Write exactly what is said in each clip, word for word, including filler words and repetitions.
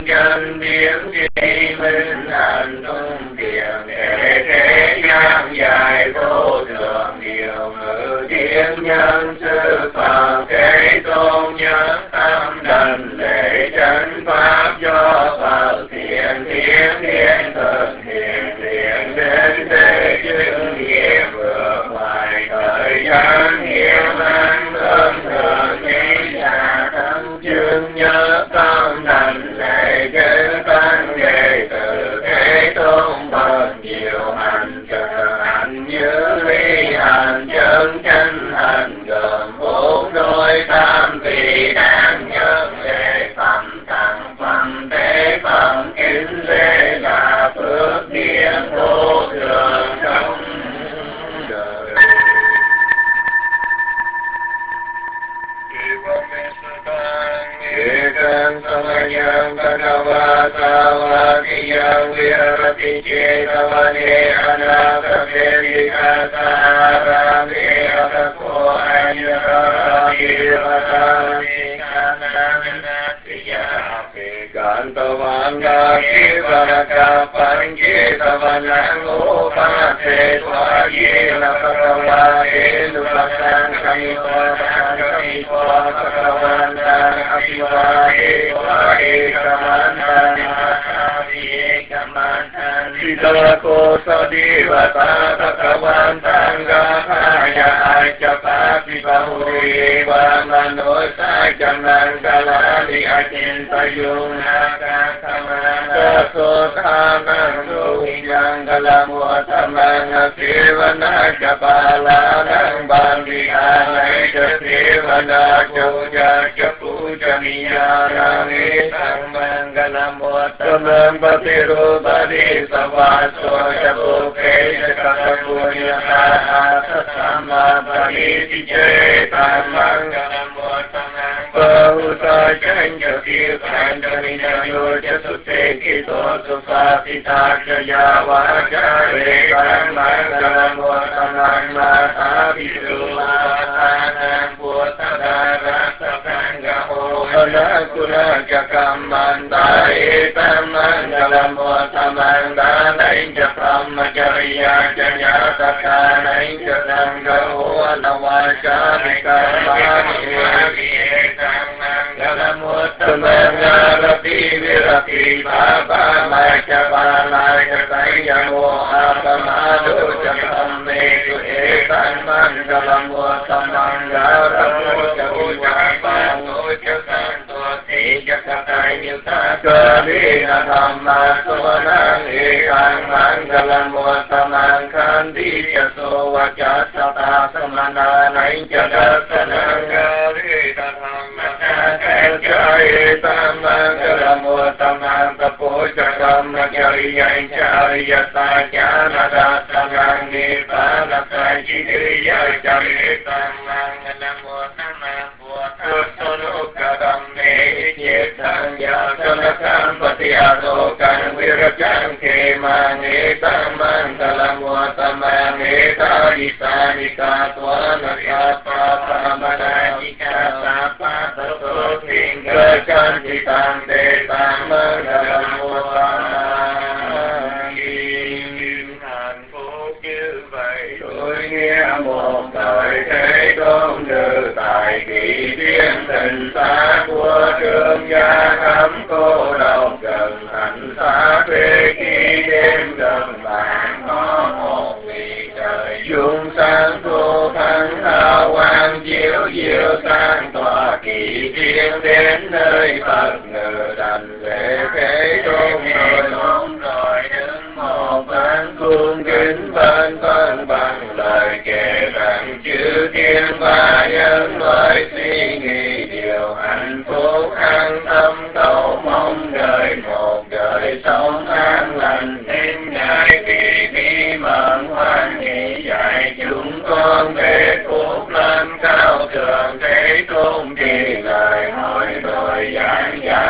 chân biến kỳ minh hành tung tiền để thế gian dài vô thường điều ngữ thiên nhân sư Phật thế tôn nhất tâm đảnh lễ chân pháp do Phật thiện thiên thiên thực hiện thiện đến thế chứng nghiệp vượt ngoài thời gian hiểm an tương thường nghĩ nhà thân chương nhớ tâm đảnh lễ chư tăng đệ tử thế tôn Phật nhiều hành trợ hành như ly hành chân chân hành gồm bốn đôi tam vị đáng nhớ lễ phẩm tặng phẩm tế phẩm kính lễ là phước điển vô thường trong đời. Ekam samayam bhagava savakiyam virati cetavane anakavedikatarame atako ayyaraviratarame kananavinatiyate gantavanga kivaraka panketavanang upate svayena bhagavate nupasang kamipasang kamipasang Apivahe vahe kamantan asavihe kamantan Vidako sadivata bhagavantan gahaya ajapati bahuri vamanosa jaman kalani acintayung nakakamana sotanang duhiyang kalamuatamang asivana japalanang bandihanay jasivana joja Pujaniyarami Samangalamuattamam Patirubadi Savaso Jabuke Jakapunyata Asasama Pariti Jeta Mangalamuattamam Pahusa Janja Kirtanjamina Yoja Sutekito Susasita Jaya Vajare Mangalamuattamam Matabisu Atanam Puttadara Anakuna jakamanta etamangala muatamanda nainja pramacariya jaya taka nainja sanggaho anawasya vikarmani etamangala muatamanda virati baba macapala jatayamo apamado jakametu etamangala muatamanda Kalina dhamma suvanang ekang manggalam muatamang kandi jaso wajasata samananaing jadasanang kalina dhamma kakajaitam manggalam muatamang tapojakam nagyariyaing chariyata jnanadasangang nipanasay jidriyay charitam manggalam muatamang Susunukadam Nehityetam Yasanakam Patiadokan Virajam Kemang Etam Mangalam Vatamang Eta Isanika Tvanakapa Pamanajika Sapa Tato Tingga Chantitam Detam Mangalam Vatamang Hàn Phúc như vậy tôi nghe một thời thế tôn từ tại kỳ thiên tình xa của trương gia cấm cô độc gần thành xa thuê khi đêm gần bạn có một vị trời dung sáng thu thắng hào quang chiếu diệu sang tòa kỳ thiên đến nơi Phật ngự đành lễ thế tôn rồi rồi đứng một ban cung kính ban con bằng lời kể rằng chư thiên và nhân loại suy nghĩ điều hạnh phúc an tâm cầu mong đời một đời sống an lành nên ngài vì bí mật hoan hỷ dạy chúng con về phúc lâm cao thượng thế tôn trì lời hỏi rồi giảng dạy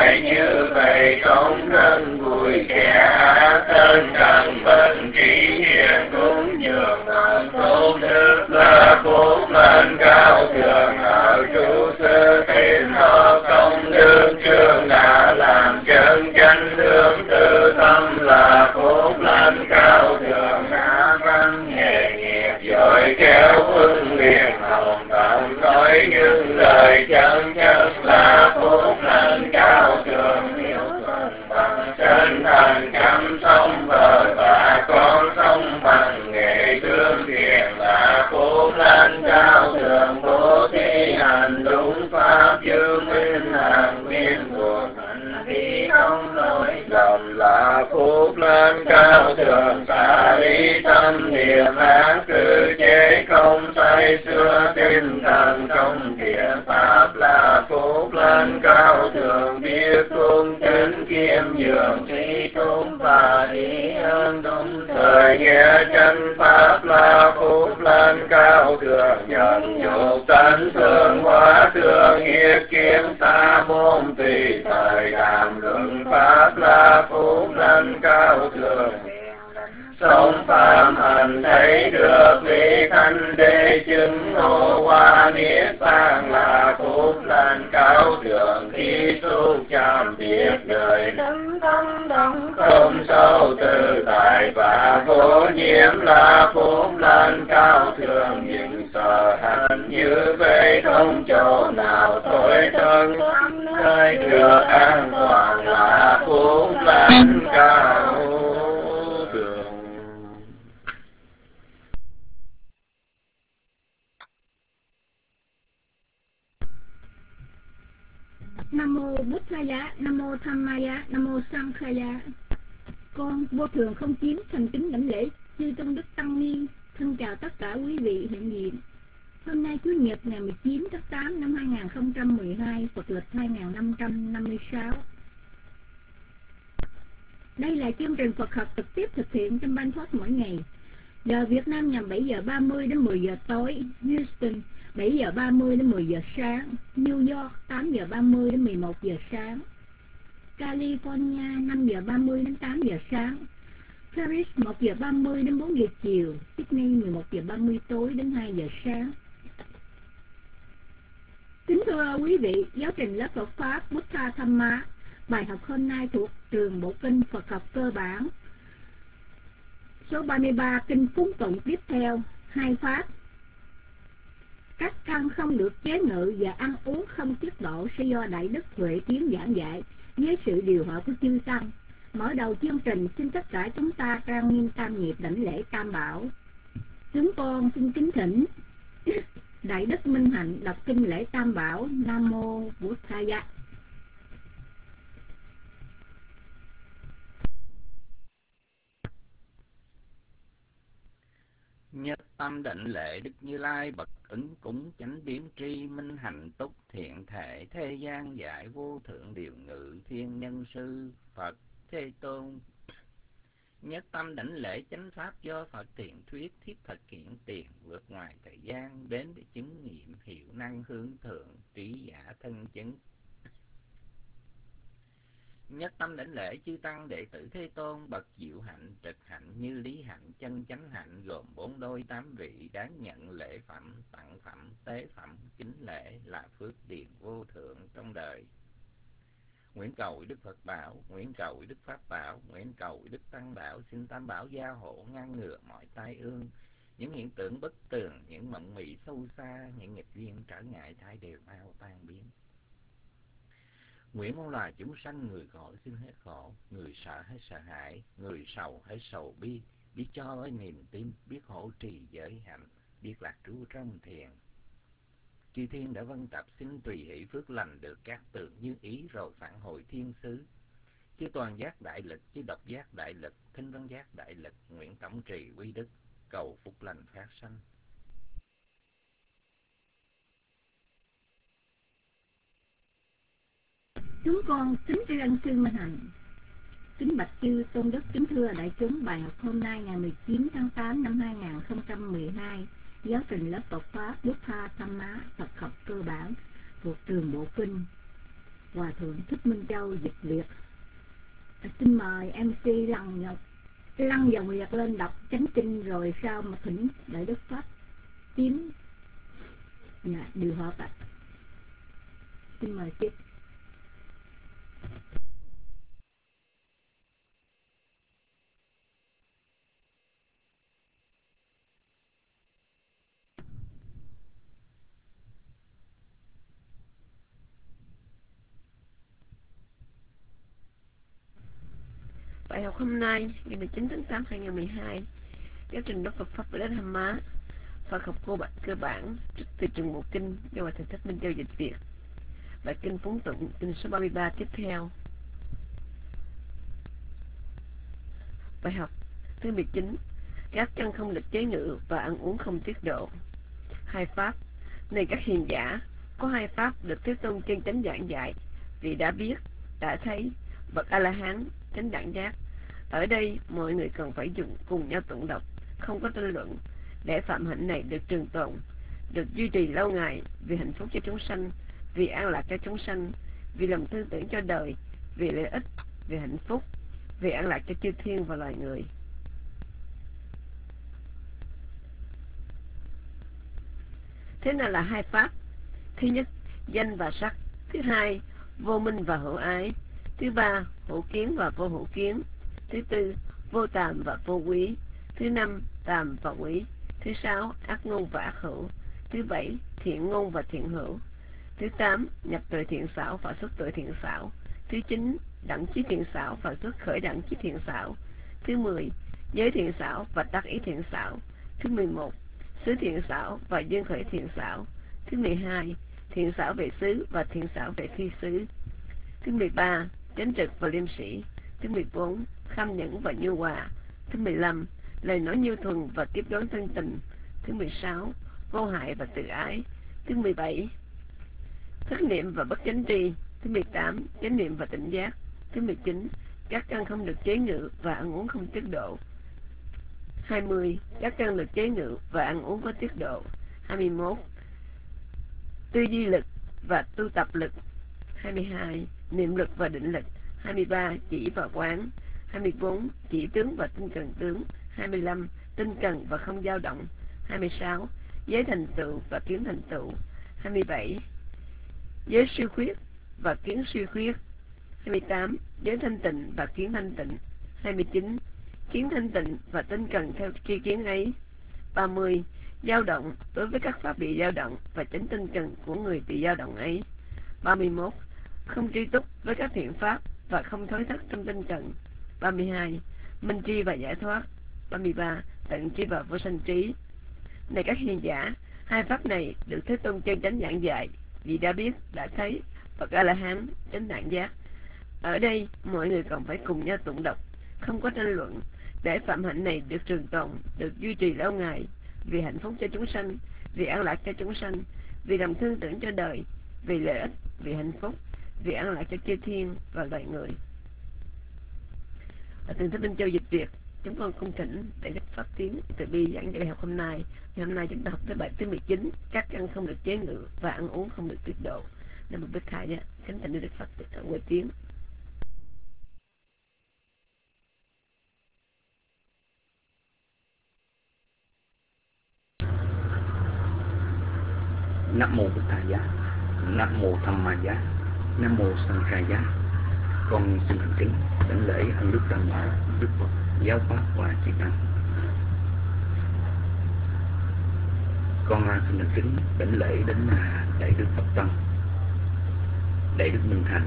sanh tương tự tâm là phúc lành cao thượng. Ngã văn nghề nghiệp giỏi khéo huấn luyện hồng tâm nói những lời chân chất là phúc lành cao thượng. Nếu thuần bằng chân thành chăm sóc vợ và con sống bằng nghề thương thiện là phúc lành cao thượng. Bố thí hành đúng pháp chư minh hàng nguyên cuộc hành thi không lỗi lầm là phúc lành cao thượng. Xả lý tâm niệm ác cử chế không say xưa tinh thần trong thiện pháp là phúc lành cao thượng. Biết cung kính kiêm nhường trí tôn và ý ơn đúng thời nghe chân pháp là phúc lành cao thượng. Nhận nhục tánh thương hóa thương hiệp kiến xa môn tùy thời đàm luận pháp là phúc lành cao thượng. Sống phạm hành thấy được lý thanh đế chứng ngộ hoa niết bàn là phúc lành cao thượng. Khi xúc chạm biết đời đấng tâm động không sâu tự tại và vô nhiễm là phúc lành cao thượng. Nhưng sợ hạnh như vậy không chỗ nào tối thân nơi được an toàn là phúc lành cao thượng. Nam mô Bút Tha Giá, Nam mô Tham Ma Giá, Nam mô Sang Kha Giá. Con vô thường không chiếm thành kính đảnh lễ chư tôn đức tăng ni. Thân chào tất cả quý vị hiện diện. Hôm nay Chủ nhật ngày mười chín tháng tám năm hai nghìn không trăm mười hai, Phật lịch hai nghìn năm trăm năm mươi sáu. Đây là chương trình Phật học trực tiếp thực hiện trong Ban Thoát mỗi ngày. Giờ Việt Nam nhằm bảy giờ ba mươi đến mười giờ tối, Houston bảy giờ ba mươi đến mười giờ sáng, New York tám giờ ba mươi đến mười một giờ sáng, California năm giờ ba mươi đến tám giờ sáng, Paris một giờ ba mươi đến bốn giờ chiều, Sydney mười một giờ ba mươi tối đến hai giờ sáng. Kính thưa quý vị, giáo trình lớp Phật Pháp Buddha Dhamma, bài học hôm nay thuộc trường Bộ Kinh Phật học cơ bản số ba mươi ba, kinh phúng tụng tiếp theo. Hai pháp: các căn không được chế ngự và ăn uống không tiết độ sẽ do Đại Đức Huệ Tiến giảng dạy với sự điều hòa của chư tăng. Mở đầu chương trình, xin tất cả chúng ta trang nghiêm tam nhịp đảnh lễ Tam Bảo. Chúng con xin kính thỉnh Đại Đức Minh Hạnh đọc kinh lễ Tam Bảo. Nam mô Bụt Tha Giá. Nhất tâm định lệ Đức Như Lai bậc ứng cúng chánh biến tri minh hạnh túc thiện thể thế gian giải vô thượng điều ngự thiên nhân sư Phật Thế Tôn. Nhất tâm đảnh lễ chánh pháp do Phật tiền thuyết thiết thực hiện tiền vượt ngoài thời gian đến để chứng nghiệm hiệu năng hướng thượng trí giả thân chứng. Nhất tâm đảnh lễ chư tăng đệ tử Thế Tôn bậc diệu hạnh trực hạnh như lý hạnh chân chánh hạnh gồm bốn đôi tám vị đáng nhận lễ phẩm tặng phẩm tế phẩm kính lễ là phước điền vô thượng trong đời. Nguyện cầu Đức Phật bảo, nguyện cầu Đức Pháp bảo, nguyện cầu Đức Tăng bảo, xin Tam bảo gia hộ ngăn ngừa mọi tai ương, những hiện tượng bất tường, những mộng mị sâu xa, những nghịch duyên trở ngại thai đều mau tan biến. Nguyện mong loài chúng sanh người khổ xin hết khổ, người sợ hết sợ hãi, người sầu hết sầu bi, biết cho với niềm tin, biết hộ trì giới hạnh, biết lạc trú trong thiền. Chư thiên đã vân tập xin tùy hỷ phước lành được các tượng như ý rồi phản hồi thiên xứ. Chư toàn giác đại lực, chư độc giác đại lực, thinh văn giác đại lực, nguyện tổng trì quy đức, cầu phúc lành phát sanh. Chúng con kính tri ân sư Minh Hạnh. Kính bạch chư tôn đức, kính thưa đại chúng, bài học hôm nay ngày mười chín tháng tám năm hai nghìn không trăm mười hai, giáo trình lớp Phật Pháp Buddha Dhamma Phật học cơ bản thuộc trường Bộ Kinh, Hòa thượng Thích Minh Châu dịch Việt. À, xin mời em xê Lăng Ngọc Lăng Dòng Liệt lên đọc chánh kinh rồi sau mà thỉnh đại đức Pháp Tiến dạ, điều hợp ạ. Xin mời tiếp. Bài học hôm nay, ngày mười chín tháng tám năm hai nghìn không trăm mười hai, giáo trình đốc Phật Pháp Bồ Đề Tham Má, Phật học cô bản cơ bản trích từ Trường Bộ Kinh do Hòa Thượng Thích Minh Châu dịch Việt. Bài kinh phúng tụng kinh số ba mươi ba tiếp theo. Bài học thứ mười chín, các căn không được chế ngự và ăn uống không tiết độ. Hai pháp, này các hiền giả, có hai pháp được Thế Tôn chân chánh giảng dạy, vì đã biết, đã thấy, bậc A La Hán chánh đẳng giác. Ở đây mọi người cần phải dùng cùng nhau tụng đọc, không có tranh luận, để phạm hạnh này được trường tồn, được duy trì lâu ngày, vì hạnh phúc cho chúng sanh, vì an lạc cho chúng sanh, vì lòng tư tưởng cho đời, vì lợi ích, vì hạnh phúc, vì an lạc cho chư thiên và loài người. Thế nào là hai pháp? Thứ nhất, danh và sắc. Thứ hai, vô minh và hữu ái. Thứ ba, hữu kiến và vô hữu kiến. Thứ tư, vô tàm và vô quý. Thứ năm, tàm và quý. Thứ sáu, ác ngôn và ác hữu. Thứ bảy, thiện ngôn và thiện hữu. Thứ tám, nhập tội thiện xảo và xuất tội thiện xảo. Thứ chín, đẳng chí thiện xảo và xuất khởi đẳng chí thiện xảo. Thứ mười, giới thiện xảo và tác ý thiện xảo. Thứ mười một, xứ thiện xảo và dương khởi thiện xảo. Thứ mười hai, thiện xảo về xứ và thiện xảo về phi xứ. Thứ mười ba, chánh trực và liêm sĩ. Thứ mười bốn, kham nhẫn và nhu hòa. Thứ mười lăm, lời nói nhu thuần và tiếp đón thân tình. Thứ mười sáu, vô hại và tự ái. Thứ mười bảy, thất niệm và bất chánh tri. Thứ mười tám, chánh niệm và tỉnh giác. Thứ mười chín, các căn không được chế ngự và ăn uống không tiết độ. hai mươi, các căn được chế ngự và ăn uống có tiết độ. hai mươi mốt, tư duy lực và tu tập lực. hai mươi hai, niệm lực và định lực. hai mươi ba, chỉ và quán. hai mươi bốn, chỉ tướng và tinh cần tướng. hai mươi lăm, tinh cần và không dao động. hai mươi sáu, giới thành tựu và kiến thành tựu. hai mươi bảy, giới siêu khuyết và kiến siêu khuyết. hai mươi tám, giới thanh tịnh và kiến thanh tịnh. hai mươi chín, kiến thanh tịnh và tinh cần theo tri kiến ấy. ba mươi, dao động đối với các pháp bị dao động và chánh tinh cần của người bị dao động ấy. ba mươi mốt, không tri túc với các thiện pháp và không thối thất trong tinh cần. ba mươi hai, minh tri và giải thoát. ba mươi ba, tận tri và vô sanh trí. Này các hiền giả, hai pháp này được Thế Tôn chân chánh giảng dạy, vì đã biết, đã thấy, Phật A La Hán chánh đẳng giác. Ở đây mọi người còn phải cùng nhau tụng đọc, không có tranh luận, để phạm hạnh này được trường tồn, được duy trì lâu ngày, vì hạnh phúc cho chúng sanh, vì an lạc cho chúng sanh, vì lòng thương tưởng cho đời, vì lợi ích, vì hạnh phúc, vì an lạc cho chư thiên và loài người. Ở Thường Thích Minh Châu dịch Việt, chúng con cung thỉnh để Đức Pháp Tiến từ bi giảng dạy học hôm nay. Ngày hôm nay chúng ta học tới bài thứ mười chín, các căn không được chế ngự và ăn uống không được tiết độ. Nam Mô Bích Khai nhé, kính thỉnh Đức Pháp Huệ Tiến. Nam mô Bụt Thầy Giá, Nam mô Tham Ma Giá, Nam mô Sanh Khai Giá. Con xin thành kính đảnh lễ ân đức Tam Bảo, Đức Phật, Giáo pháp và Chư Tăng. Con xin thành kính đảnh lễ đến Đại Đức Pháp Tăng, Đại Đức Minh Thành,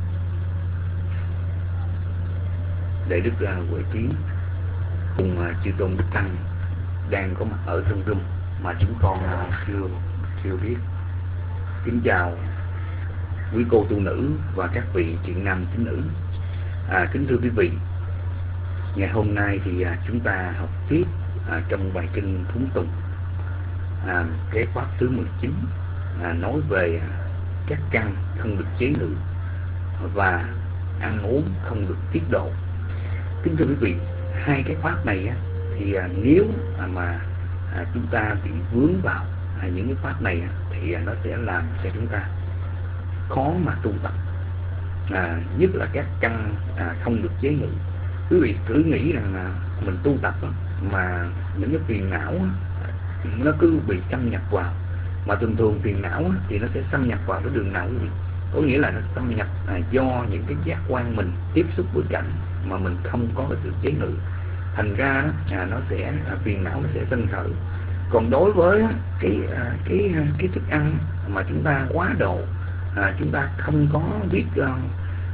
Đại Đức Huệ Tiến cùng chư tôn Đức Tăng đang có mặt ở trong room mà chúng con chưa chưa biết. Kính chào quý cô tu nữ và các vị thiện nam tín nữ. À, kính thưa quý vị, ngày hôm nay thì à, chúng ta học tiếp à, trong bài kinh phúng tụng à, cái pháp thứ mười chín, à, nói về à, các căn không được chế ngự và ăn uống không được tiết độ. Kính thưa quý vị, hai cái pháp này á, thì à, nếu à, mà à, chúng ta bị vướng vào à, những cái pháp này á, thì à, nó sẽ làm cho chúng ta khó mà tu tập, à, nhất là các căn à, không được chế ngự. Quý vị cứ nghĩ rằng là mình tu tập đó, mà những cái phiền não đó, nó cứ bị xâm nhập vào, mà thường thường phiền não đó, thì nó sẽ xâm nhập vào cái đường não quý vị. Có nghĩa là nó xâm nhập à, do những cái giác quan mình tiếp xúc với cảnh mà mình không có cái sự chế ngự, thành ra đó, à, nó sẽ à, phiền não nó sẽ sinh khởi. Còn đối với cái à, cái cái thức ăn mà chúng ta quá độ, à, chúng ta không có biết uh,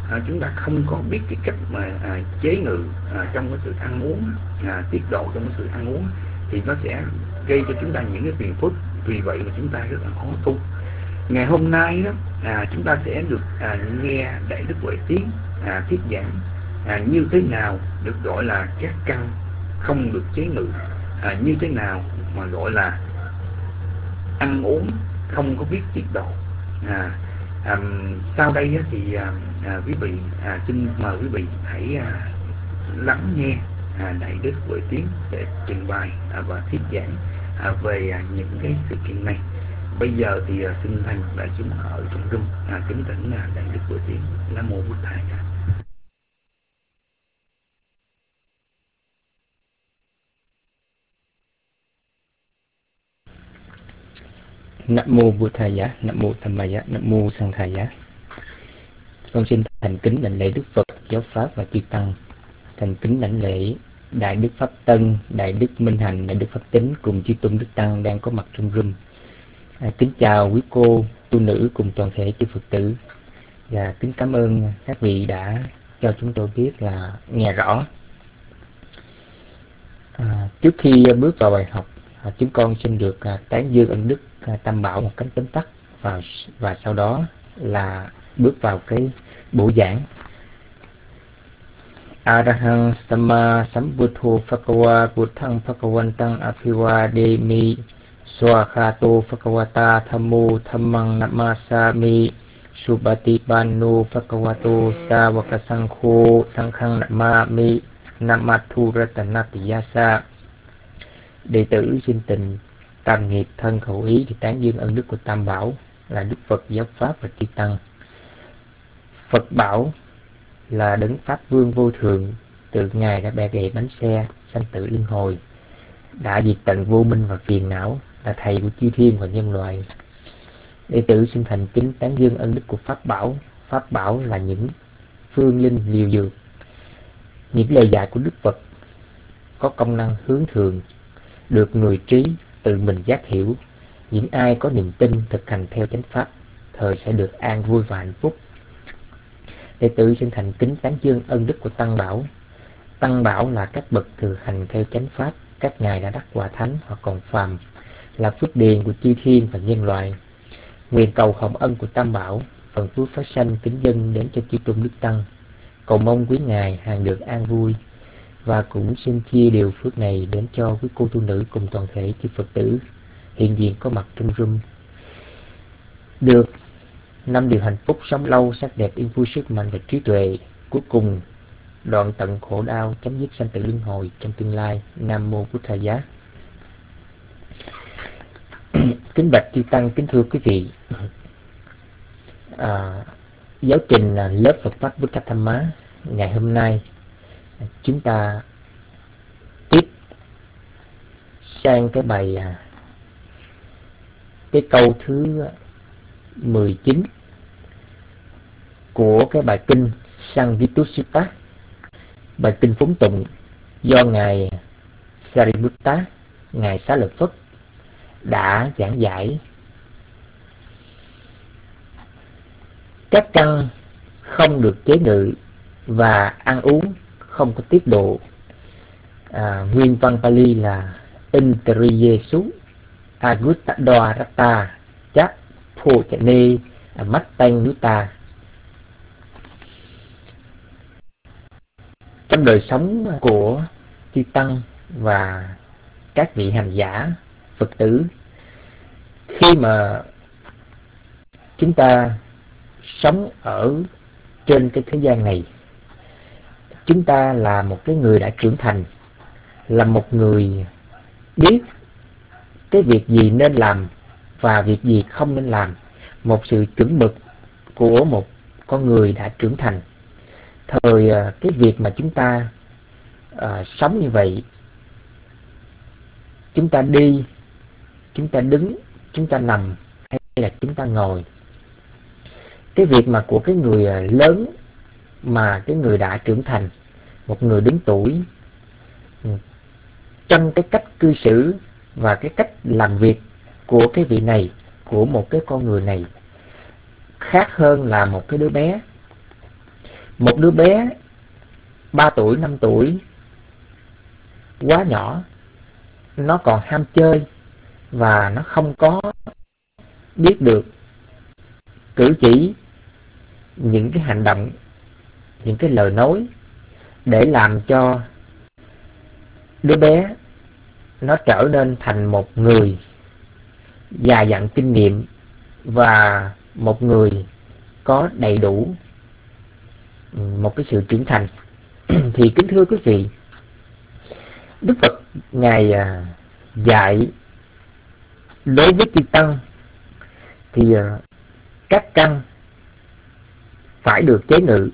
à, chúng ta không có biết cái cách mà à, chế ngự à, trong cái sự ăn uống, à, tiết độ trong cái sự ăn uống, thì nó sẽ gây cho chúng ta những cái phiền phức. Vì vậy mà chúng ta rất là khó tu. Ngày hôm nay đó, à, chúng ta sẽ được à, nghe Đại Đức Huệ Tiến à, thuyết giảng à, như thế nào được gọi là các căn không được chế ngự, à, như thế nào mà gọi là ăn uống không có biết tiết độ. À, à, sau đây á, thì à, à, quý vị à, xin mời quý vị hãy à, lắng nghe à, Đại Đức Huệ Tiến để trình bày à, và thuyết giảng à, về à, những cái sự kiện này. Bây giờ thì à, xin thay mặt đại chúng ở trong room à, kính thỉnh à, Đại Đức Huệ Tiến. Nam mô Bụt Thầy. Nam mô Bụt Thầy giá, Nam mô Tham Ma giá, Nam mô Sang Thầy giá. Con xin thành kính lãnh lễ Đức Phật, Giáo Pháp và Chư Tăng, thành kính lãnh lễ Đại Đức Pháp Tân, Đại Đức Minh Hạnh, Đại Đức Pháp Tính cùng chư tôn đức tăng đang có mặt trong room. À, kính chào quý cô tu nữ cùng toàn thể chư Phật tử, và kính cảm ơn các vị đã cho chúng tôi biết là nghe rõ. À, trước khi bước vào bài học, à, chúng con xin được à, tán dương ân đức à, Tam Bảo một cách tóm tắt, và và sau đó là bước vào cái buổi giảng. Arahang Sama Sambuddho Phakawa Buddhang Phakawantang Abhivademi Swakhato Phakawata Thammo Thammang Namasami Subhatipano Phakawato Savakasangkho Sankhang Namami Namathu Ratanatiyasa. Đệ tử xin tình tam nghiệp thân khẩu ý thì tán dương ân đức của Tam Bảo là Đức Phật, Giáo Pháp và Chư Tăng. Phật bảo là đấng Pháp Vương vô thượng, từ Ngài đã bẻ gãy bánh xe sanh tử luân hồi, đã diệt tận vô minh và phiền não, là thầy của chư thiên và nhân loại. Đệ tử xin thành kính tán dương ân đức của Pháp bảo. Pháp bảo là những phương linh liều dược, những lời dạy của Đức Phật có công năng hướng thượng, được người trí tự mình giác hiểu. Những ai có niềm tin thực hành theo chánh pháp thời sẽ được an vui và hạnh phúc. Đệ tử xin thành kính tán dương ân đức của Tăng Bảo. Tăng Bảo là các bậc thực hành theo chánh pháp, các ngài đã đắc quả thánh hoặc còn phàm, là phước điền của chư thiên và nhân loại. Nguyện cầu hồng ân của Tam Bảo, phần phước phát sanh kính dân đến cho chư tôn đức tăng, cầu mong quý ngài hàng được an vui, và cũng xin chia điều phước này đến cho quý cô tu nữ cùng toàn thể chư Phật tử hiện diện có mặt trong room, được năm điều hạnh phúc sống lâu, sắc đẹp, yên vui, sức mạnh và trí tuệ, cuối cùng đoạn tận khổ đau, chấm dứt sanh tử luân hồi trong tương lai. Nam mô Bụt Thầy giá. Kính bạch chư tăng, kính thưa quý vị, à, giáo trình là lớp Phật pháp Buddha Tham Má ngày hôm nay chúng ta tiếp sang cái bài à, cái câu thứ mười chín của cái bài kinh Sangvittusutta, bài kinh phúng tụng do ngài Sariputta, ngài Xá Lợi Phất đã giảng giải. Các căn không được chế ngự và ăn uống không có tiết độ. À, nguyên văn Pali là Intriyesu Agutadwarata Chap Phojane Mattanyutta. Trong đời sống của chư tăng và các vị hành giả Phật tử, khi mà chúng ta sống ở trên cái thế gian này, chúng ta là một cái người đã trưởng thành, là một người biết cái việc gì nên làm và việc gì không nên làm, một sự chuẩn mực của một con người đã trưởng thành. Thời cái việc mà chúng ta uh, sống như vậy, chúng ta đi, chúng ta đứng, chúng ta nằm hay là chúng ta ngồi, cái việc mà của cái người lớn, mà cái người đã trưởng thành, một người đứng tuổi, trong cái cách cư xử và cái cách làm việc của cái vị này, của một cái con người này, khác hơn là một cái đứa bé. Một đứa bé ba tuổi, năm tuổi quá nhỏ, nó còn ham chơi và nó không có biết được cử chỉ, những cái hành động, những cái lời nói để làm cho đứa bé nó trở nên thành một người già dặn kinh nghiệm và một người có đầy đủ một cái sự trưởng thành. Thì kính thưa quý vị, Đức Phật Ngài dạy đối với chư tăng thì các căn phải được chế ngự.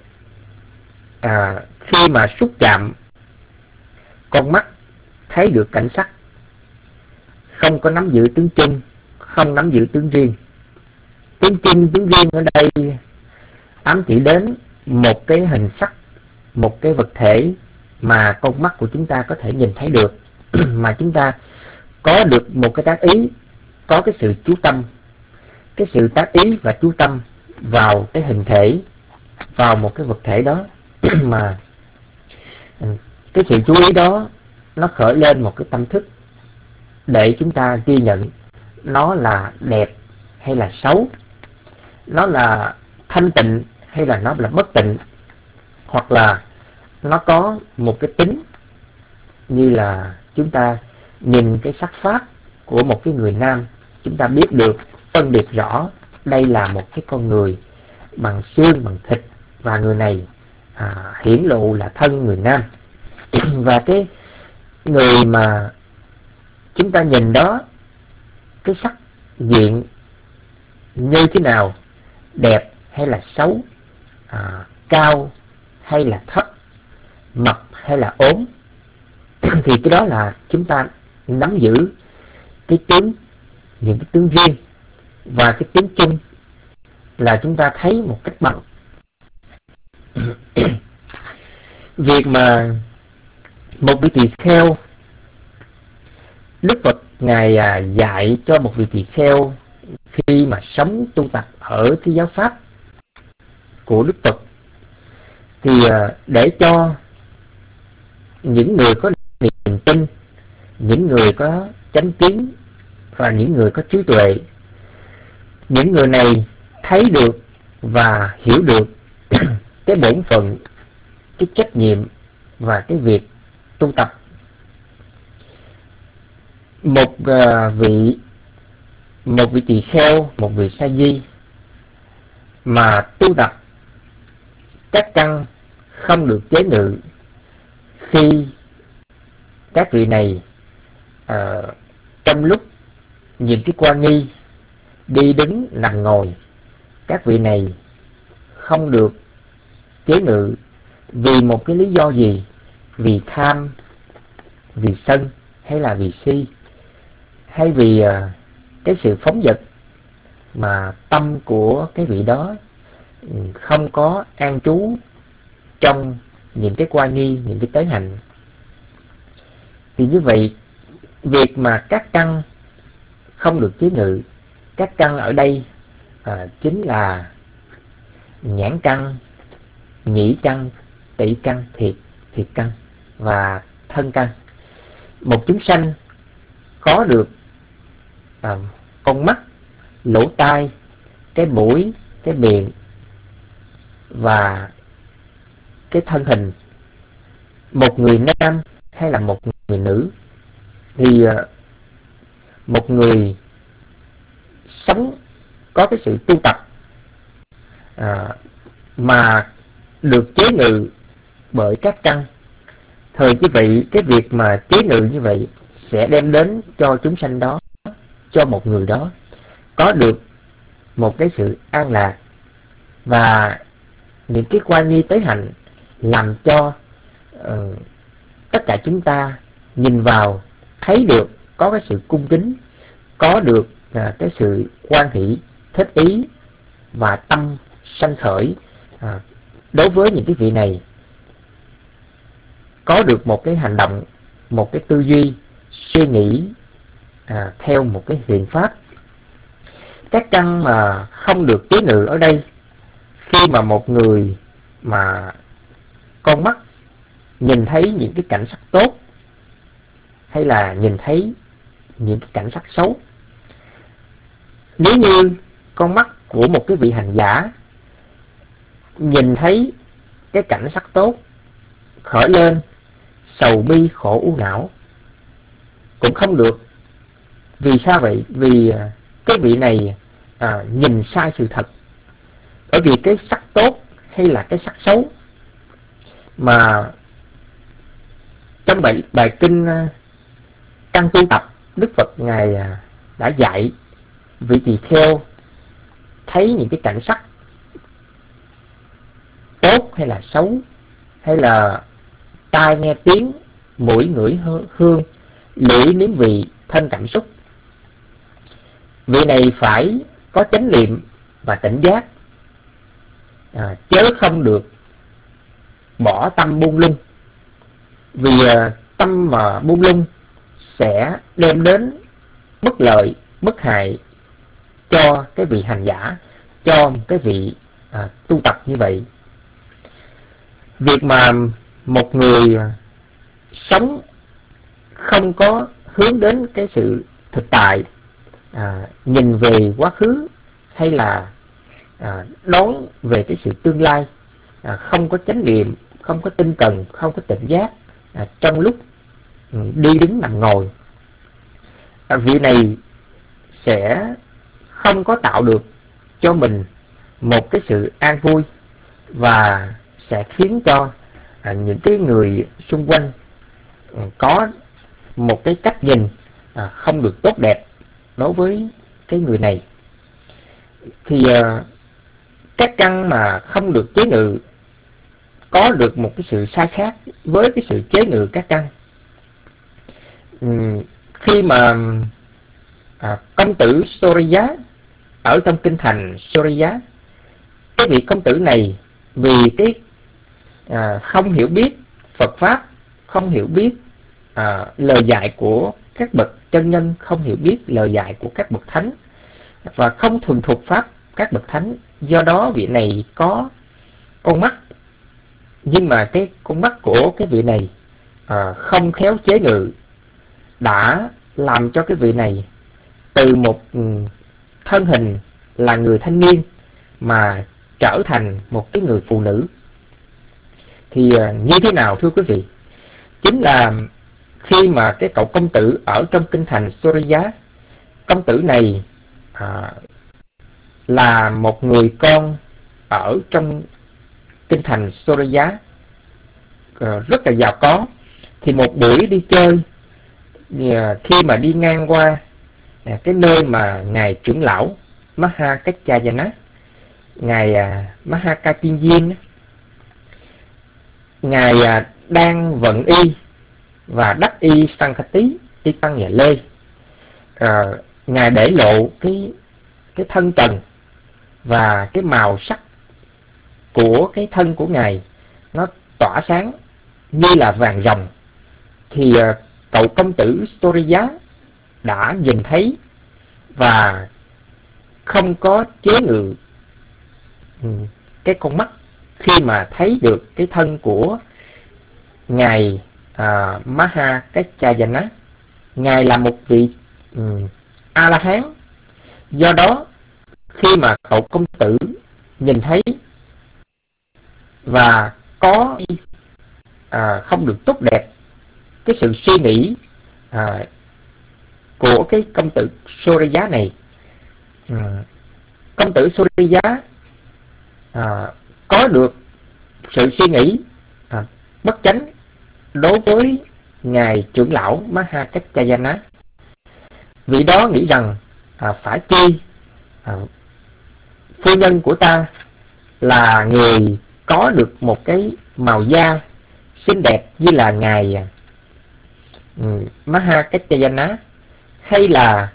À, khi mà xúc chạm, con mắt thấy được cảnh sắc, không có nắm giữ tướng chung, không nắm giữ tướng riêng. Tướng chung, tướng riêng ở đây ám chỉ đến một cái hình sắc, một cái vật thể mà con mắt của chúng ta có thể nhìn thấy được, mà chúng ta có được một cái tác ý, có cái sự chú tâm, cái sự tác ý và chú tâm vào cái hình thể, vào một cái vật thể đó, mà cái sự chú ý đó nó khởi lên một cái tâm thức để chúng ta ghi nhận nó là đẹp hay là xấu, nó là thanh tịnh hay là nó là bất tịnh, hoặc là nó có một cái tính như là chúng ta nhìn cái sắc pháp của một cái người nam, chúng ta biết được, phân biệt rõ đây là một cái con người bằng xương, bằng thịt, và người này à, hiển lộ là thân người nam. Và cái người mà chúng ta nhìn đó, cái sắc diện như thế nào, đẹp hay là xấu, à, cao hay là thấp, mập hay là ốm, thì cái đó là chúng ta nắm giữ cái tướng, những cái tướng riêng, và cái tướng chung là chúng ta thấy một cách bằng. Việc mà một vị tỳ kheo, Đức Phật Ngài à, dạy cho một vị tỳ kheo khi mà sống tu tập ở cái giáo pháp của Đức Phật, thì à, để cho những người có niềm tin, những người có chánh kiến và những người có trí tuệ, những người này thấy được và hiểu được cái bổn phận, cái trách nhiệm và cái việc tu tập. Một uh, vị một vị tỳ kheo, một vị sa di mà tu tập các căn không được chế ngự, khi các vị này uh, trong lúc nhìn cái quan nghi, đi đứng nằm ngồi, các vị này không được chế ngự vì một cái lý do gì, vì tham, vì sân, hay là vì si, hay vì uh, cái sự phóng dật mà tâm của cái vị đó không có an trú trong những cái quan nghi, những cái tế hạnh. Thì như vậy, việc mà các căn không được chế ngự, các căn ở đây à, chính là nhãn căn, nhĩ căn, tỷ căn, thiệt, thiệt căn và thân căn. Một chúng sanh có được à, con mắt, lỗ tai, cái mũi, cái miệng và cái thân hình, một người nam hay là một người nữ, thì à, một người sống có cái sự tu tập à, mà được chế ngự bởi các căn, thời như vậy cái việc mà chế ngự như vậy sẽ đem đến cho chúng sanh đó, cho một người đó có được một cái sự an lạc, và những cái quan nghi tế hạnh làm cho uh, tất cả chúng ta nhìn vào thấy được có cái sự cung kính, có được uh, cái sự hoan hỷ, thích ý và tâm sanh khởi uh, đối với những cái vị này, có được một cái hành động, một cái tư duy, suy nghĩ à, theo một cái hiền pháp. Các căn mà không được chế ngự ở đây, khi mà một người mà con mắt nhìn thấy những cái cảnh sắc tốt hay là nhìn thấy những cái cảnh sắc xấu. Nếu như con mắt của một cái vị hành giả nhìn thấy cái cảnh sắc tốt, khởi lên sầu bi khổ u não cũng không được. Vì sao vậy? Vì cái vị này à, nhìn sai sự thật. Bởi vì cái sắc tốt hay là cái sắc xấu mà trong bài, bài kinh Căn Tu Tập, Đức Phật Ngài đã dạy vị tỳ kheo thấy những cái cảnh sắc tốt hay là xấu, hay là tai nghe tiếng, mũi ngửi hương, lưỡi nếm vị, thân cảm xúc. Vị này phải có chánh niệm và tỉnh giác, à, chớ không được bỏ tâm buông lung. Vì à, tâm mà buông lung sẽ đem đến bất lợi, bất hại cho cái vị hành giả, cho cái vị à, tu tập như vậy. Việc mà một người sống không có hướng đến cái sự thực tại, à, nhìn về quá khứ hay là à, đón về cái sự tương lai, à, không có chánh niệm, không có tinh cần, không có tỉnh giác à, trong lúc đi đứng nằm ngồi, à, vị này sẽ không có tạo được cho mình một cái sự an vui, và sẽ khiến cho à, những cái người xung quanh à, có một cái cách nhìn à, không được tốt đẹp đối với cái người này. Thì à, các căn mà không được chế ngự có được một cái sự sai khác với cái sự chế ngự các căn. Uhm, khi mà à, công tử Soriya ở trong kinh thành Soriya, cái vị công tử này vì cái à, không hiểu biết Phật pháp, không hiểu biết à, lời dạy của các bậc chân nhân, không hiểu biết lời dạy của các bậc thánh, và không thuần thục pháp các bậc thánh. Do đó vị này có con mắt, nhưng mà cái con mắt của cái vị này à, không khéo chế ngự, đã làm cho cái vị này từ một thân hình là người thanh niên mà trở thành một cái người phụ nữ. Thì à, như thế nào thưa quý vị? Chính là khi mà cái cậu công tử ở trong kinh thành Soriya, công tử này à, là một người con ở trong kinh thành Soriya à, rất là giàu có. Thì một buổi đi chơi, à, khi mà đi ngang qua à, cái nơi mà ngài trưởng lão Mahakachayana, ngài à, Mahakachindin, ngài à, đang vận y và đắp y Sankati, y tăng nhà lê, à, ngài để lộ cái cái thân trần và cái màu sắc của cái thân của ngài nó tỏa sáng như là vàng ròng. Thì à, cậu công tử Soriya đã nhìn thấy và không có chế ngự cái con mắt khi mà thấy được cái thân của ngài à, Mahakachayana. Ngài là một vị um, A La Hán. Do đó khi mà cậu công tử nhìn thấy và có à, không được tốt đẹp, cái sự suy nghĩ à, của cái công tử Soriya này, à, công tử Soriya à, có được sự suy nghĩ à, bất chánh đối với ngài trưởng lão Mahakachayana. Vị đó nghĩ rằng à, phải chi à, phu nhân của ta là người có được một cái màu da xinh đẹp như là ngài um, Mahakachayana, hay là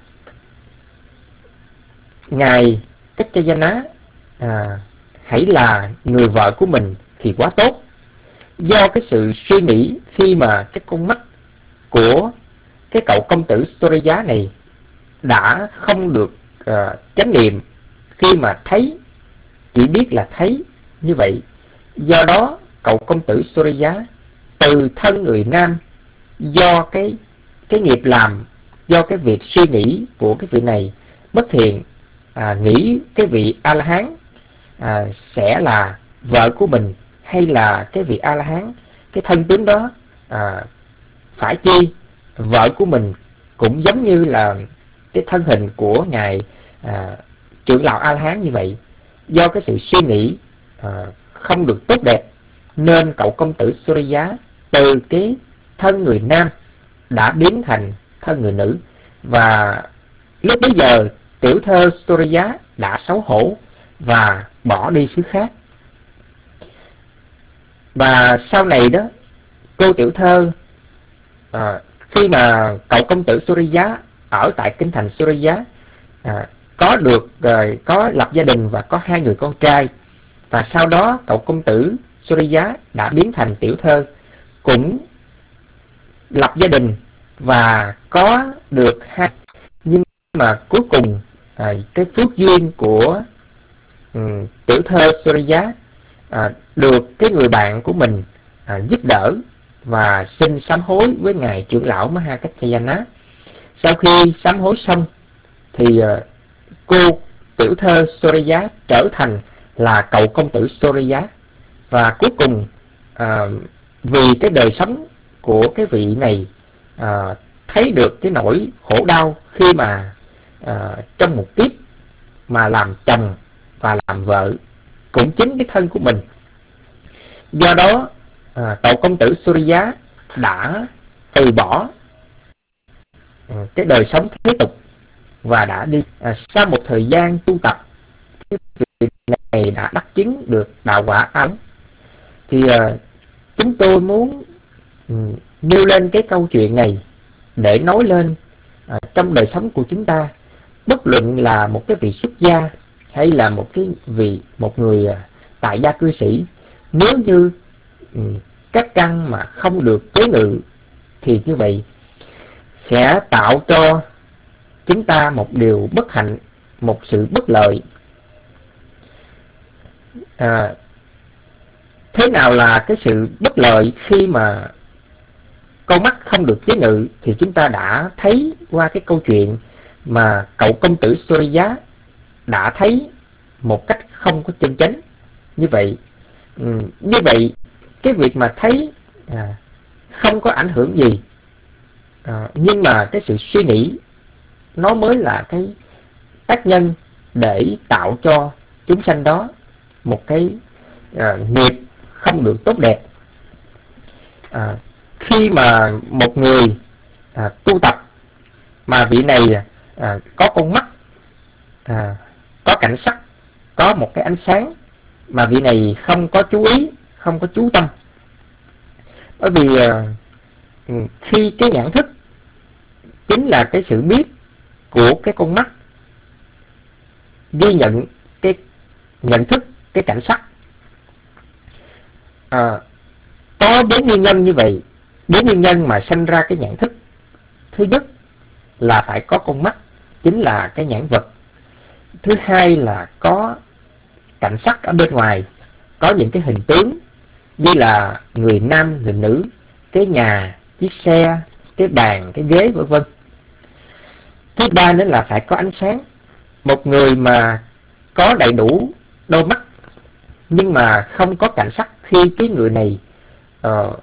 ngài Kachayana à, hãy là người vợ của mình thì quá tốt. Do cái sự suy nghĩ khi mà cái con mắt của cái cậu công tử Soriya này đã không được uh, chánh niệm, khi mà thấy chỉ biết là thấy như vậy, Do đó cậu công tử Surya từ thân người nam, do cái cái nghiệp làm, do cái việc suy nghĩ của cái vị này bất thiện, à, nghĩ cái vị A La Hán à, sẽ là vợ của mình, hay là cái vị A La Hán, cái thân tướng đó à, phải chi vợ của mình cũng giống như là cái thân hình của ngài à, trưởng lão A La Hán như vậy. Do cái sự suy nghĩ à, không được tốt đẹp, nên cậu công tử Surya từ cái thân người nam đã biến thành thân người nữ. Và lúc bấy giờ tiểu thơ Surya đã xấu hổ và bỏ đi xứ khác. Và sau này đó, cô tiểu thơ à, khi mà cậu công tử Surya ở tại kinh thành Surya à, có được à, có lập gia đình và có hai người con trai. Và sau đó cậu công tử Surya đã biến thành tiểu thơ, cũng lập gia đình và có được hai. Nhưng mà cuối cùng à, cái phước duyên của um, tiểu thơ Surya à, được cái người bạn của mình à, giúp đỡ và xin sám hối với ngài trưởng lão Mahakaccayana. Sau khi sám hối xong thì à, cô tiểu thơ Surya trở thành là cậu công tử Surya. Và cuối cùng à, vì cái đời sống của cái vị này à, thấy được cái nỗi khổ đau khi mà à, trong một kiếp mà làm chồng và làm vợ cũng chính cái thân của mình. Do đó à, cậu công tử Surya đã từ bỏ à, cái đời sống thế tục và đã đi. À, sau một thời gian tu tập, cái vị này đã đắc chứng được đạo quả ấn. Thì à, chúng tôi muốn um, nêu lên cái câu chuyện này để nói lên à, trong đời sống của chúng ta, bất luận là một cái vị xuất gia hay là một cái vị một người à, tại gia cư sĩ, nếu như um, các căn mà không được tế ngự thì như vậy sẽ tạo cho chúng ta một điều bất hạnh, một sự bất lợi. À, thế nào là cái sự bất lợi khi mà con mắt không được chế ngự thì chúng ta đã thấy qua cái câu chuyện mà cậu công tử Surya đã thấy một cách không có chân chánh. Như vậy ừ, như vậy cái việc mà thấy à, không có ảnh hưởng gì, à, nhưng mà cái sự suy nghĩ nó mới là cái tác nhân để tạo cho chúng sanh đó một cái à, nghiệp không được tốt đẹp. À, khi mà một người à, tu tập mà vị này à, có con mắt, à, có cảnh sắc, có một cái ánh sáng mà vị này không có chú ý, không có chú tâm, bởi vì à, khi cái nhận thức chính là cái sự biết của cái con mắt ghi nhận cái nhận thức, cái cảnh sắc. À, có bốn nguyên nhân như vậy, bốn nguyên nhân mà sanh ra cái nhãn thức. Thứ nhất là phải có con mắt, chính là cái nhãn vật. Thứ hai là có cảnh sắc ở bên ngoài, có những cái hình tướng như là người nam, người nữ, cái nhà, chiếc xe, cái bàn, cái ghế, vân vân. Thứ ba nữa là phải có ánh sáng. Một người mà có đầy đủ đôi mắt nhưng mà không có cảnh sắc, khi cái người này uh,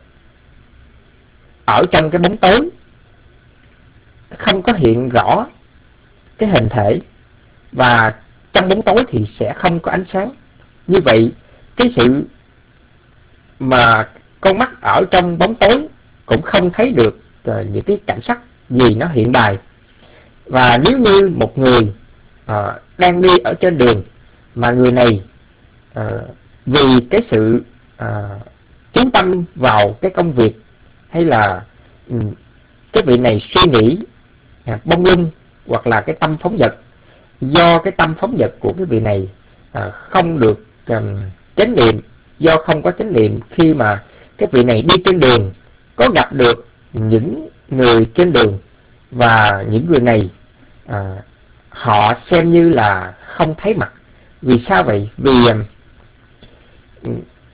ở trong cái bóng tối, không có hiện rõ cái hình thể, và trong bóng tối thì sẽ không có ánh sáng. Như vậy cái sự mà con mắt ở trong bóng tối cũng không thấy được uh, những cái cảnh sắc gì nó hiện bài. Và nếu như một người uh, đang đi ở trên đường mà người này uh, vì cái sự uh, chú tâm vào cái công việc, hay là um, cái vị này suy nghĩ uh, bông lung, hoặc là cái tâm phóng dật, do cái tâm phóng dật của cái vị này uh, không được um, chánh niệm, do không có chánh niệm, khi mà cái vị này đi trên đường có gặp được những người trên đường, và những người này à, họ xem như là không thấy mặt. Vì sao vậy? Vì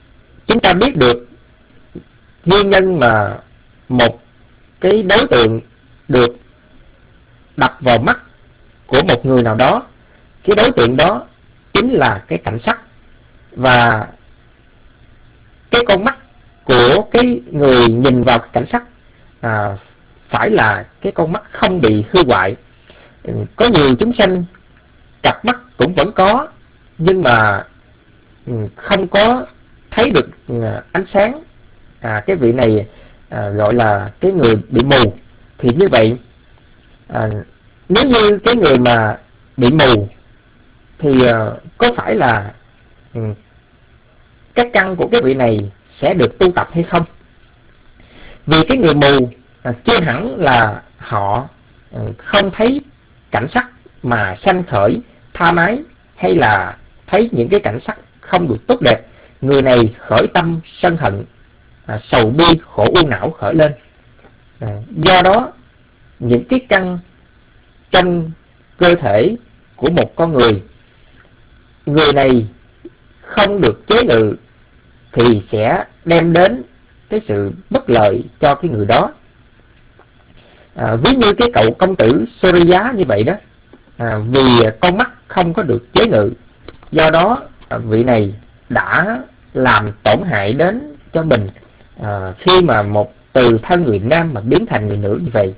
chúng ta biết được nguyên nhân mà một cái đối tượng được đập vào mắt của một người nào đó, cái đối tượng đó chính là cái cảnh sắc, và cái con mắt của cái người nhìn vào cái cảnh sắc à, phải là cái con mắt không bị hư hoại. Có nhiều chúng sanh cặp mắt cũng vẫn có, nhưng mà không có thấy được ánh sáng. À, cái vị này à, gọi là cái người bị mù. Thì như vậy, à, nếu như cái người mà bị mù thì à, có phải là ừ, các căn của cái vị này sẽ được tu tập hay không? Vì cái người mù à, chưa hẳn là họ à, không thấy cảnh sắc mà sanh khởi tha mái, hay là thấy những cái cảnh sắc không được tốt đẹp, người này khởi tâm sân hận, à, sầu bi khổ u não khởi lên. À, do đó những cái căn trong cơ thể của một con người, người này không được chế ngự thì sẽ đem đến cái sự bất lợi cho cái người đó. À, ví như cái cậu công tử Surya như vậy đó, à, vì con mắt không có được chế ngự, do đó à, vị này đã làm tổn hại đến cho mình à, khi mà một từ thân người nam mà biến thành người nữ như vậy.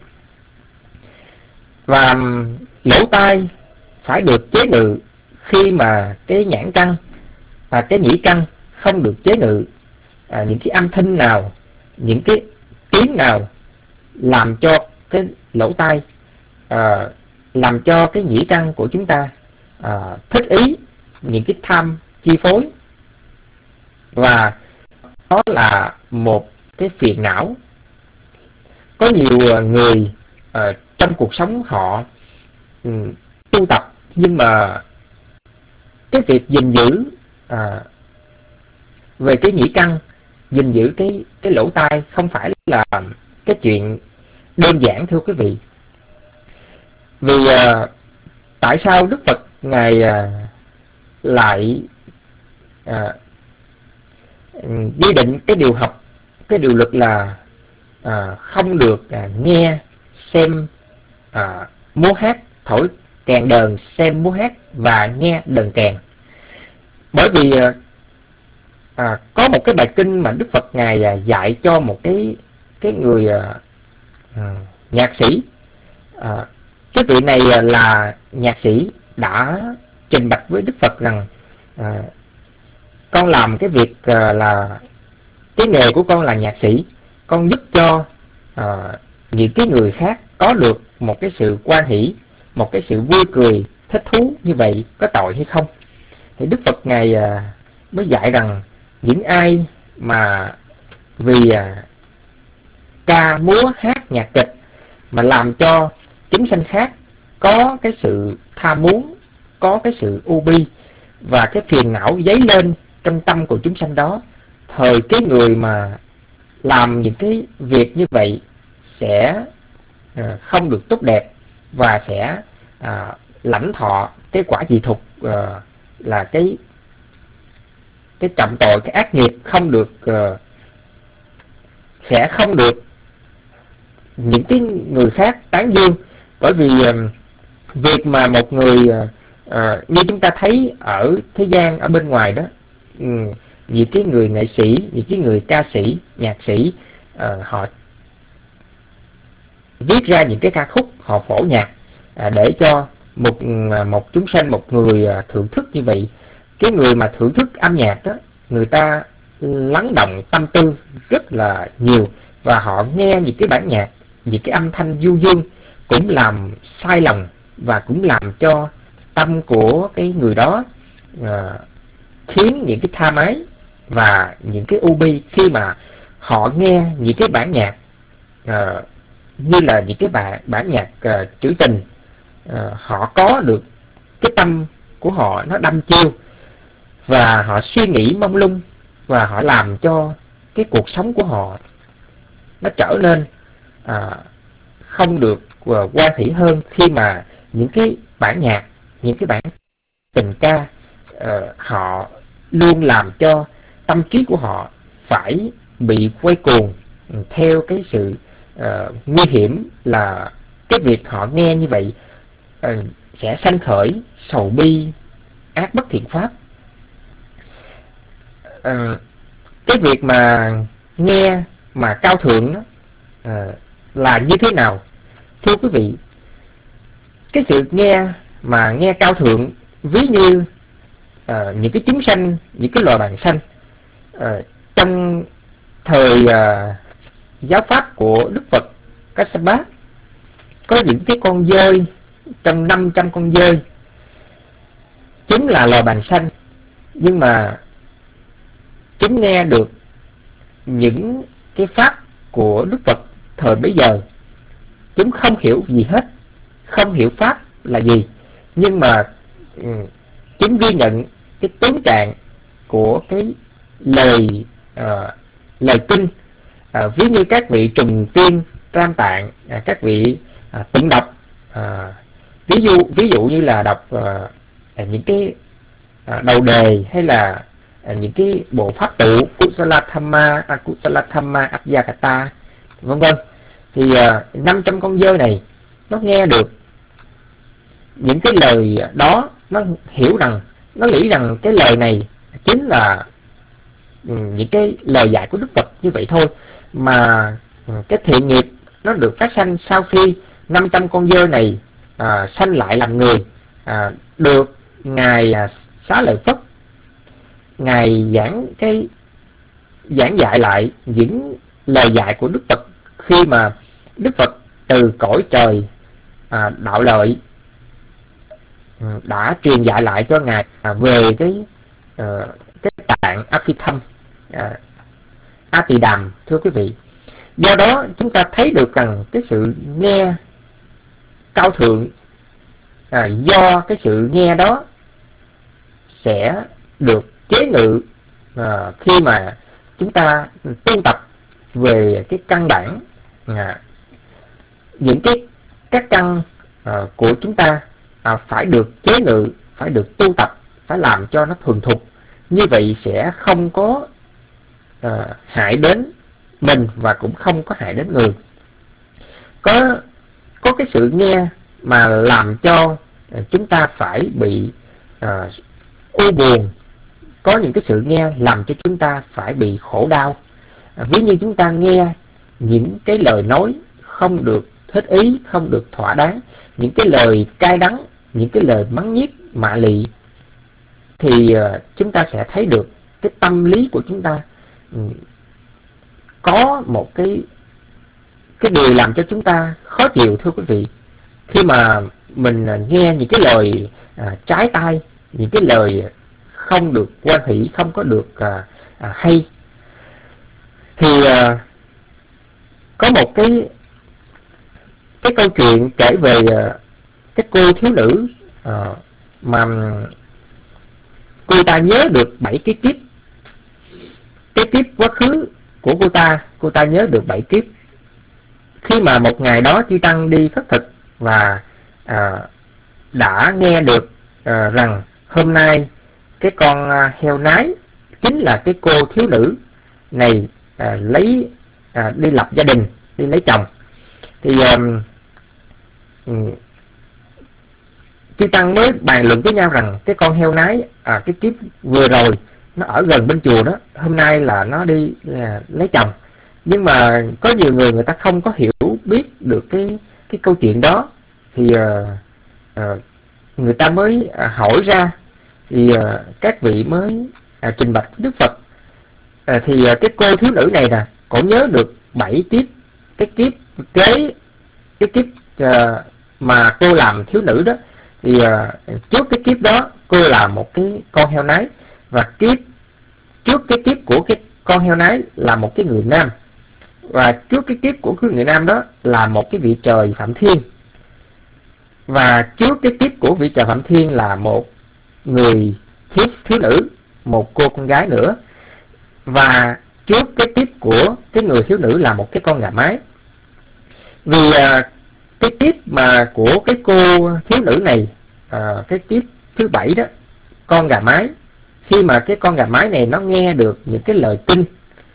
Và lỗ tai phải được chế ngự khi mà cái nhãn căn và cái nhĩ căn không được chế ngự. À, những cái âm thanh nào, những cái tiếng nào làm cho cái lỗ tai, à, làm cho cái nhĩ căn của chúng ta à, thích ý những cái tham chi phối, và đó là một cái phiền não. Có nhiều người à, trong cuộc sống họ um, tu tập, nhưng mà cái việc gìn giữ à, về cái nhĩ căn, gìn giữ cái cái lỗ tai không phải là cái chuyện đơn giản, thưa quý vị. Vì à, tại sao Đức Phật Ngài à, lại à, quy định cái điều học, cái điều luật là à, không được à, nghe, xem à, múa hát, thổi kèn đờn, xem múa hát và nghe đờn kèn? Bởi vì à, à, có một cái bài kinh mà Đức Phật Ngài à, dạy cho một cái cái người à, à, nhạc sĩ. À, cái vị này à, là nhạc sĩ đã trình bạch với Đức Phật rằng à, con làm cái việc à, là cái nghề của con là nhạc sĩ, con giúp cho à, những cái người khác có được một cái sự hoan hỷ, một cái sự vui cười thích thú, như vậy có tội hay không? Thì Đức Phật Ngài à, mới dạy rằng những ai mà vì à, ca múa hát nhạc kịch mà làm cho chúng sanh khác có cái sự tham muốn, có cái sự u bi và cái phiền não dấy lên trong tâm của chúng sanh đó, thời cái người mà làm những cái việc như vậy sẽ à, không được tốt đẹp, và sẽ à, lãnh thọ cái quả dị thục, à, là cái cái trọng tội, cái ác nghiệp không được uh, sẽ không được những cái người khác tán dương. Bởi vì uh, việc mà một người uh, uh, như chúng ta thấy ở thế gian, ở bên ngoài đó, um, những cái người nghệ sĩ, những cái người ca sĩ, nhạc sĩ, uh, họ viết ra những cái ca khúc, họ phổ nhạc uh, để cho một uh, một chúng sanh, một người uh, thưởng thức như vậy. Cái người mà thưởng thức âm nhạc đó, người ta lắng động tâm tư rất là nhiều, và họ nghe những cái bản nhạc, những cái âm thanh du dương cũng làm sai lòng, và cũng làm cho tâm của cái người đó à, khiến những cái tha mái và những cái u bi khi mà họ nghe những cái bản nhạc à, như là những cái bản, bản nhạc à, trữ tình. À, họ có được cái tâm của họ nó đâm chiêu, và họ suy nghĩ mông lung, và họ làm cho cái cuộc sống của họ nó trở nên à, không được uh, hoan hỷ hơn, khi mà những cái bản nhạc, những cái bản tình ca uh, họ luôn làm cho tâm trí của họ phải bị quay cuồng theo cái sự uh, nguy hiểm là cái việc họ nghe như vậy uh, sẽ sanh khởi sầu bi, ác bất thiện pháp. Uh, cái việc mà nghe mà cao thượng đó, uh, là như thế nào? Thưa quý vị, cái sự nghe mà nghe cao thượng, ví như uh, những cái chúng sanh, những cái loài bàng sanh uh, trong thời uh, giáo pháp của Đức Phật Kassapa, có những cái con dơi trong năm trăm con dơi, chúng là loài bàng sanh, nhưng mà chúng nghe được những cái pháp của Đức Phật thời bấy giờ. Chúng không hiểu gì hết, không hiểu pháp là gì, nhưng mà um, chúng ghi nhận cái tướng trạng của cái lời uh, lời kinh, uh, ví như các vị trùng tiên tam tạng, uh, các vị uh, tụng đọc, uh, ví dụ ví dụ như là đọc uh, những cái uh, đầu đề, hay là uh, những cái bộ pháp tụ Kusala Thamma, Akusala Thamma, Abhyakata, vân vân. Thì năm trăm con dơi này nó nghe được những cái lời đó, nó hiểu rằng, nó nghĩ rằng cái lời này chính là những cái lời dạy của Đức Phật như vậy thôi. Mà cái thiện nghiệp nó được phát sanh sau khi năm trăm con dơi này à, sanh lại làm người, à, được Ngài à, Xá Lợi Phất, Ngài giảng cái giảng dạy lại những lời dạy của Đức Phật khi mà Đức Phật từ cõi trời à, đạo lợi đã truyền dạy lại cho Ngài à, về cái à, cái tạng Abhidhamma, à, A Tỳ Đàm, thưa quý vị. Do đó chúng ta thấy được rằng cái sự nghe cao thượng, à, do cái sự nghe đó sẽ được chế ngự à, khi mà chúng ta tu tập về cái căn bản, à, những cái các căn à, của chúng ta à, phải được chế ngự, phải được tu tập, phải làm cho nó thuần thục. Như vậy sẽ không có à, hại đến mình và cũng không có hại đến người. Có có cái sự nghe mà làm cho à, chúng ta phải bị à, u buồn, có những cái sự nghe làm cho chúng ta phải bị khổ đau. À, ví như chúng ta nghe những cái lời nói không được thích ý, không được thỏa đáng, những cái lời cay đắng, những cái lời mắng nhiếc mạ lị, thì uh, chúng ta sẽ thấy được cái tâm lý của chúng ta um, có một cái cái điều làm cho chúng ta khó chịu, thưa quý vị. Khi mà mình uh, nghe những cái lời uh, trái tai, những cái lời không được quan hỷ, không có được uh, uh, hay, thì uh, có một cái cái câu chuyện kể về uh, cái cô thiếu nữ uh, mà cô ta nhớ được bảy cái kiếp, cái kiếp quá khứ của cô ta, cô ta nhớ được bảy kiếp. Khi mà một ngày đó chư tăng đi khất thực và uh, đã nghe được uh, rằng hôm nay cái con uh, heo nái chính là cái cô thiếu nữ này uh, lấy uh, đi lập gia đình, đi lấy chồng, thì um, um, chư tăng mới bàn luận với nhau rằng cái con heo nái à, cái kiếp vừa rồi nó ở gần bên chùa đó, hôm nay là nó đi à, lấy chồng. Nhưng mà có nhiều người người ta không có hiểu biết được cái cái câu chuyện đó, thì à, à, người ta mới à, hỏi ra, thì à, các vị mới à, trình bạch Đức Phật. À, thì à, cái cô thiếu nữ này nè, cổ nhớ được bảy kiếp, cái kiếp kế cái kiếp à, mà cô làm thiếu nữ đó. Thì uh, trước cái kiếp đó cô là một cái con heo nái, và kiếp trước cái kiếp của cái con heo nái là một cái người nam, và trước cái kiếp của cái người nam đó là một cái vị trời Phạm Thiên, và trước cái kiếp của vị trời Phạm Thiên là một người thiếu thiếu nữ, một cô con gái nữa, và trước cái kiếp của cái người thiếu nữ là một cái con gà mái. Vì uh, cái kiếp mà của cái cô thiếu nữ này, à, cái kiếp thứ bảy đó, con gà mái, khi mà cái con gà mái này nó nghe được những cái lời kinh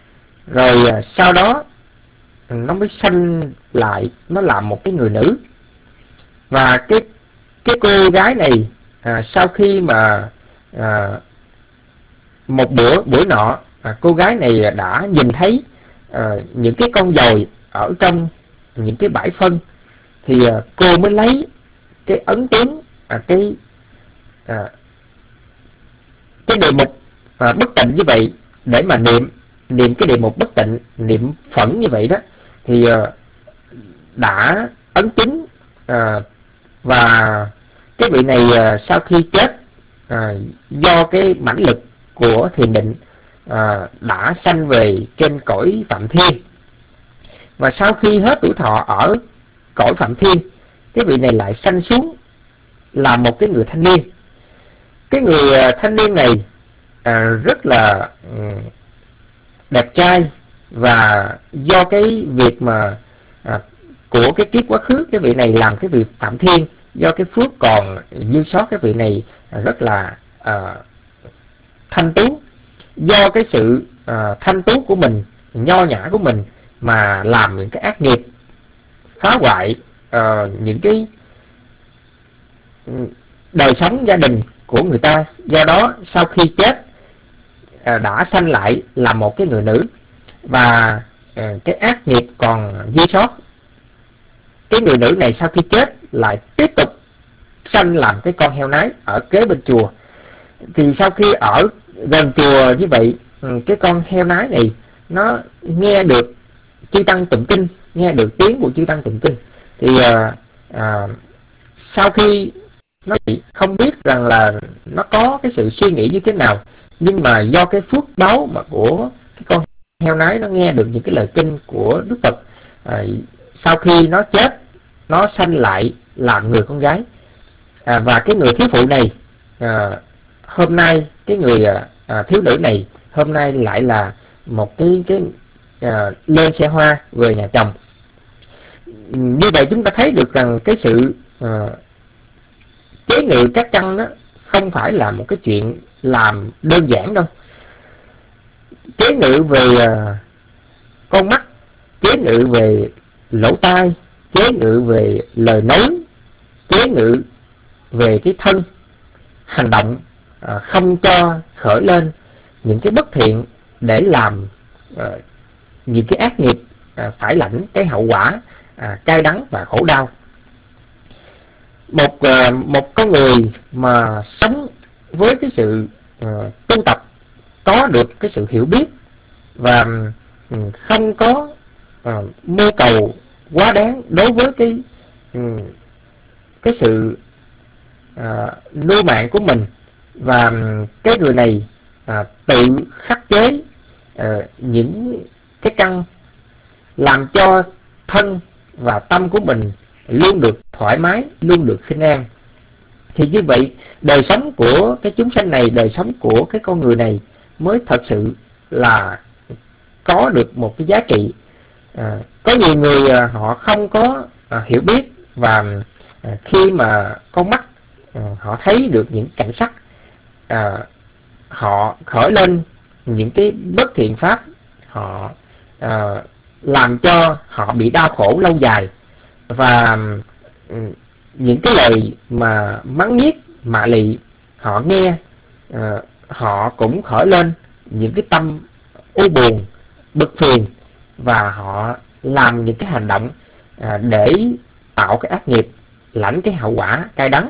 Rồi à, sau đó nó mới sanh lại, nó làm một cái người nữ. Và cái cái cô gái này à, sau khi mà à, một bữa bữa nọ à, cô gái này đã nhìn thấy à, những cái con dồi ở trong những cái bãi phân, thì à, cô mới lấy cái ấn tướng à, cái à, cái đề mục à, bất tịnh như vậy để mà niệm niệm cái đề mục bất tịnh, niệm phẫn như vậy đó, thì à, đã ấn chứng. À, và cái vị này à, sau khi chết à, do cái mãnh lực của thiền định à, đã sanh về trên cõi Phạm Thiên. Và sau khi hết tuổi thọ ở cõi Phạm Thiên, cái vị này lại sanh xuống là một cái người thanh niên. Cái người à, thanh niên này à, rất là um, đẹp trai, và do cái việc mà à, của cái kiếp quá khứ, cái vị này làm cái việc Phạm Thiên, do cái phước còn dư sót, cái vị này rất là à, thanh tú. Do cái sự à, thanh tú của mình, nho nhã của mình, mà làm những cái ác nghiệp phá hoại à, những cái đời sống gia đình của người ta. Do đó sau khi chết à, đã sanh lại là một cái người nữ, và à, cái ác nghiệp còn dư sót. Cái người nữ này sau khi chết lại tiếp tục sanh làm cái con heo nái ở kế bên chùa. Thì sau khi ở gần chùa như vậy, cái con heo nái này nó nghe được chư tăng tụng kinh, nghe được tiếng của chư tăng tụng kinh, thì à, à, sau khi nó không biết rằng là nó có cái sự suy nghĩ như thế nào, nhưng mà do cái phước báu mà của cái con heo nái, nó nghe được những cái lời kinh của Đức Phật. À, sau khi nó chết, nó sanh lại làm người con gái. À, và cái người thiếu phụ này à, hôm nay cái người à, thiếu nữ này hôm nay lại là một cái cái à, lên xe hoa về nhà chồng. Như vậy chúng ta thấy được rằng cái sự à, chế ngự các căn đó không phải là một cái chuyện làm đơn giản đâu. Chế ngự về à, con mắt, chế ngự về lỗ tai, chế ngự về lời nói, chế ngự về cái thân hành động, à, không cho khởi lên những cái bất thiện để làm à, những cái ác nghiệp à, phải lãnh cái hậu quả à, cay đắng và khổ đau. Một à, một con người mà sống với cái sự à, tu tập, có được cái sự hiểu biết và ừ, không có à, mưu cầu quá đáng đối với cái ừ, cái sự à, nuôi mạng của mình, và cái người này à, tự khắc chế à, những cái căn làm cho thân và tâm của mình luôn được thoải mái, luôn được khinh an. Thì như vậy đời sống của cái chúng sanh này, đời sống của cái con người này mới thật sự là có được một cái giá trị. À, có nhiều người à, họ không có à, hiểu biết, và à, khi mà con mắt à, họ thấy được những cảnh sắc, à, họ khởi lên những cái bất thiện pháp, họ à, làm cho họ bị đau khổ lâu dài. Và ừ, những cái lời mà mắng nhiếc mạ lị họ nghe, à, họ cũng khởi lên những cái tâm u buồn, bực phiền, và họ làm những cái hành động à, để tạo cái ác nghiệp, lãnh cái hậu quả cay đắng.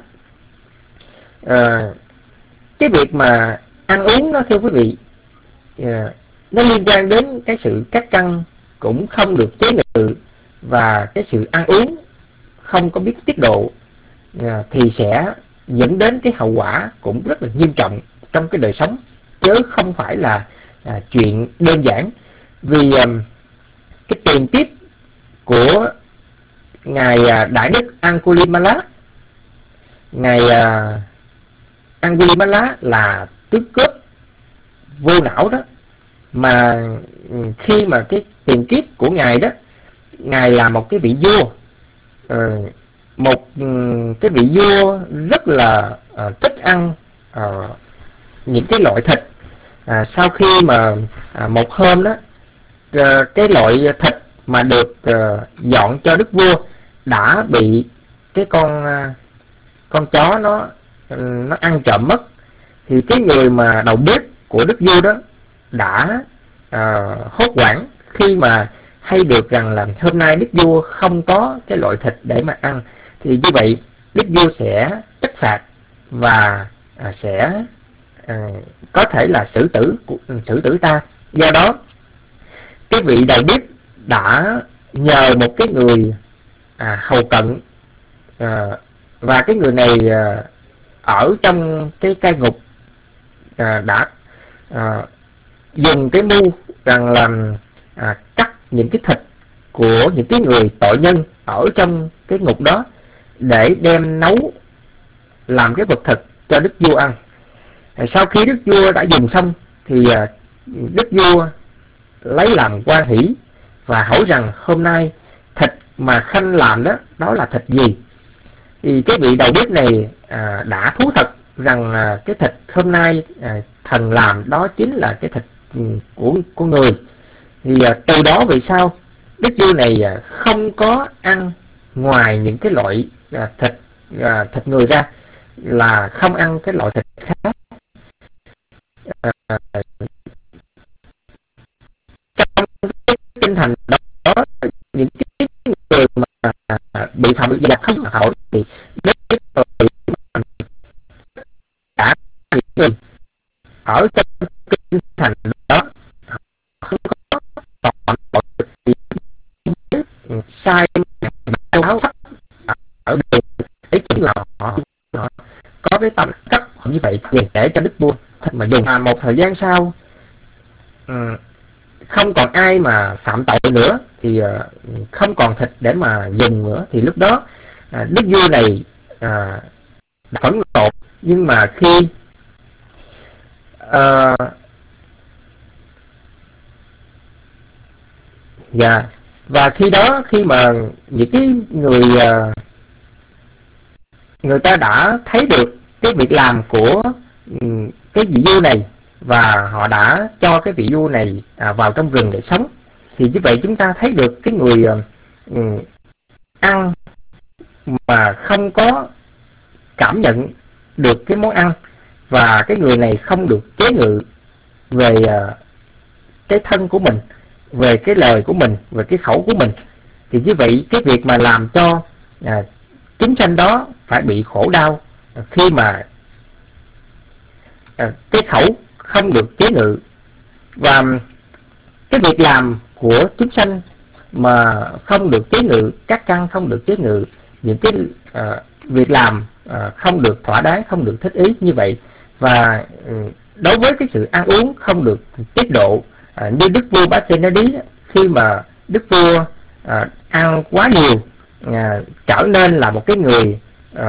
À, cái việc mà ăn uống đó thưa quý vị, à, nó liên quan đến cái sự các căn cũng không được chế ngự, và cái sự ăn uống không có biết tiết độ à, thì sẽ dẫn đến cái hậu quả cũng rất là nghiêm trọng trong cái đời sống, chứ không phải là à, chuyện đơn giản. Vì à, cái tiền kiếp của ngài à, Đại Đức Angulimala, ngài à, Angulimala là tướng cướp vô não đó, mà khi mà cái tiền kiếp của ngài đó, ngài là một cái vị vua, à, một cái vị vua rất là à, thích ăn à, những cái loại thịt. À, sau khi mà à, một hôm đó uh, cái loại thịt mà được uh, dọn cho đức vua đã bị cái con uh, con chó nó nó ăn trộm mất, thì cái người mà đầu bếp của đức vua đó đã uh, hốt hoảng khi mà hay được rằng là hôm nay đức vua không có cái loại thịt để mà ăn, thì như vậy đức vua sẽ trách phạt và à, sẽ à, có thể là xử tử xử tử ta. Do đó cái vị đầu bếp đã nhờ một cái người à, hầu cận, à, và cái người này à, ở trong cái cai ngục à, đã à, dùng cái mưu rằng làm à, cắt những cái thịt của những cái người tội nhân ở trong cái ngục đó để đem nấu làm cái vật thực cho đức vua ăn. Sau khi đức vua đã dùng xong thì đức vua lấy làm hoan hỷ và hỏi rằng hôm nay thịt mà Khanh làm đó đó là thịt gì. Thì cái vị đầu bếp này à, đã thú thật rằng à, cái thịt hôm nay à, thần làm đó chính là cái thịt của của người. Thì à, từ đó về sau đức vua này à, không có ăn ngoài những cái loại à, thịt à, thịt người ra, là không ăn cái loại thịt khác. À, trong cái kinh thành đó, những cái người mà bị phạm và không hỏi thì đến rồi cả những người ở trong kinh thành đó không có phạm tội sai áo sắc ở đường, đấy chính là họ, họ có cái tâm cấp như vậy để cho đức vua thật mà dùng. À, một thời gian sau um, không còn ai mà phạm tội nữa thì uh, không còn thịt để mà dùng nữa, thì lúc đó uh, đức vua này uh, phẫn nộ. Nhưng mà khi uh, yeah, và khi đó khi mà những cái người uh, người ta đã thấy được cái việc làm của um, cái vị vua này và họ đã cho cái vị vua này à, vào trong rừng để sống, thì như vậy chúng ta thấy được cái người uh, ăn mà không có cảm nhận được cái món ăn, và cái người này không được chế ngự về uh, cái thân của mình, về cái lời của mình, về cái khẩu của mình, thì như vậy cái việc mà làm cho à, chúng sanh đó phải bị khổ đau khi mà à, cái khẩu không được chế ngự. Và cái việc làm của chúng sanh mà không được chế ngự, các căn không được chế ngự, những cái à, việc làm à, không được thỏa đáng, không được thích ý như vậy. Và đối với cái sự ăn uống không được tiết độ, à, như đức vua Bá Sê Na Đí, khi mà đức vua à, ăn quá nhiều, à, trở nên là một cái người à,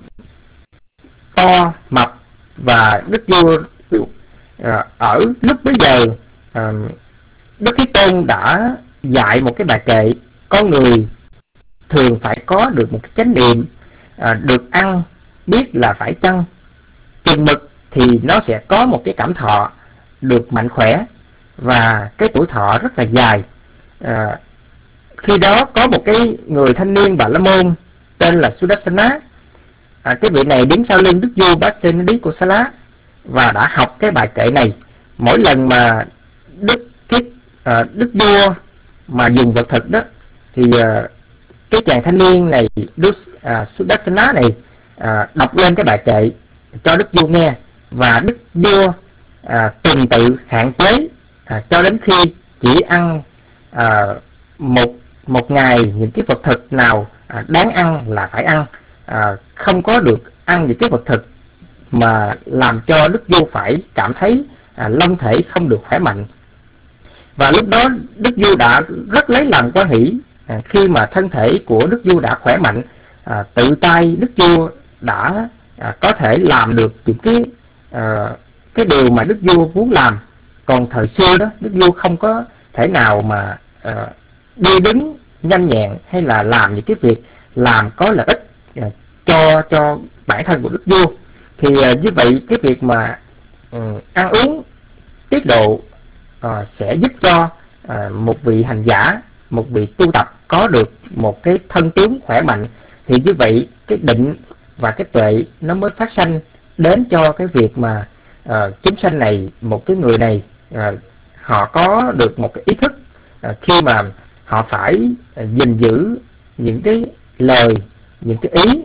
to mập, và đức vua à, ở lúc bấy giờ à, Đức Thế Tôn đã dạy một cái bài kệ: con người thường phải có được một cái chánh niệm, à, được ăn biết là phải chăng, chừng mực thì nó sẽ có một cái cảm thọ được mạnh khỏe và cái tuổi thọ rất là dài. À, khi đó có một cái người thanh niên Bà La Môn tên là Sudarsana, à, cái vị này đứng sau lưng đức vua Bá Sê Na Đí Kosala và đã học cái bài kệ này. Mỗi lần mà đức cái à, đức vua mà dùng vật thực đó, thì à, cái chàng thanh niên này à, Sudarsana này à, đọc lên cái bài kệ cho đức vua nghe, và đức vua à, tuần tự hạn chế à, cho đến khi chỉ ăn à, một một ngày những cái vật thực nào à, đáng ăn là phải ăn, à, không có được ăn những cái vật thực mà làm cho đức vua phải cảm thấy à, long thể không được khỏe mạnh. Và lúc đó đức vua đã rất lấy làm hoan hỷ à, khi mà thân thể của đức vua đã khỏe mạnh, à, tự tay đức vua đã à, có thể làm được những cái à, cái điều mà đức vua muốn làm. Còn thời xưa đó, đức vua không có thể nào mà à, đi đứng nhanh nhẹn hay là làm những cái việc làm có lợi ích à, cho cho bản thân của đức vua. Thì à, như vậy cái việc mà um, ăn uống tiết độ à, sẽ giúp cho à, một vị hành giả, một vị tu tập có được một cái thân tướng khỏe mạnh, thì như vậy cái định và cái tuệ nó mới phát sanh đến cho cái việc mà à, chúng sanh này, một cái người này à, họ có được một cái ý thức à, khi mà họ phải à, gìn giữ những cái lời, những cái ý,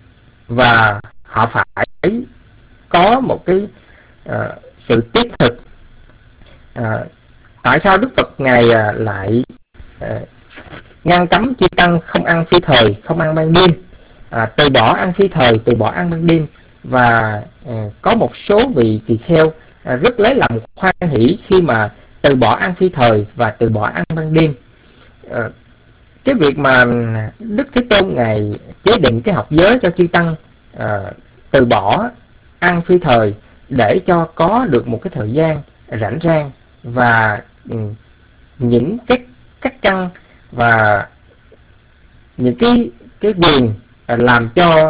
và họ phải có một cái à, sự tiếp thực. À, tại sao Đức Phật Ngài à, lại à, ngăn cấm chư tăng không ăn phi thời, không ăn ban đêm, à, từ bỏ ăn phi thời, từ bỏ ăn ban đêm, và à, có một số vị tỳ kheo à, rất lấy lòng hoan hỷ khi mà từ bỏ ăn phi thời và từ bỏ ăn ban đêm. À, cái việc mà Đức Thế Tôn Ngài chế định cái học giới cho chư tăng à, từ bỏ ăn phi thời để cho có được một cái thời gian rảnh rang, và um, những cái các căn và những cái cái quyền à, làm cho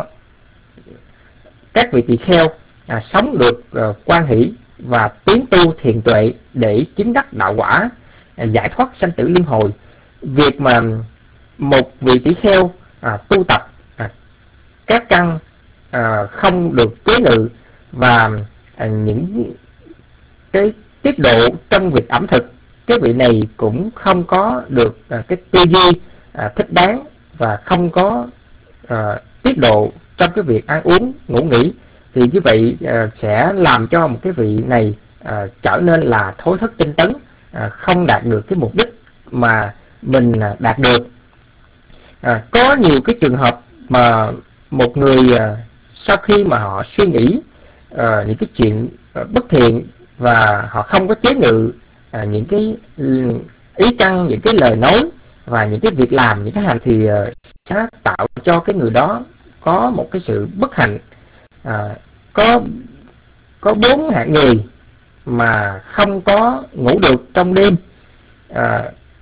các vị tỳ kheo à, sống được à, quan hỷ và tiến tu thiền tuệ để chứng đắc đạo quả, à, giải thoát sanh tử luân hồi. Việc mà một vị tỷ kheo à, tu tập à, các căn à, không được chế ngự, và à, những cái tiết độ trong việc ẩm thực, cái vị này cũng không có được à, cái tư duy à, thích đáng, và không có à, tiết độ trong cái việc ăn uống ngủ nghỉ, thì như vậy à, sẽ làm cho một cái vị này à, trở nên là thối thất tinh tấn, à, không đạt được cái mục đích mà mình à, đạt được. À, có nhiều cái trường hợp mà một người à, sau khi mà họ suy nghĩ à, những cái chuyện à, bất thiện, và họ không có chế ngự à, những cái ý căn, những cái lời nói và những cái việc làm, những cái hành, thì à, sẽ tạo cho cái người đó có một cái sự bất hạnh. À, có có bốn hạng người mà không có ngủ được trong đêm. À,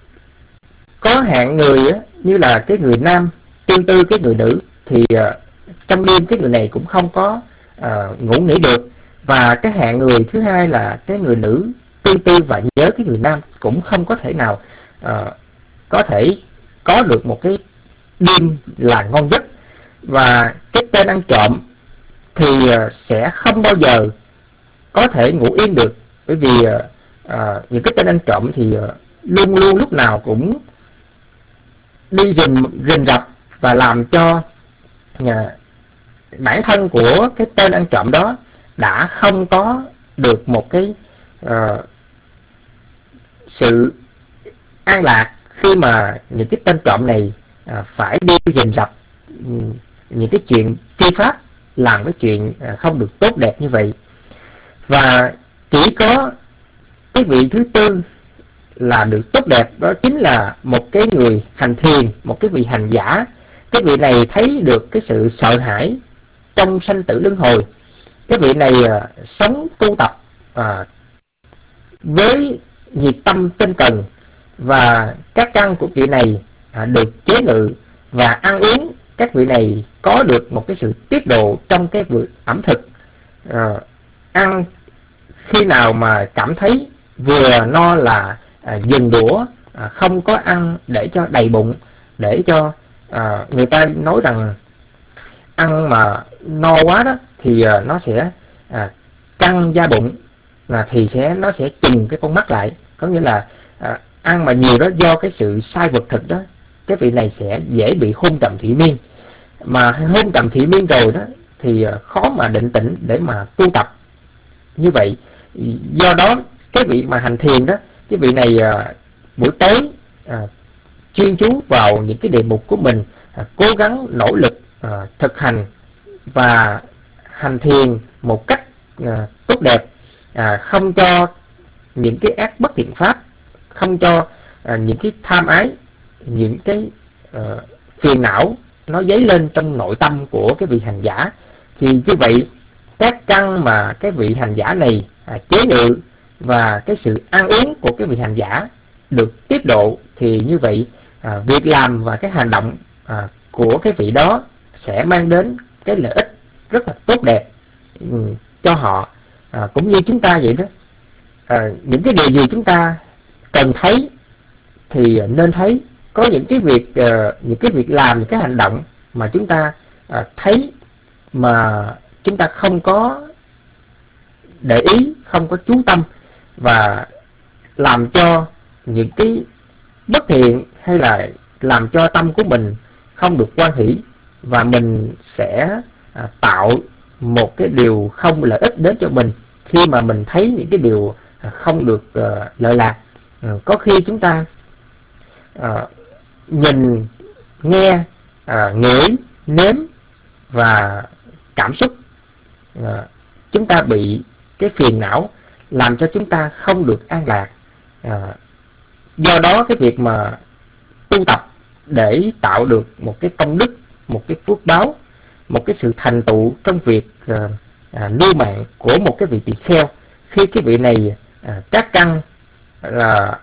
có hạng người á, như là cái người nam, tương tư cái người nữ, thì uh, trong đêm cái người này cũng không có uh, ngủ nghỉ được. Và cái hạng người thứ hai là cái người nữ tương tư và nhớ cái người nam, cũng không có thể nào uh, có thể có được một cái đêm là ngon giấc. Và cái tên ăn trộm thì uh, sẽ không bao giờ có thể ngủ yên được, bởi vì uh, uh, những cái tên ăn trộm thì uh, luôn luôn lúc nào cũng đi rình rình rập, và làm cho à, bản thân của cái tên ăn trộm đó đã không có được một cái à, sự an lạc, khi mà những cái tên trộm này à, phải đi rình rập những cái chuyện phi pháp, làm cái chuyện à, không được tốt đẹp như vậy. Và chỉ có cái vị thứ tư là được tốt đẹp, đó chính là một cái người hành thiền, một cái vị hành giả. Cái vị này thấy được cái sự sợ hãi trong sanh tử luân hồi. Cái vị này à, sống tu tập à, với nhiệt tâm tinh cần, và các căn của vị này à, được chế ngự, và ăn uống các vị này có được một cái sự tiết độ trong cái việc ẩm thực. À, ăn khi nào mà cảm thấy vừa no là à, dừng đũa, à, không có ăn để cho đầy bụng, để cho à, người ta nói rằng ăn mà no quá đó thì à, nó sẽ à, căng da bụng, là thì sẽ nó sẽ chừng cái con mắt lại. Có nghĩa là à, ăn mà nhiều đó, do cái sự sai vật thực đó, cái vị này sẽ dễ bị hôn trầm thủy miên. Mà hôn trầm thủy miên rồi đó thì à, khó mà định tĩnh để mà tu tập. Như vậy do đó cái vị mà hành thiền đó, cái vị này à, buổi tối à, chuyên chú vào những cái đề mục của mình, à, cố gắng nỗ lực à, thực hành và hành thiền một cách à, tốt đẹp, à, không cho những cái ác bất thiện pháp, không cho à, những cái tham ái, những cái à, phiền não nó dấy lên trong nội tâm của cái vị hành giả. Thì như vậy các căn mà cái vị hành giả này à, chế ngự, và cái sự ăn uống của cái vị hành giả được tiết độ, thì như vậy à, việc làm và cái hành động à, của cái vị đó sẽ mang đến cái lợi ích rất là tốt đẹp um, cho họ. À, cũng như chúng ta vậy đó, à, những cái điều gì chúng ta cần thấy thì nên thấy. Có những cái việc uh, những cái việc làm, những cái hành động mà chúng ta uh, thấy mà chúng ta không có để ý, không có chú tâm, và làm cho những cái bất thiện hay là làm cho tâm của mình không được hoan hỷ, và mình sẽ à, tạo một cái điều không lợi ích đến cho mình khi mà mình thấy những cái điều à, không được à, lợi lạc. À, có khi chúng ta à, nhìn, nghe, à, ngửi, nếm và cảm xúc, à, chúng ta bị cái phiền não làm cho chúng ta không được an lạc. À, do đó cái việc mà tu tập để tạo được một cái công đức, một cái phước báo, một cái sự thành tựu trong việc à, à, nuôi mạng của một cái vị tỳ kheo, khi cái vị này à, các căn là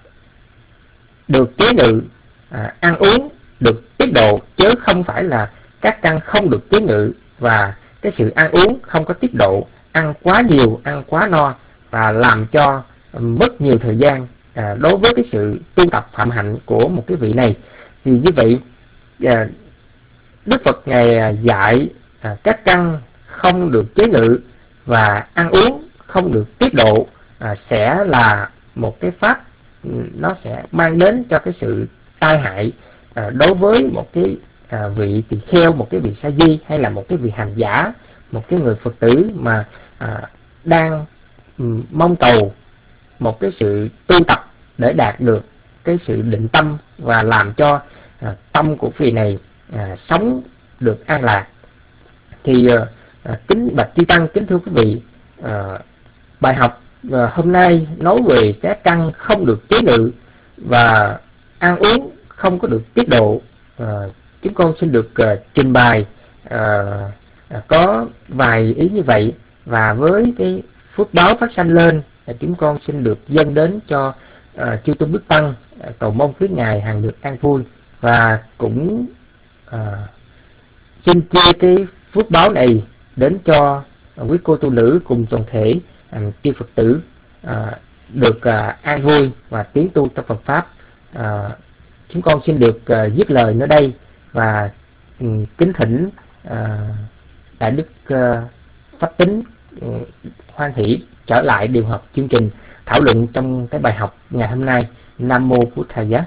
được chế ngự, à, ăn uống được tiết độ, chứ không phải là các căn không được chế ngự và cái sự ăn uống không có tiết độ, ăn quá nhiều, ăn quá no và làm cho mất nhiều thời gian à, đối với cái sự tu tập phạm hạnh của một cái vị này. Thì như vậy à, Đức Phật Ngài dạy à, các căn không được chế ngự và ăn uống không được tiết độ à, sẽ là một cái pháp, nó sẽ mang đến cho cái sự tai hại à, đối với một cái à, vị tỳ kheo, một cái vị sa di, hay là một cái vị hành giả, một cái người Phật tử mà à, đang um, mong cầu một cái sự tu tập để đạt được cái sự định tâm và làm cho à, tâm của vị này à, sống được an lạc. Thì à, kính bạch chư tăng, kính thưa quý vị, à, bài học à, hôm nay nói về các căn không được chế ngự và ăn uống không có được tiết độ. À, chúng con xin được à, trình bày à, à, có vài ý như vậy, và với cái phước báo phát sanh lên, à, chúng con xin được dâng đến cho à, chư tôn đức tăng, à, cầu mong quý ngài hằng được an vui, và cũng à, xin chia cái phước báo này đến cho à, quý cô tu nữ cùng toàn thể à, chư Phật tử à, được à, an vui và tiến tu trong Phật pháp. À, chúng con xin được uh, dứt lời nơi đây và um, kính thỉnh uh, đại đức uh, Pháp Tính uh, hoan hỷ trở lại điều hợp chương trình thảo luận trong cái bài học ngày hôm nay. Nam mô Bụt Thầy Giá.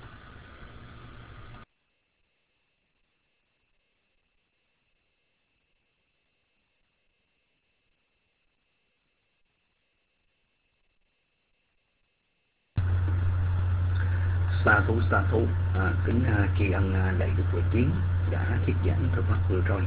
Sa thú sa thú à, kính uh, tri ân uh, đại đức Huệ Tiến đã thuyết giảng thời pháp vừa rồi.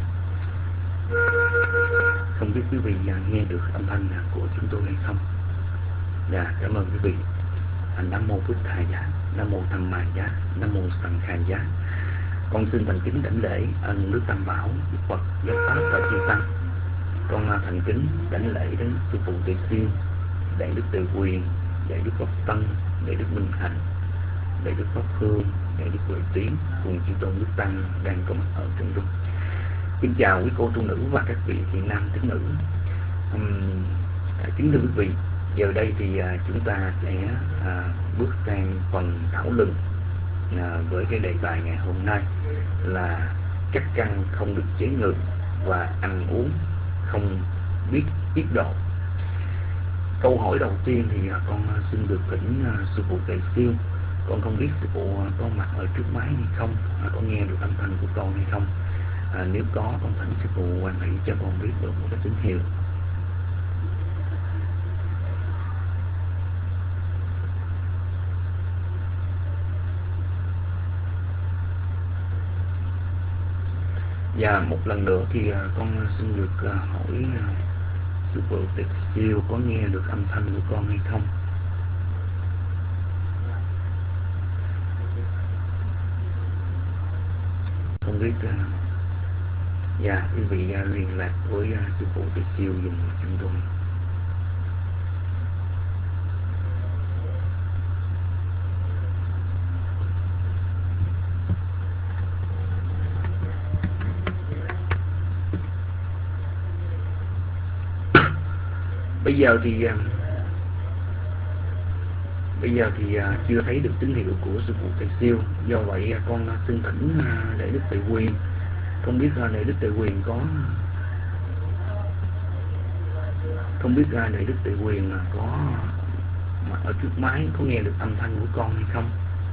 Không biết quý vị uh, nghe được âm thanh uh, của chúng tôi hay không? Dạ, cảm ơn quý vị. À, Nam mô Bụt Thầy Giá, Nam mô Tham Ma Giá, Nam mô Sanh Khai Giá. Con xin thành kính đảnh lễ ân đức Tam Bảo, Đức Phật, Giáo Pháp và chư tăng. Con uh, thành kính đảnh lễ đến sư phụ Tỳ Xuyên, đại đức Từ Quyền, đại đức Phật Tân, đại đức Minh Hạnh, đại đức Pháp Hương, đại đức Huệ Tiến cùng chư tôn đức tăng đang có mặt ở trong room. Kính chào quý cô tu nữ và các vị thiện nam tín nữ. Uhm, à, kính thưa quý vị, giờ đây thì à, chúng ta sẽ à, bước sang phần thảo luận à, với cái đề tài ngày hôm nay là các căn không được chế ngự và ăn uống không biết tiết độ. Câu hỏi đầu tiên thì à, con xin được thỉnh à, sư phụ Tề Siêu. Con không biết sư phụ có mặt ở trước máy hay không, có nghe được âm thanh của con hay không. À, nếu có, con thỉnh sư phụ quan hỷ cho con biết được một cái tín hiệu. Và một lần nữa thì con xin được hỏi sư phụ Tịch Siêu có nghe được âm thanh của con hay không. Không biết uh, dạ quý vị uh, liên lạc với uh, sư phụ Tỳ Siêu dùng chúng tôi. Bây giờ thì uh, bây giờ thì à, chưa thấy được tín hiệu của sư phụ Thầy Siêu, do vậy à, con à, xin thỉnh à, Đại Đức Tề Quyền. Không biết à, Đại Đức Tề Quyền có không biết à, Đại Đức Tề Quyền à, có mà ở trước máy có nghe được âm thanh của con hay không?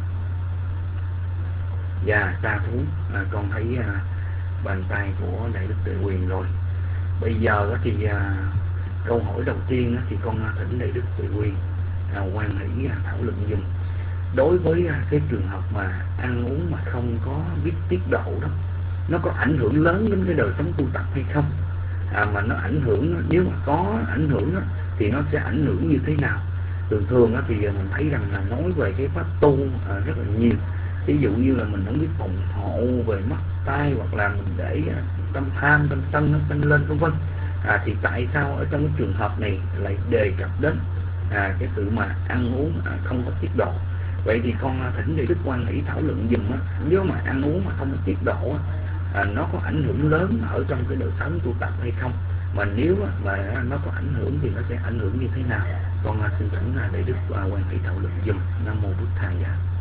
Dạ, sa thú, à, con thấy à, bàn tay của Đại Đức Tề Quyền rồi. Bây giờ thì à, câu hỏi đầu tiên thì con à, thỉnh Đại Đức Tề Quyền à, quan hỷ à, thảo luận dùm. Đối với à, cái trường hợp mà ăn uống mà không có biết tiết độ đó, nó có ảnh hưởng lớn đến cái đời sống tu tập hay không? À, mà nó ảnh hưởng, nếu mà có ảnh hưởng đó, thì nó sẽ ảnh hưởng như thế nào? Thường thường đó, thì mình thấy rằng là nói về cái pháp tu à, rất là nhiều. Ví dụ như là mình không biết phòng hộ về mắt tai, hoặc là mình để à, tâm tham, tâm sân nó sân lên vân vân. À, thì tại sao ở trong cái trường hợp này lại đề cập đến à, cái sự mà ăn uống à, không có tiết độ? Vậy thì con thỉnh Đại Đức Quan Hỷ thảo luận dùm á, nếu mà ăn uống mà không có tiết độ á, à, nó có ảnh hưởng lớn ở trong cái đời sống tu tập hay không? Mà nếu mà nó có ảnh hưởng thì nó sẽ ảnh hưởng như thế nào? Con xin thỉnh Đại Đức Quan Hỷ thảo luận dùm. Nam mô Bụt Thầy.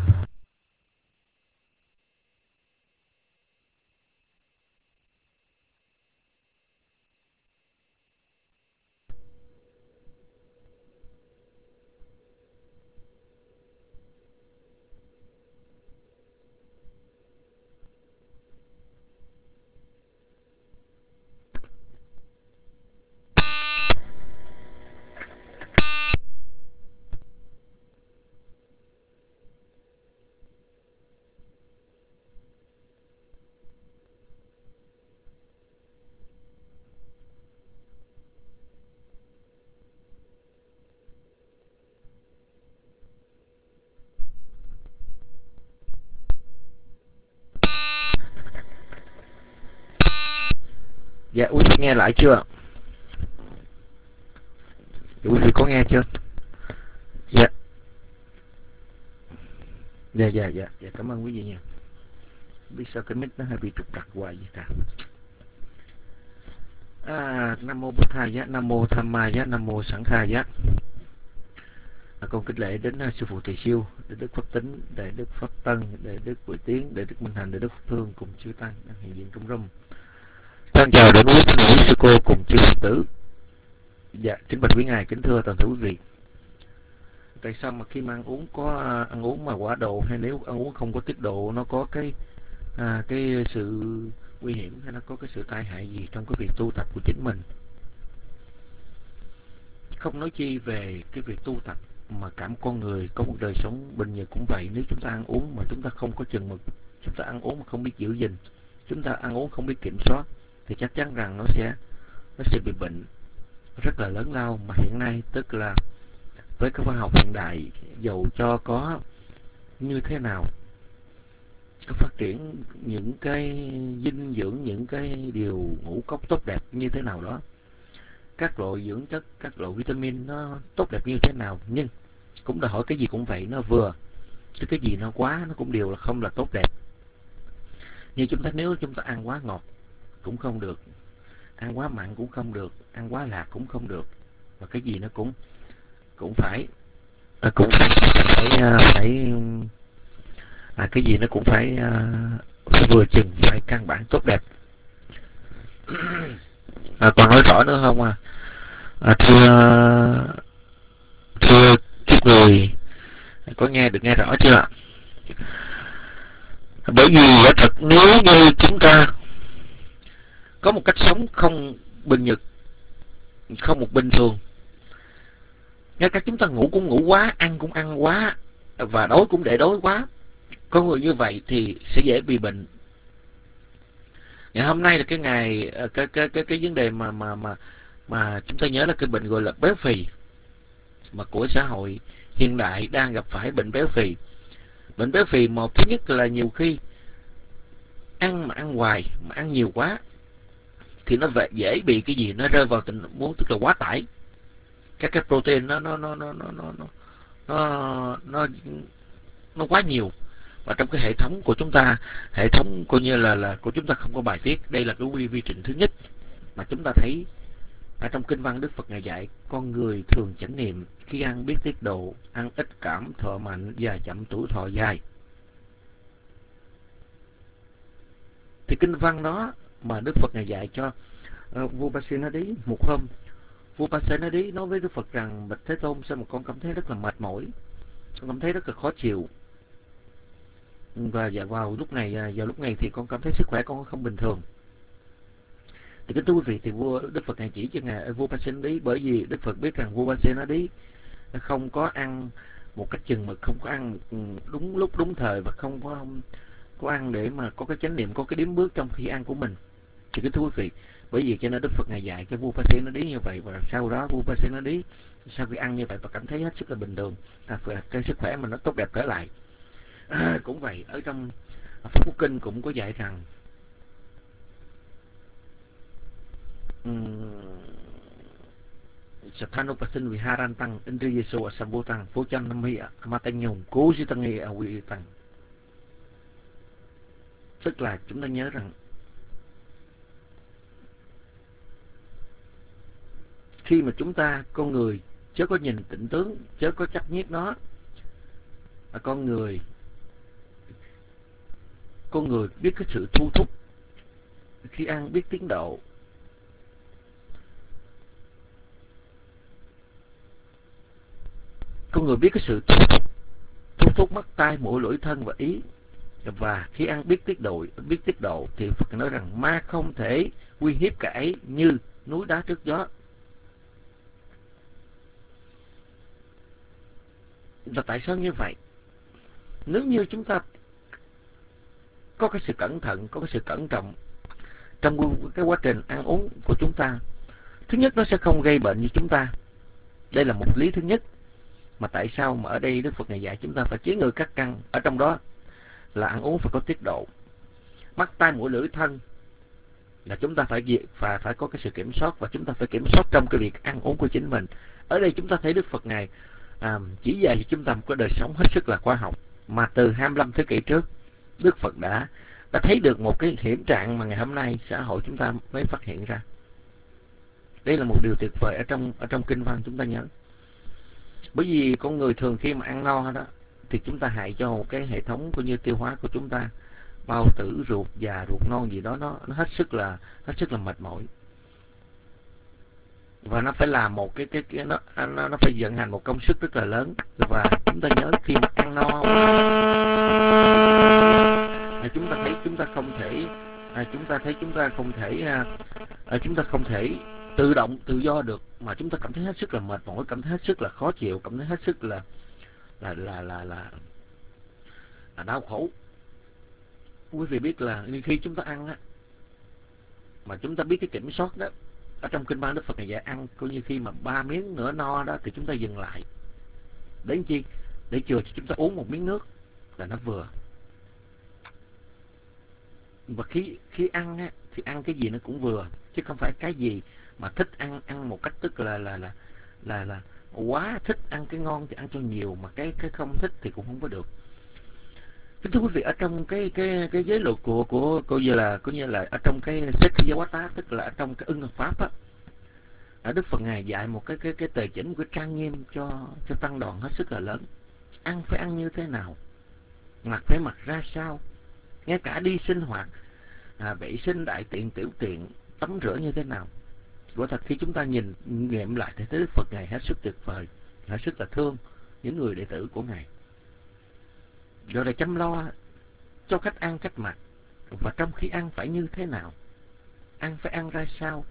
Dạ, quý vị nghe lại chưa? Quý vị có nghe chưa? Dạ. Dạ, dạ, dạ, dạ, cảm ơn quý vị nha. Biết sao cái mic nó hay bị trục trặc hoài vậy ta? À, Nam mô Bụt Thầy giá, Nam mô Tham Ma giá, Nam mô Sẵn Kha giá. À, con kính lễ đến uh, sư phụ Thầy Siêu, Đại Đức Pháp Tính, Đại Đức Pháp Tân, Đại Đức Bội Tiến, Đại Đức Minh Thành, Đại Đức Pháp Thương cùng chư tăng đang hiện diện trong room. Thân chào đến quý nữ sư cô cùng chư Phật tử. Dạ, kính bạch quý ngài, kính thưa toàn thể quý vị. Tại sao mà khi mà ăn uống có uh, ăn uống mà quá độ, hay nếu ăn uống không có tiết độ, nó có cái à, cái sự nguy hiểm, hay nó có cái sự tai hại gì trong cái việc tu tập của chính mình? Không nói chi về cái việc tu tập, mà cảm con người có một đời sống bình nhật cũng vậy. Nếu chúng ta ăn uống mà chúng ta không có chừng mực, chúng ta ăn uống mà không biết giữ gìn, chúng ta ăn uống không biết kiểm soát, thì chắc chắn rằng nó sẽ nó sẽ bị bệnh rất là lớn lao. Mà hiện nay tức là với cái khoa học hiện đại, dầu cho có như thế nào, có phát triển những cái dinh dưỡng, những cái điều ngũ cốc tốt đẹp như thế nào đó, các loại dưỡng chất, các loại vitamin nó tốt đẹp như thế nào, nhưng cũng đòi hỏi cái gì cũng vậy, nó vừa, chứ cái gì nó quá nó cũng đều là không là tốt đẹp. Như chúng ta, nếu chúng ta ăn quá ngọt cũng không được, ăn quá mặn cũng không được, ăn quá lạc cũng không được, và cái gì nó cũng cũng phải cũng phải phải, phải à, cái gì nó cũng phải, phải vừa chừng, phải căn bản tốt đẹp. À, còn nói rõ nữa không à? À, thưa thưa chúc người có nghe được nghe rõ chưa ạ? Bởi vì quả thật nếu như chúng ta có một cách sống không bình nhật, không một bình thường, ngay cả chúng ta ngủ cũng ngủ quá, ăn cũng ăn quá, và đói cũng để đói quá, con người như vậy thì sẽ dễ bị bệnh. Ngày hôm nay là cái ngày cái cái cái cái vấn đề mà mà mà mà chúng ta nhớ là cái bệnh gọi là béo phì, mà của xã hội hiện đại đang gặp phải bệnh béo phì. Bệnh béo phì, một thứ nhất là nhiều khi ăn mà ăn hoài, mà ăn nhiều quá thì nó về dễ bị cái gì, nó rơi vào tình huống tức là quá tải. Các cái protein nó nó nó nó nó nó nó nó nó quá nhiều, và trong cái hệ thống của chúng ta, hệ thống coi như là là của chúng ta không có bài tiết. Đây là cái quy vi trình thứ nhất mà chúng ta thấy Ở trong kinh văn Đức Phật Ngài dạy con người thường chánh niệm, khi ăn biết tiết độ, ăn ít cảm thọ mạnh và chậm tuổi thọ dài. Thì kinh văn đó mà Đức Phật Ngài dạy cho uh, vua Pasenadi. Một hôm vua Pasenadi nói với Đức Phật rằng: bạch Thế Tôn, sao mà con cảm thấy rất là mệt mỏi, con cảm thấy rất là khó chịu, và vào lúc này vào lúc này thì con cảm thấy sức khỏe con không bình thường. Thì kính thưa quý vị, thì vua Đức Phật Ngài chỉ cho ngài vua Pasenadi, bởi vì Đức Phật biết rằng vua Pasenadi không có ăn một cách chừng mực, không có ăn đúng lúc đúng thời, và không có có ăn để mà có cái chánh niệm, có cái điếm bước trong khi ăn của mình. Thì kính thưa quý vị, bởi vì cho nên Đức Phật Ngài dạy cho vua Pasenadi như vậy, và sau đó vua Pasenadi sau khi ăn như vậy và cảm thấy hết sức là bình thường, à, cái sức khỏe mình nó tốt đẹp trở lại. À, cũng vậy, ở trong Pháp Quốc Kinh cũng có dạy rằng Sathanopasin Viharantang Indriyeso Asambotang Phochan Nami Amatanyong Cố Sĩ Tăng Nghi Awi Tăng. Tức là chúng ta nhớ rằng khi mà chúng ta, con người, chớ có nhìn tịnh tướng, chớ có chấp nhiếp nó, mà con người con người biết cái sự thu thúc, khi ăn biết tiến độ, con người biết cái sự thu thúc, thu thúc mắt tai mũi lưỡi thân và ý, và khi ăn biết tiết độ, biết tiết độ thì Phật nói rằng ma không thể uy hiếp cả ấy như núi đá trước gió. Và tại sao như vậy? Nếu như chúng ta có cái sự cẩn thận, có cái sự cẩn trọng trong cái quá trình ăn uống của chúng ta, thứ nhất nó sẽ không gây bệnh như chúng ta. Đây là một lý thứ nhất mà tại sao mà ở đây Đức Phật Ngài dạy chúng ta phải chế ngự các căn. Ở trong đó là ăn uống phải có tiết độ, mắt tai mũi lưỡi thân là chúng ta phải phải phải có cái sự kiểm soát, và chúng ta phải kiểm soát trong cái việc ăn uống của chính mình. Ở đây chúng ta thấy Đức Phật Ngài à, chỉ dạy cho chúng ta một cái đời sống hết sức là khoa học, mà từ hai mươi lăm thế kỷ trước Đức Phật đã đã thấy được một cái hiểm trạng mà ngày hôm nay xã hội chúng ta mới phát hiện ra. Đây là một điều tuyệt vời ở trong ở trong kinh văn chúng ta nhớ. Bởi vì con người thường khi mà ăn no đó thì chúng ta hại cho một cái hệ thống cũng như tiêu hóa của chúng ta, bao tử, ruột già, ruột non gì đó, nó nó hết sức là hết sức là mệt mỏi, và nó phải làm một cái cái, cái nó nó nó phải vận hành một công sức rất là lớn. Và chúng ta nhớ khi mà ăn no à, chúng ta thấy chúng ta không thể à, chúng ta thấy chúng ta không thể à, chúng ta không thể tự động tự do được, mà chúng ta cảm thấy hết sức là mệt mỏi, cảm thấy hết sức là khó chịu, cảm thấy hết sức là là là là là, là đau khổ. Quý vị biết là khi chúng ta ăn á, mà chúng ta biết cái kiểm soát đó, ở trong kinh văn Đức Phật Ngài dạy ăn coi như khi mà ba miếng nữa no đó thì chúng ta dừng lại. Đến chi? Để chừa cho chúng ta uống một miếng nước là nó vừa. Và khi khi ăn á, thì ăn cái gì nó cũng vừa, chứ không phải cái gì mà thích ăn ăn một cách tức là là là là là quá thích ăn cái ngon thì ăn cho nhiều, mà cái cái không thích thì cũng không có được. Kính thưa quý vị, ở trong cái cái cái giới luật của của coi như là coi như là ở trong cái Sikkhiявata, tức là ở trong cái ưng pháp á, ở Đức Phật Ngài dạy một cái cái cái tề chỉnh, cái trang nghiêm cho cho tăng đoàn hết sức là lớn. Ăn phải ăn như thế nào, mặc phải mặc ra sao, ngay cả đi sinh hoạt, à, vệ sinh đại tiện tiểu tiện, tắm rửa như thế nào. Quả thật khi chúng ta nhìn nghiệm lại thì thấy Đức Phật Ngài hết sức tuyệt vời, hết sức là thương những người đệ tử của Ngài, rồi là chăm lo cho cách ăn cách mặc, và trong khi ăn phải như thế nào, ăn phải ăn ra sao,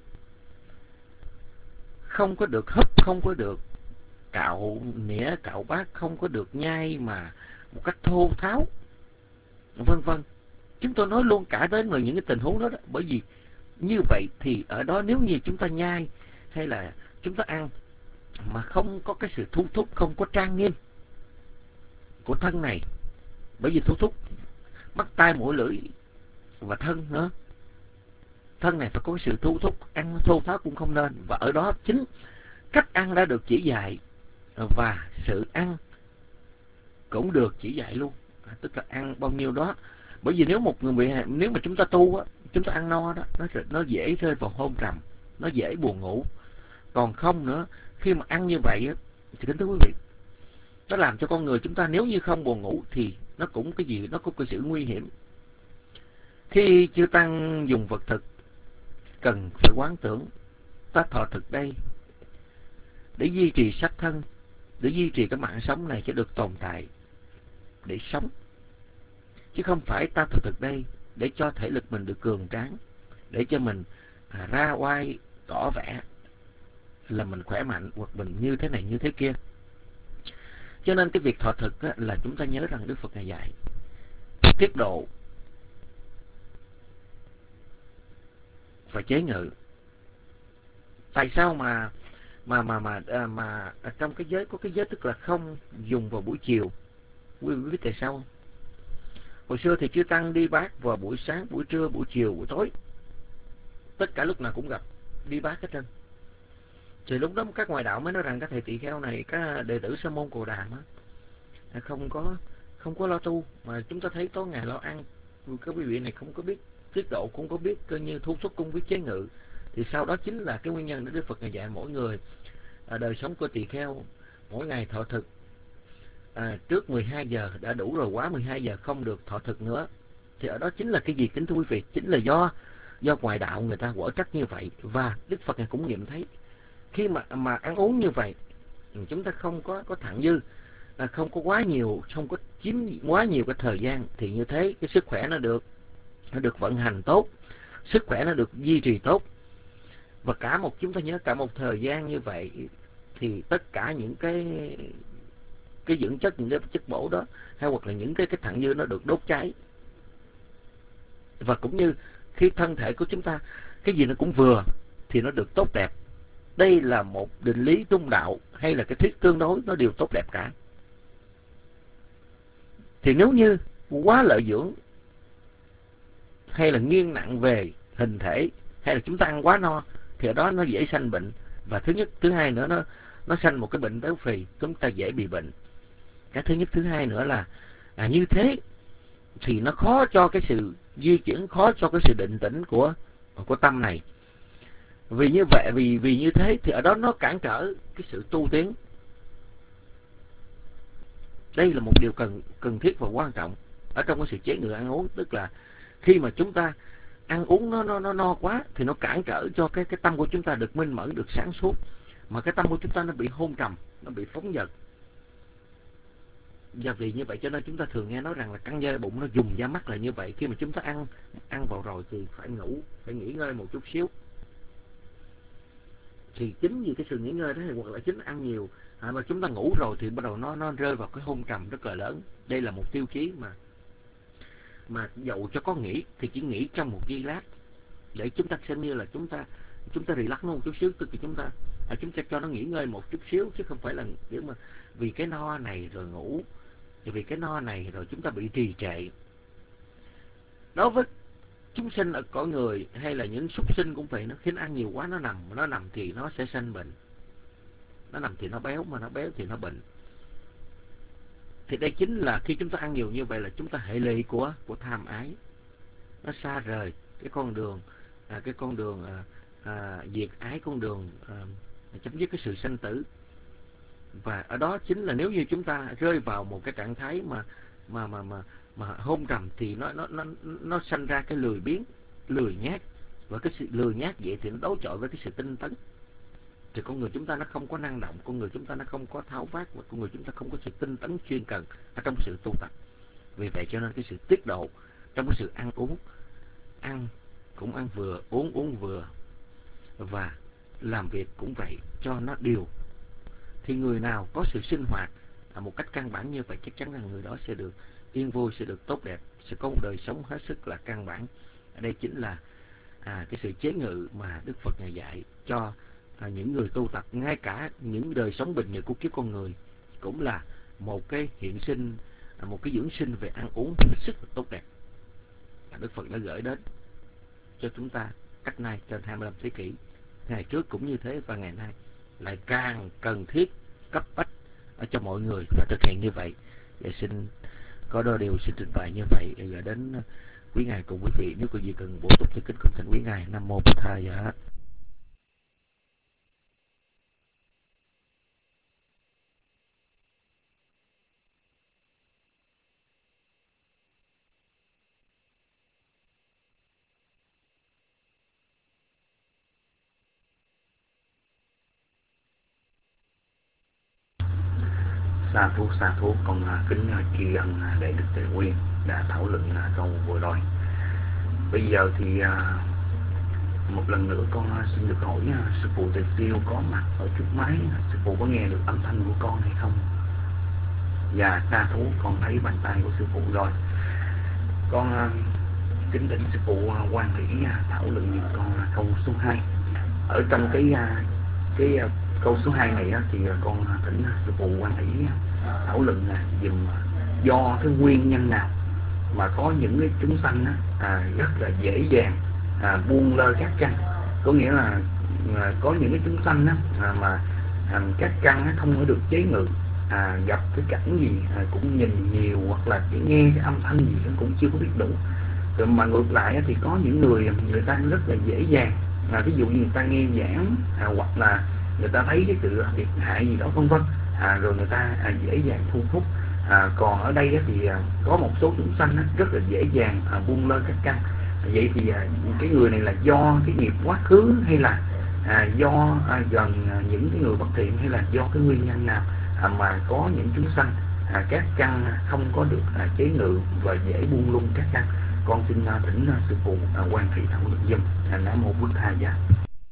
không có được húp, không có được cạo nĩa cạo bát, không có được nhai mà một cách thô tháo, vân vân. Chúng tôi nói luôn cả đến những cái tình huống đó, đó bởi vì như vậy thì ở đó nếu như chúng ta nhai hay là chúng ta ăn mà không có cái sự thu thúc, không có trang nghiêm của thân này, bởi vì thu thúc mắt tai mũi lưỡi và thân nữa, thân này phải có sự thu thúc, ăn thô tháo cũng không nên. Và ở đó chính cách ăn đã được chỉ dạy, và sự ăn cũng được chỉ dạy luôn, à, tức là ăn bao nhiêu đó. Bởi vì nếu một người bị nếu mà chúng ta tu á, chúng ta ăn no đó, nó nó dễ rơi vào hôn trầm, nó dễ buồn ngủ, Còn không nữa, khi mà ăn như vậy á, thì kính thưa quý vị, nó làm cho con người chúng ta nếu như không buồn ngủ thì nó cũng cái gì, nó có cái sự nguy hiểm. Khi chư tăng dùng vật thực, cần phải quán tưởng ta thọ thực đây để duy trì sắc thân, để duy trì cái mạng sống này sẽ được tồn tại, để sống, chứ không phải ta thọ thực đây để cho thể lực mình được cường tráng, để cho mình à, ra oai tỏ vẻ là mình khỏe mạnh hoặc mình như thế này như thế kia. Cho nên cái việc thọ thực á, là chúng ta nhớ rằng Đức Phật Ngài dạy tiết độ và chế ngự. Tại sao mà mà mà mà à, mà à, trong cái giới có cái giới tức là không dùng vào buổi chiều? Quý vị biết tại sao không? Hồi xưa thì chư tăng đi bát vào buổi sáng, buổi trưa, buổi chiều, buổi tối, tất cả lúc nào cũng gặp đi bát hết trơn. Thì lúc đó các ngoại đạo mới nói rằng các thầy tỳ kheo này, các đệ tử Sa môn Cồ Đàm á, không có không có lo tu, mà chúng ta thấy tối ngày lo ăn. Các quý vị này không có biết tiết độ, cũng có biết coi như thu xuất cung, biết chế ngự. Thì sau đó chính là cái nguyên nhân để Đức Phật Ngài dạy mỗi người à, đời sống của tỳ kheo mỗi ngày thọ thực à, trước mười hai giờ đã đủ rồi, quá mười hai giờ không được thọ thực nữa. Thì ở đó chính là cái gì kính thưa quý vị? Chính là do do ngoại đạo người ta quở trách như vậy, và Đức Phật Ngài cũng nghiệm thấy khi mà mà ăn uống như vậy chúng ta không có có thặng dư, à, không có quá nhiều, không có chiếm quá nhiều cái thời gian, thì như thế cái sức khỏe nó được nó được vận hành tốt, sức khỏe nó được duy trì tốt. Và cả một chúng ta nhớ cả một thời gian như vậy thì tất cả những cái cái dưỡng chất, những cái chất bổ đó hay hoặc là những cái cái thặng dư nó được đốt cháy. Và cũng như khi thân thể của chúng ta cái gì nó cũng vừa thì nó được tốt đẹp. Đây là một định lý trung đạo hay là cái thuyết tương đối, nó đều tốt đẹp cả. Thì nếu như quá lợi dưỡng hay là nghiêng nặng về hình thể, hay là chúng ta ăn quá no, thì ở đó nó dễ sanh bệnh. Và thứ nhất, thứ hai nữa nó nó sanh một cái bệnh béo phì, chúng ta dễ bị bệnh. Cái thứ nhất, thứ hai nữa là à, như thế thì nó khó cho cái sự di chuyển, khó cho cái sự định tĩnh của của tâm này. Vì như vậy, vì vì như thế thì ở đó nó cản trở cái sự tu tiến. Đây là một điều cần cần thiết và quan trọng ở trong cái sự chế ngự ăn uống, tức là khi mà chúng ta ăn uống nó nó nó no quá thì nó cản trở cho cái cái tâm của chúng ta được minh mẫn, được sáng suốt, mà cái tâm của chúng ta nó bị hôn trầm, nó bị phóng dật. Và vì như vậy cho nên chúng ta thường nghe nói rằng là căng da bụng nó dùng da mắt là như vậy. Khi mà chúng ta ăn ăn vào rồi thì phải ngủ, phải nghỉ ngơi một chút xíu. Thì chính vì cái sự nghỉ ngơi đó, hoặc là chính ăn nhiều à, mà chúng ta ngủ rồi thì bắt đầu nó nó rơi vào cái hôn trầm rất là lớn. Đây là một tiêu chí mà mà dầu cho có nghỉ thì chỉ nghỉ trong một giây lát để chúng ta xem như là chúng ta chúng ta relax nó một chút xíu, tức là chúng ta à, chúng ta cho nó nghỉ ngơi một chút xíu, chứ không phải là để mà vì cái no này rồi ngủ, thì vì cái no này rồi chúng ta bị trì trệ. Đối với chúng sinh ở cõi người hay là những súc sinh cũng vậy, nó khi nó ăn nhiều quá nó nằm, nó nằm thì nó sẽ sanh bệnh, nó nằm thì nó béo, mà nó béo thì nó bệnh. Thì đây chính là khi chúng ta ăn nhiều như vậy là chúng ta hệ lụy của của tham ái, nó xa rời cái con đường à, cái con đường à, à, diệt ái, con đường à, chấm dứt cái sự sanh tử. Và ở đó chính là nếu như chúng ta rơi vào một cái trạng thái mà mà mà mà mà hôn trầm thì nó nó nó nó sanh ra cái lười biếng, lười nhác, và cái sự lười nhác vậy thì nó đối chọi với cái sự tinh tấn. Thì con người chúng ta nó không có năng động, con người chúng ta nó không có tháo vát, và con người chúng ta không có sự tinh tấn chuyên cần ở trong sự tu tập. Vì vậy cho nên cái sự tiết độ trong cái sự ăn uống, ăn cũng ăn vừa, uống uống vừa, và làm việc cũng vậy cho nó điều. Thì người nào có sự sinh hoạt à, một cách căn bản như vậy, chắc chắn là người đó sẽ được yên vui, sẽ được tốt đẹp, sẽ có một đời sống hết sức là căn bản. Ở đây chính là à, cái sự chế ngự mà Đức Phật Ngài dạy cho à, những người tu tập. Ngay cả những đời sống bình thường của kiếp con người cũng là một cái hiện sinh, à, một cái dưỡng sinh về ăn uống hết sức là tốt đẹp. à, Đức Phật đã gửi đến cho chúng ta cách nay trên hai mươi lăm thế kỷ. Ngày trước cũng như thế, và ngày nay lại càng cần thiết, cấp bách ở cho mọi người phải thực hiện như vậy. Để xin có đôi điều xin trình bày như vậy gửi đến quý ngài cùng quý vị. Nếu có gì cần bổ túc thì kính cung thỉnh quý ngài. Nam mô Bổn Thầy. Sa thú sa thú, con kính tri ân Đại Đức Tề Nguyên đã thảo luận câu vừa rồi. Bây giờ thì một lần nữa con xin được hỏi sư phụ Tề Siêu có mặt ở trước máy, sư phụ có nghe được âm thanh của con hay không? Và sa thú, con thấy bàn tay của sư phụ rồi. Con kính thỉnh sư phụ Quan Thủy thảo luận giùm con câu số hai. Ở trong cái cái câu số hai này thì con thỉnh sư phụ Quan Thủy thảo luận dùm do cái nguyên nhân nào mà có những cái chúng sanh à, rất là dễ dàng à, buông lơi các căn. Có nghĩa là à, có những cái chúng sanh á, à, mà à, các căn á, không có được chế ngự, à, gặp cái cảnh gì à, cũng nhìn nhiều, hoặc là cái nghe cái âm thanh gì cũng chưa có biết đủ. Rồi mà ngược lại á, thì có những người người ta rất là dễ dàng, à, ví dụ như người ta nghe giảng à, hoặc là người ta thấy cái sự thiệt hại gì đó vân vân, à, rồi người ta à, dễ dàng thu hút. À, còn ở đây á, thì à, có một số chúng sanh á, rất là dễ dàng à, buông lơi các căn. Vậy thì à, cái người này là do cái nghiệp quá khứ, hay là à, do à, gần à, những cái người bất thiện, hay là do cái nguyên nhân nào à, mà có những chúng sanh à, các căn không có được à, chế ngự và dễ buông lung các căn? Con xin à, thỉnh à, sư phụ à, Quan Thủy thảo luận dùm. À, Nam mô Bụt Thầy Giá.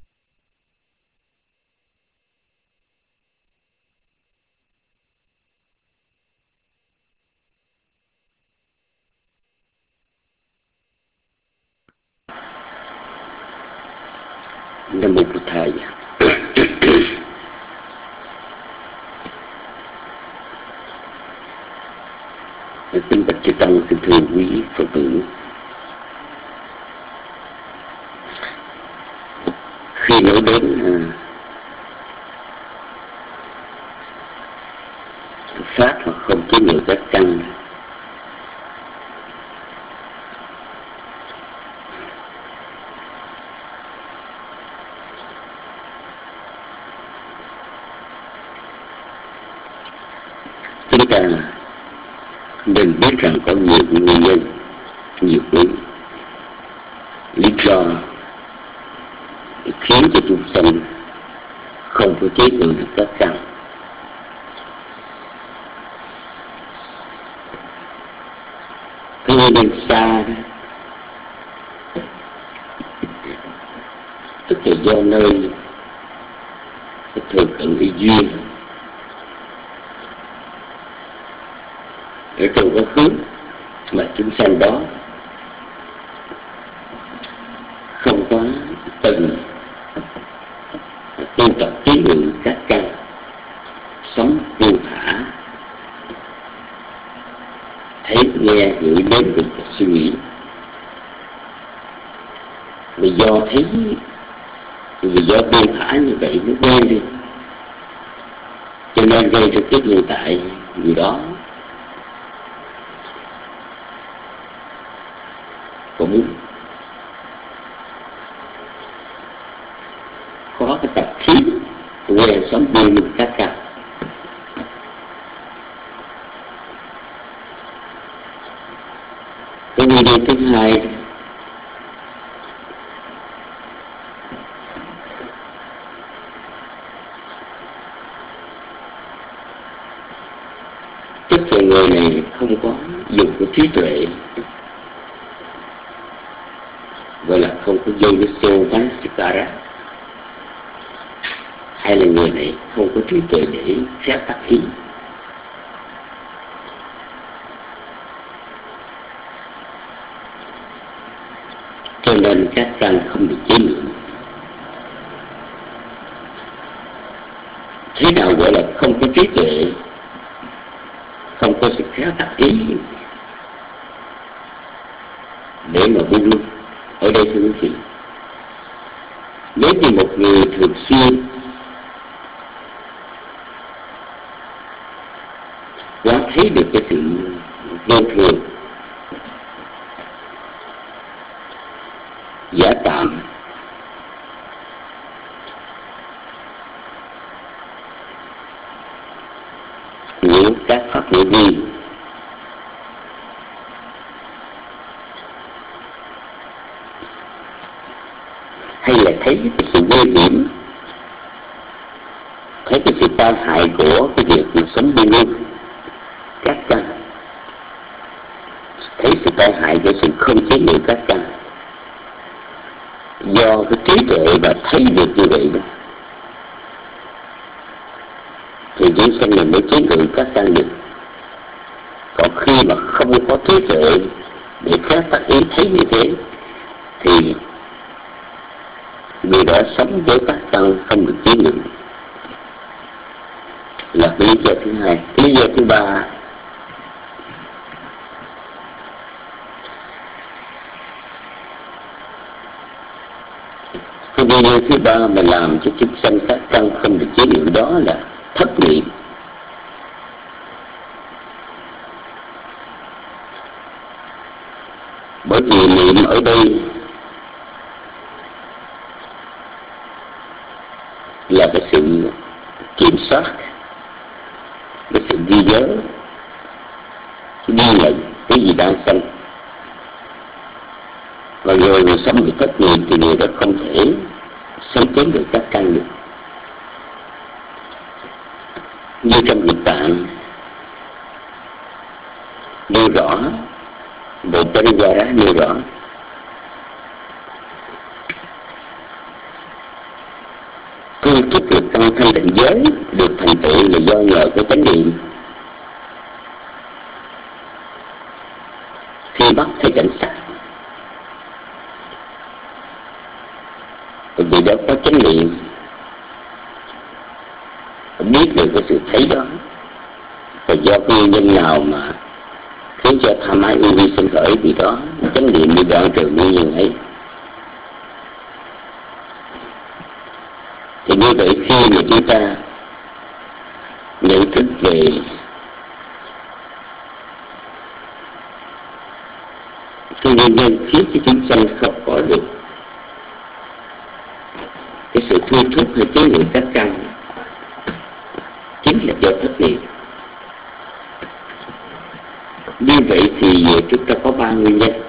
Nam mô Bụt Thầy. Kính bạch chư tăng, kính thưa quý Phật tử. Khi nói đến uh, phát hoặc không chế ngự các căn, chúng ta nên biết rằng có nhiều nguyên nhân, nhiều cái lý do khiến cho chúng sanh không có chế ngự được các căn. Cái nguyên nhân xa đó, tức là do nơi cái thừa cận y duyên ở trong quá khứ mà chúng sanh đó không có từng tu tập chế ngự các căn, sống buông thả, thấy nghe ngửi đến được suy nghĩ. Vì do thấy, vì do buông thả như vậy nó quen đi, cho nên gây ra cái hiện tại gì đó cũng có cái tập khí quen sống buông lung các căn. Cái nguyên nhân thứ hai, tức là người này không có dùng cái trí tuệ, gọi là không có Yogiso Manasikara, hay là người này không có trí tuệ để khéo tác ý. Cho nên các căn không được chế ngự. Thế nào gọi là không có trí tuệ, không có sự khéo tác ý để mà buông lung? Ở đây thưa quý vị, nếu như một người thường xuyên quán thấy được cái sự vô thường, giả tạm, những các pháp nội vi, hay là thấy cái sự nguy hiểm, thấy cái sự tai hại của cái việc mà sống buông lung, tai hại của sự không chế ngự các căn. Do cái trí tuệ và thấy được như vậy đó, thì chúng sanh mình mới chế ngự các căn được. Còn khi mà không có trí tuệ để phép tác ý thấy như thế, thì người đó sống với các căn không được chế ngự. Là lý do thứ hai. Lý do thứ ba, cái lý do thứ ba mà làm cho chúng sanh các căn không được chế ngự đó là thất niệm. Bởi vì niệm ở đây là cái sự kiểm soát, cái sự ghi nhớ, cái ghi nhận cái gì đang sanh. Và người người sống bị thất niệm thì người đó không thể sống tiến được các căn được. Như trong Nghiệp Tạng nêu rõ, Bộ Pariwara nêu rõ, phương thức lực căn thanh định giới được thành tựu là do nhờ cái chánh niệm. Khi bắt thấy cảnh sắc, vì đó có chánh niệm, biết được cái sự thấy đó, và do nguyên nhân nào mà khiến cho tham ái ưu vi sinh khởi, thì đó chánh niệm đi đoạn trừ nguyên nhân ấy. Thì như vậy khi mà chúng ta nhận thức về cái nguyên nhân khiến cho chúng sanh không có được cái sự thôi thúc hay chế ngự các căn, chính là do thất niệm. Như vậy thì chúng ta có ba nguyên nhân.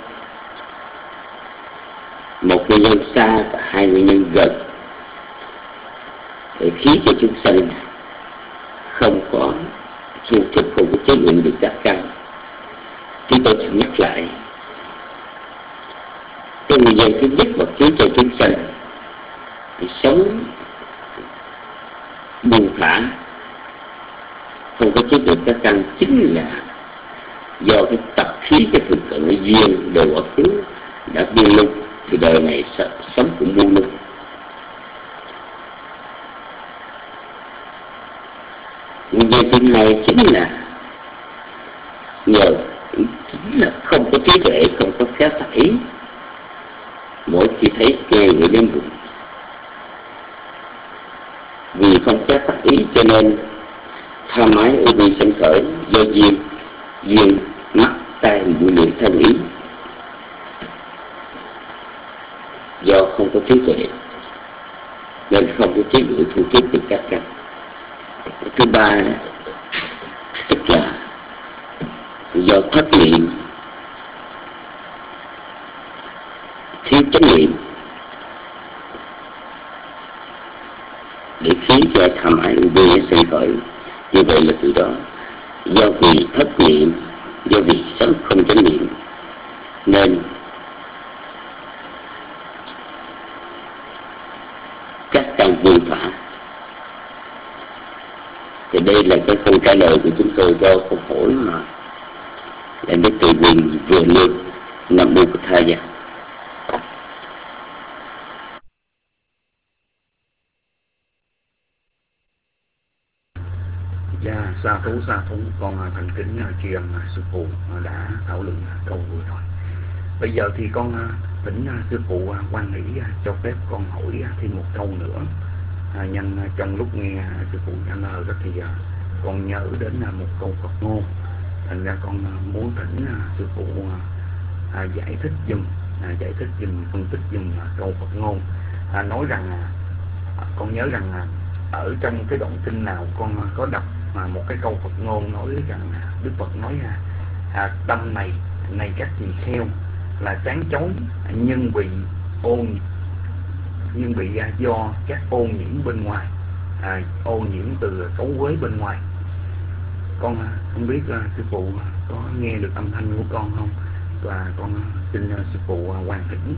Một nguyên nhân xa và hai nguyên nhân gần, để khiến cho chúng sanh không có thu thức, không có chế ngự được các căn. Chúng tôi sẽ nhắc lại. Cái nguyên nhân thứ nhất mà khiến cho chúng sanh sống buông thả, không có chế ngự các căn, chính là do cái tập khí, cái thực cận, cái duyên đồ quá khứ đã buông lung, thì đời này sống cũng buông lung. Nguyên nhân thứ hai chính là nhờ chính là không có trí tuệ, không có khéo tác ý. Mỗi khi thấy nghe người đến bụng, vì không khéo tác ý cho nên tham ái ưu vi sinh khởi do duyên, duyên mắt tai mũi lưỡi thân ý, do không có trí tuệ nên không có trí ngự thu tiếp được các căn. Thứ ba tức là do thất niệm, thiếu chánh niệm, để khiến cho tham ái ưu vi sinh khởi. Như vậy là từ đó do vì thất niệm, do vì sống không chánh niệm nên các căn buông thả. Thì đây là cái câu trả lời của chúng tôi cho câu hỏi mà là Đức Từ Quyền vừa nêu. Nam Mô Bụt Thầy. Dạ, sa thú sa thú con thành kính tri ân sư phụ đã thảo luận câu vừa rồi. Bây giờ thì con thỉnh sư phụ quan nghĩ cho phép con hỏi thêm một câu nữa. À, nhân trong lúc nghe sư phụ trả lời đó thì con nhớ đến một câu Phật ngôn, thành ra con muốn thỉnh sư phụ à, giải thích dùm, à, giải thích dùm, phân tích dùm câu Phật ngôn. À, nói rằng à, con nhớ rằng à, ở trong cái đoạn kinh nào con có đọc mà một cái câu Phật ngôn nói rằng Đức Phật nói là à, tâm này này các tỳ kheo là sáng chói nhưng bị ôn nhưng bị à, do các ô nhiễm bên ngoài, à, ô nhiễm từ cấu quế bên ngoài. Con à, không biết à, sư phụ có nghe được âm thanh của con không? và con xin sư phụ Hoàng Thỉnh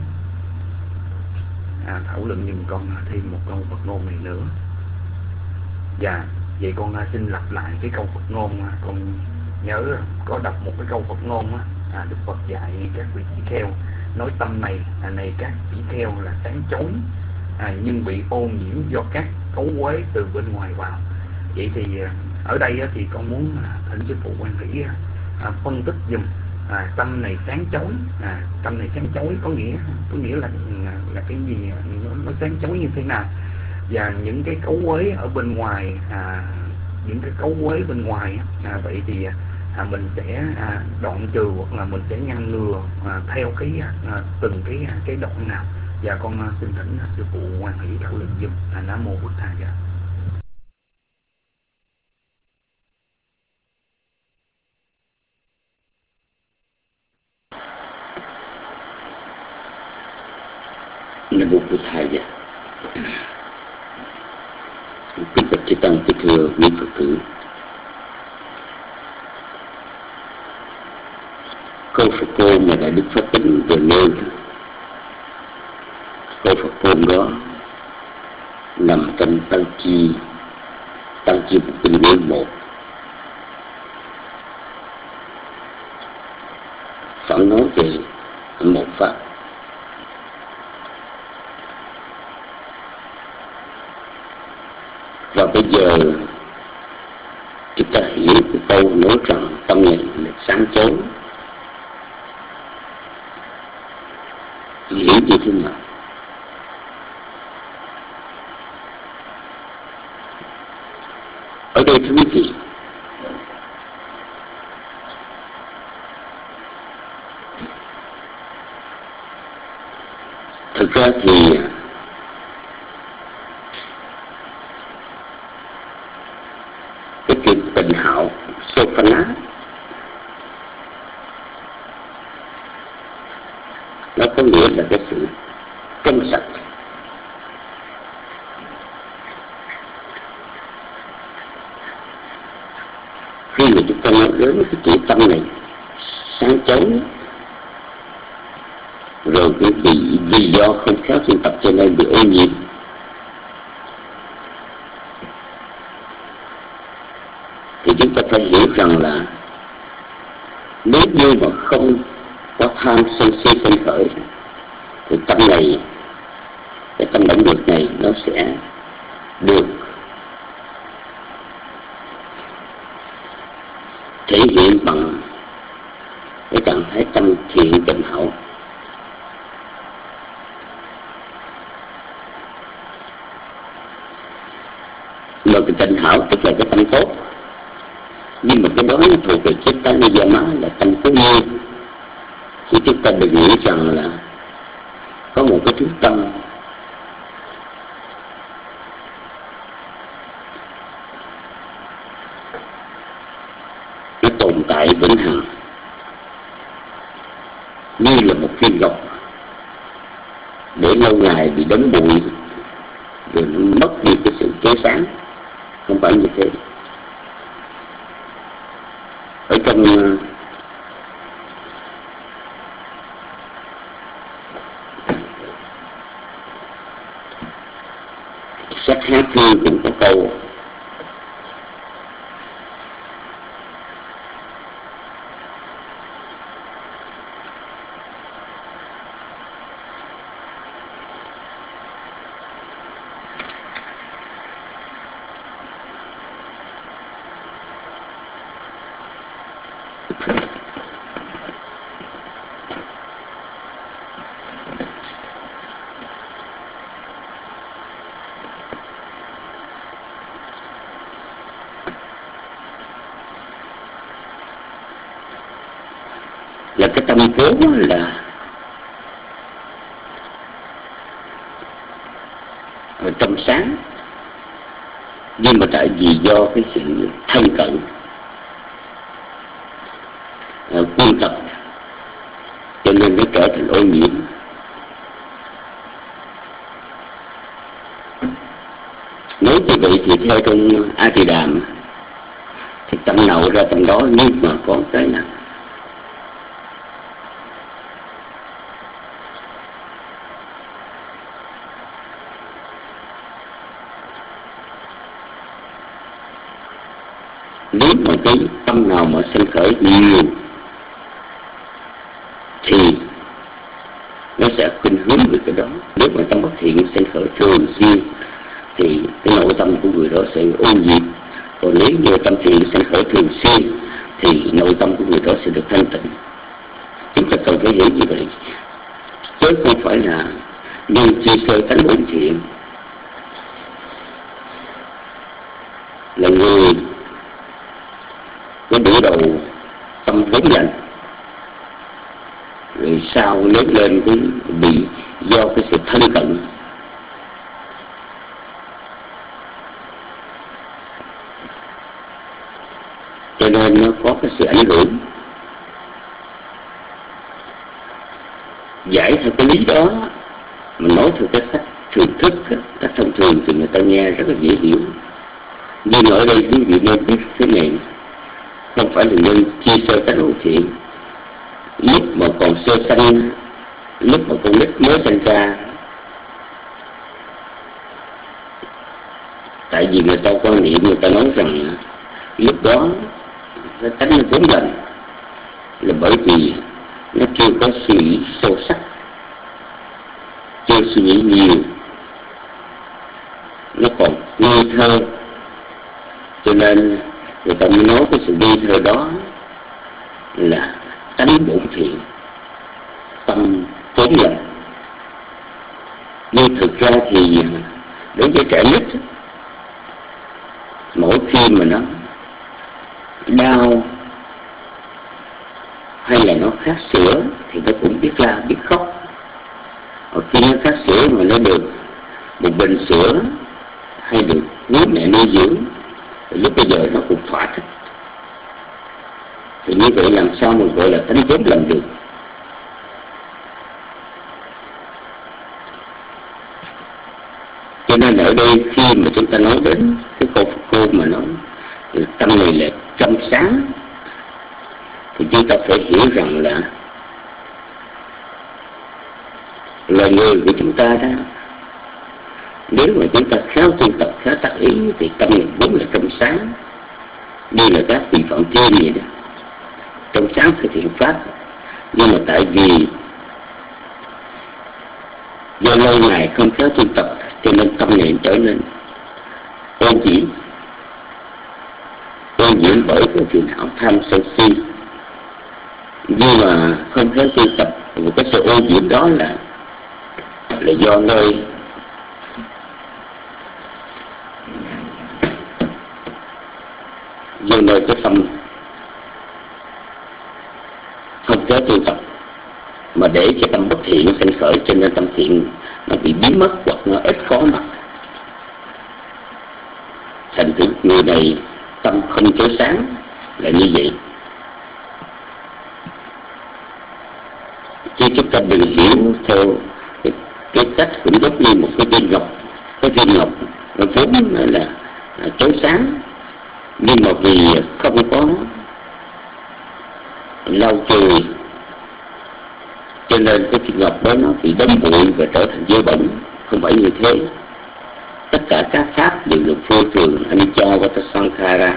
à, thảo luận giùm con thêm một câu Phật ngôn này nữa. Dạ, vậy con xin lặp lại cái câu Phật ngôn. Con nhớ có đọc một cái câu Phật ngôn à, Đức Phật dạy các vị tỷ kheo nói tâm này à, này các tỷ kheo là sáng chói à, nhưng bị ô nhiễm do các cấu quế từ bên ngoài vào. Vậy thì ở đây thì con muốn thỉnh sư phụ Quan Hỷ à, phân tích dùm à, tâm này sáng chói à, tâm này sáng chói có nghĩa có nghĩa là là cái gì, nó, nó sáng chói như thế nào, và những cái cấu quế ở bên ngoài à, những cái cấu quế bên ngoài à, vậy thì à, mình sẽ à, đoạn trừ hoặc là mình sẽ ngăn ngừa à, theo cái à, từng cái cái đoạn nào. Và con à, xin thỉnh à, sư phụ Quan Hỷ thảo luận dùm. à, Nam mô Bụt Thầy. Nam mô Bụt Thầy. Kính bạch chư tăng, kính thưa quý Phật tử. Câu Phật ngôn mà Đại Đức Pháp Tịnh vừa nêu, câu Phật ngôn đó nằm trong Tăng Chi Tăng Chi Bộ Kinh Nguyên một, phản nói về một pháp. Và bây giờ chúng ta hiểu cái câu nói rằng tâm này là sáng chói, hiểu như thế nào? Ở đây thưa quý vị, thực ra thì cái chuyện tịnh hảo Sophana nó có nghĩa là cái sự trong sạch. Khi mà chúng ta nói đến cái chữ tâm này sáng chói, rồi cái vì, vì do không khéo tu tập cho nên bị ô nhiễm, thì chúng ta phải hiểu rằng là nếu như mà không có tham sân si sanh khởi thì tâm này, cái tâm động lực này nó sẽ được thể hiện bằng cái trạng thái tâm thiện tịnh hảo. Mà cái tịnh hảo tức là cái tâm tốt, nhưng mà cái đó nó thuộc về chiếc tánh gia má là tâm cố nhiên. Thì chúng ta đừng nghĩ rằng là có một cái thứ tâm nó tồn tại vĩnh hằng như là một viên ngọc để lâu ngày bị đóng bụi rồi nó mất đi cái sự chói sáng. Không phải như thế. Ở trong sách Hát Hương cũng có câu là cái tâm cố là ở trong sáng, nhưng mà tại vì do cái sự thân cận quân tập cho nên nó trở thành ô nhiễm. Nói như vậy thì theo trong A Tỳ Đàm thì tâm nào ra tâm đó, nhưng mà có cái là Nếu mà cái tâm nào mà sanh khởi nhiều thì nó sẽ khuynh hướng về cái đó. Nếu mà tâm bất thiện sanh khởi thường xuyên thì cái nội tâm của người đó sẽ ô nhiễm. Còn nếu như tâm thiện sanh khởi thường xuyên thì nội tâm của người đó sẽ được thanh tịnh. Chúng ta cần phải hiểu như vậy, chứ không phải là nhân chi sơ tánh bổn thiện là người có đủ đầu tâm vốn lành, rồi sau lớn lên cái bị do cái sự thân cận cho nên nó có cái sự ảnh hưởng. Giải theo cái lý đó mình nói theo cái cách thường thức, cách thông thường thì người ta nghe rất là dễ hiểu. Nhưng ở đây quý vị nên biết thế này, không phải là nhân chi sơ tánh bổn thiện. Lúc mà còn sơ sanh, lúc mà con nít mới sinh ra, tại vì người ta quan niệm, người ta nói rằng lúc đó cái tánh nó vốn lành, là bởi vì nó chưa có suy nghĩ sâu sắc, chưa suy nghĩ nhiều, nó còn ngây thơ, cho nên người ta mới nói cái sự ngây thơ đó là tánh bổn thiện, tâm vốn lành. Nhưng thực ra thì đối với trẻ nít, mỗi khi mà nó đau hay là nó khát sữa thì nó cũng biết la biết khóc. Ở khi nó khát sữa mà nó được một bình sữa hay được bố mẹ nuôi dưỡng thì lúc bây giờ nó cũng thỏa thích. Thì như vậy làm sao mình gọi là tánh vốn lành được? Cho nên ở đây khi mà chúng ta nói đến cái câu Phật cô mà nói tâm này là trong sáng, thì chúng ta phải hiểu rằng là loài người của chúng ta đó, nếu mà chúng ta khéo tu tập, khéo tác ý thì tâm này vốn là trong sáng, như là các vị Phạm Thiên vậy đó, trong sáng thực hiện pháp. Nhưng mà tại vì do lâu ngày không khéo tu tập cho nên tâm này trở nên ô nhiễm, ô nhiễm bởi cái phiền não tham sân si. Nhưng mà không khéo tu tập, một cái sự ô nhiễm đó là là do nơi do nơi cái tâm không khéo tu tập mà để cho tâm bất thiện sinh khởi, cho nên tâm thiện nó bị biến mất hoặc nó ít có mặt. Thành thử người này tâm không chói sáng là như vậy. Chứ chúng ta đừng hiểu theo cái, cái cách cũng giống như một cái viên ngọc. Cái viên ngọc nó vốn là, là, là chói sáng, nhưng mà vì không có lau chùi cho nên cái viên ngọc đó nó bị đóng bụi và trở thành dơ bẩn. Không phải như thế. Tất cả các pháp đều được vô thường, anicca vatasankhara.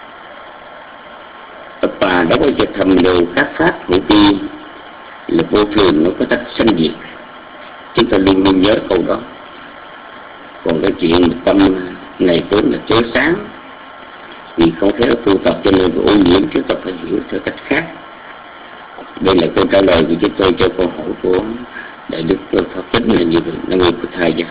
Và đó có giờ thầm đều các pháp hữu vi là vô thường, nó có tắc sanh diệt. Chúng ta luôn luôn nhớ câu đó. Còn cái chuyện tâm này vốn là chói sáng, vì không khéo tu tập cho nên ô nhiễm, chúng ta phải hiểu theo cách khác. Đây là câu trả lời của chúng tôi cho câu hỏi của Đại Đức Pháp Chánh là như vậy. Nam mô Bổn Thầy Dạ.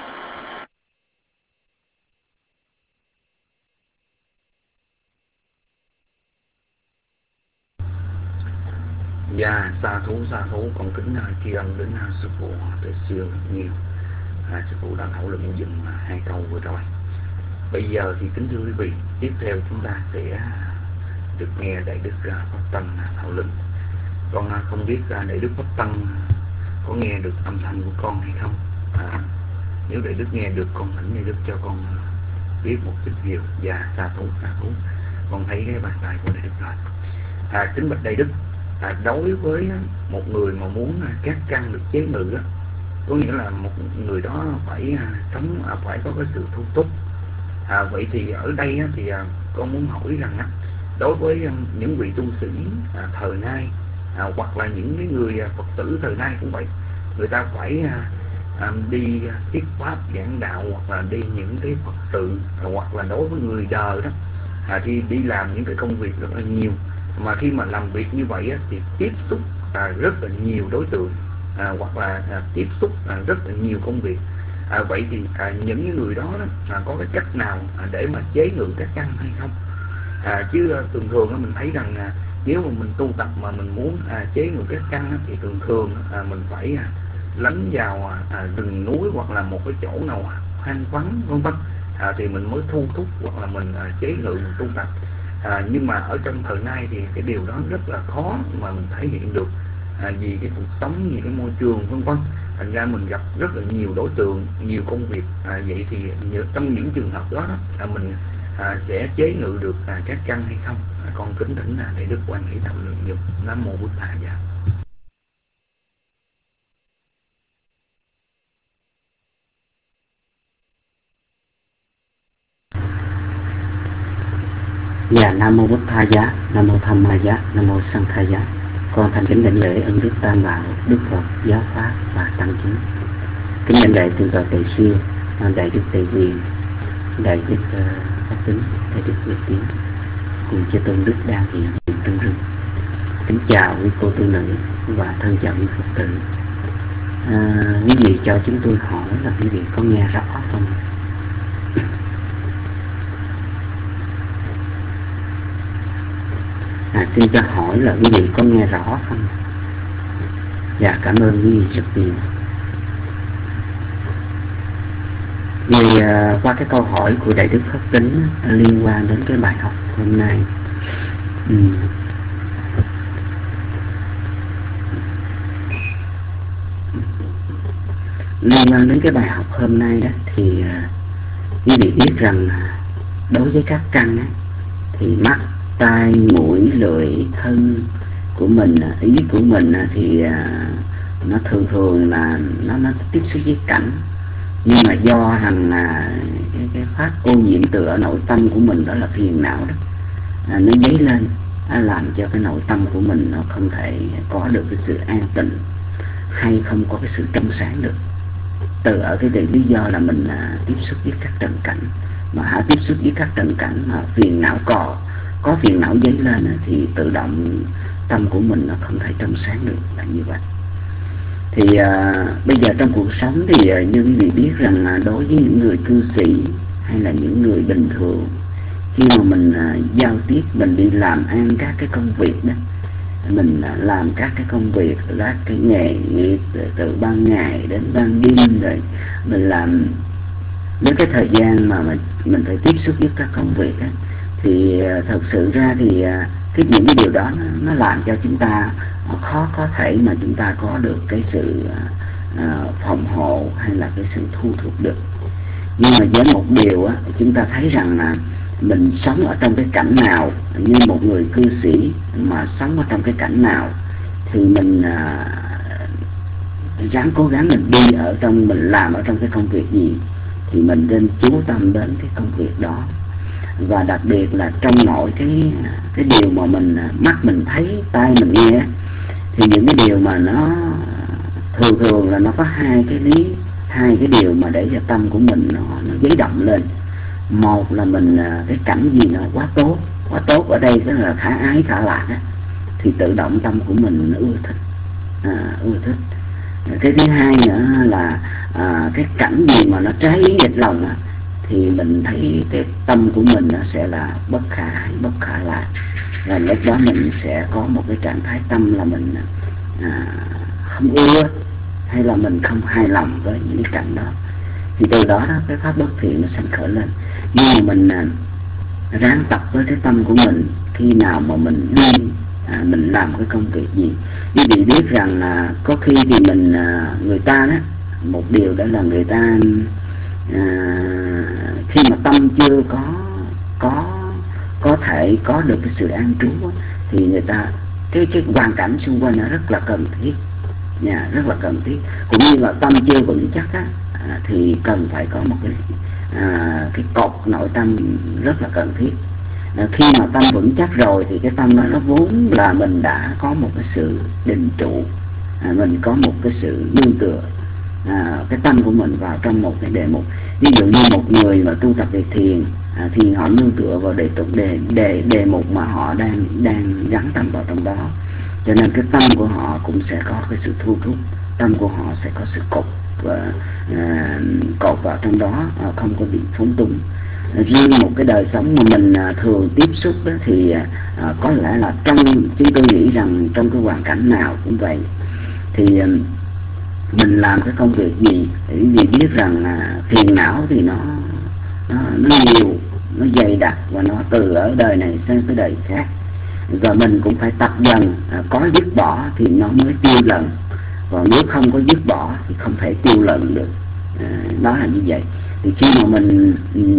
Dạ, xa thú, xa thú, con kính tri ân đến sư phụ Tuệ Siêu rất nhiều. À, sư phụ đã thảo luận dùm hai câu vừa rồi. Bây giờ thì kính thưa quý vị, tiếp theo chúng ta sẽ được nghe Đại Đức Pháp Tăng thảo luận. Con không biết Đại Đức Pháp Tăng có nghe được âm thanh của con hay không. À, nếu Đại Đức nghe được, con thỉnh Đại Đức cho con biết một chút nhiều. Dạ, xa thú, xa thú, con thấy cái bàn tay của Đại Đức rồi. À, kính bạch Đại Đức, à, đối với một người mà muốn các căn được chế ngự á, có nghĩa là một người đó phải sống, phải có cái sự thu túc. À, vậy thì ở đây á, thì con muốn hỏi rằng á, đối với um, những vị tu sĩ à, thời nay à, hoặc là những cái người à, Phật tử thời nay cũng vậy, người ta phải à, à, đi thuyết pháp giảng đạo hoặc là đi những cái Phật sự, à, hoặc là đối với người đời đó à, thì đi làm những cái công việc rất là nhiều, mà khi mà làm việc như vậy á, thì tiếp xúc à, rất là nhiều đối tượng à, hoặc là à, tiếp xúc à, rất là nhiều công việc. À, vậy thì à, những người đó, đó à, có cái cách nào à, để mà chế ngự các căn hay không? À, chứ à, thường thường á, mình thấy rằng à, nếu mà mình tu tập mà mình muốn à, chế ngự các căn á, thì thường thường à, mình phải à, lánh vào à, rừng núi hoặc là một cái chỗ nào hoang vắng vân vân à, thì mình mới thu thúc hoặc là mình à, chế ngự mình tu tập. À, nhưng mà ở trong thời nay thì cái điều đó rất là khó mà mình thể hiện được, à, vì cái cuộc sống, vì cái môi trường vân vân, thành ra mình gặp rất là nhiều đối tượng, nhiều công việc. À, vậy thì trong những trường hợp đó, đó à, mình à, sẽ chế ngự được à, các căn hay không? À, con kính thỉnh là để Đức Quan Hỷ Tâm lượng dụng. Nam mô Bụt Thầy. Dạ. Dạ, Nam mô Bụt Thầy Giá, Nam mô Tham Ma Giá, Nam mô Sang Thầy Giá. Con thành kính đảnh lễ ân Đức Tam Bảo, Đức Phật, Giáo Pháp và Tăng Chúng. Kính đảnh lễ thượng tọa Tề Siêu, Đại Đức Tề Quyền, Đại Đức uh, Pháp Tính, Đại Đức Nguyệt Tiến, cùng chư tôn đức đang hiện diện trong rừng. Kính chào quý cô tu nữ và thân chào quý Phật tử. À, quý vị cho chúng tôi hỏi là quý vị có nghe rõ không? À, xin cho hỏi là quý vị có nghe rõ không? Dạ, cảm ơn quý vị rất nhiều. Vì uh, qua cái câu hỏi của Đại Đức Pháp Tính uh, liên quan đến cái bài học hôm nay, uhm. liên quan đến cái bài học hôm nay đó thì uh, quý vị biết rằng đối với các căn á, thì mắt, tai, mũi, lưỡi, thân của mình, ý của mình thì uh, nó thường thường là nó, nó tiếp xúc với cảnh, nhưng mà do rằng là cái, cái phát ô nhiễm từ ở nội tâm của mình, đó là phiền não đó, à, nó dấy lên, à, làm cho cái nội tâm của mình nó không thể có được cái sự an tịnh hay không có cái sự trong sáng được. Từ ở cái lý do là mình à, tiếp xúc với các trần cảnh, mà hả tiếp xúc với các trần cảnh mà phiền não có có phiền não dấy lên thì tự động tâm của mình nó không thể trong sáng được, là như vậy. Thì à, bây giờ trong cuộc sống thì à, như quý vị biết rằng là đối với những người cư sĩ hay là những người bình thường, khi mà mình à, giao tiếp, mình đi làm ăn các cái công việc đó, mình à, làm các cái công việc, các cái nghề nghiệp từ ban ngày đến ban đêm, rồi mình làm đến cái thời gian mà mình, mình phải tiếp xúc với các công việc đó, thì à, thật sự ra thì à, cái những cái điều đó nó, nó làm cho chúng ta khó có thể mà chúng ta có được cái sự uh, phòng hộ hay là cái sự thu thục được. Nhưng mà với một điều á, chúng ta thấy rằng là mình sống ở trong cái cảnh nào, như một người cư sĩ mà sống ở trong cái cảnh nào thì mình uh, ráng cố gắng mình đi ở trong, mình làm ở trong cái công việc gì thì mình nên chú tâm đến cái công việc đó. Và đặc biệt là trong mọi cái cái điều mà mình mắt mình thấy, tai mình nghe, thì những cái điều mà nó thường thường là nó có hai cái lý, hai cái điều mà để cho tâm của mình nó, nó dấy động lên. Một là mình cái cảnh gì nó quá tốt, quá tốt ở đây tức là khả ái, khả lạc á, thì tự động tâm của mình ưa thích, à, ưa thích. Cái thứ hai nữa là à, cái cảnh gì mà nó trái ý nghịch lòng á, thì mình thấy cái tâm của mình nó sẽ là bất khả ái, bất khả lạc, và lúc đó mình sẽ có một cái trạng thái tâm là mình à, không ưa hay là mình không hài lòng với những cái cảnh đó. Thì từ đó, đó cái pháp bất thiện nó sanh khởi lên. Nhưng mà mình à, ráng tập với cái tâm của mình, khi nào mà mình đi à, mình làm cái công việc gì, quý vị biết rằng là có khi thì mình à, người ta đó, một điều đó là người ta à, khi mà tâm chưa có có có thể có được cái sự an trú đó, thì người ta cái cái hoàn cảnh xung quanh nó rất là cần thiết, yeah, rất là cần thiết. Cũng như là tâm chưa vững chắc á, à, thì cần phải có một cái à, cái cột nội tâm rất là cần thiết. À, khi mà tâm vững chắc rồi thì cái tâm đó nó vốn là mình đã có một cái sự định trụ, à, mình có một cái sự nương tựa à, cái tâm của mình vào trong một cái đề mục. Ví dụ như một người mà tu tập về thiền à, thì họ nương tựa vào đề tục đề đề đề mục mà họ đang đang gắn tâm vào trong đó, cho nên cái tâm của họ cũng sẽ có cái sự thu hút, tâm của họ sẽ có sự cột và à, cột vào trong đó, à, không có bị phóng túng. Riêng một cái đời sống mà mình à, thường tiếp xúc đó, thì à, có lẽ là trong chúng tôi nghĩ rằng trong cái hoàn cảnh nào cũng vậy, thì à, mình làm cái công việc gì vì biết rằng à, phiền não thì nó nó, nó nhiều, nó dày đặc và nó từ ở đời này sang cái đời khác, và mình cũng phải tập dần, à, có dứt bỏ thì nó mới tiêu lần, còn nếu không có dứt bỏ thì không thể tiêu lần được. À, đó là như vậy. Thì khi mà mình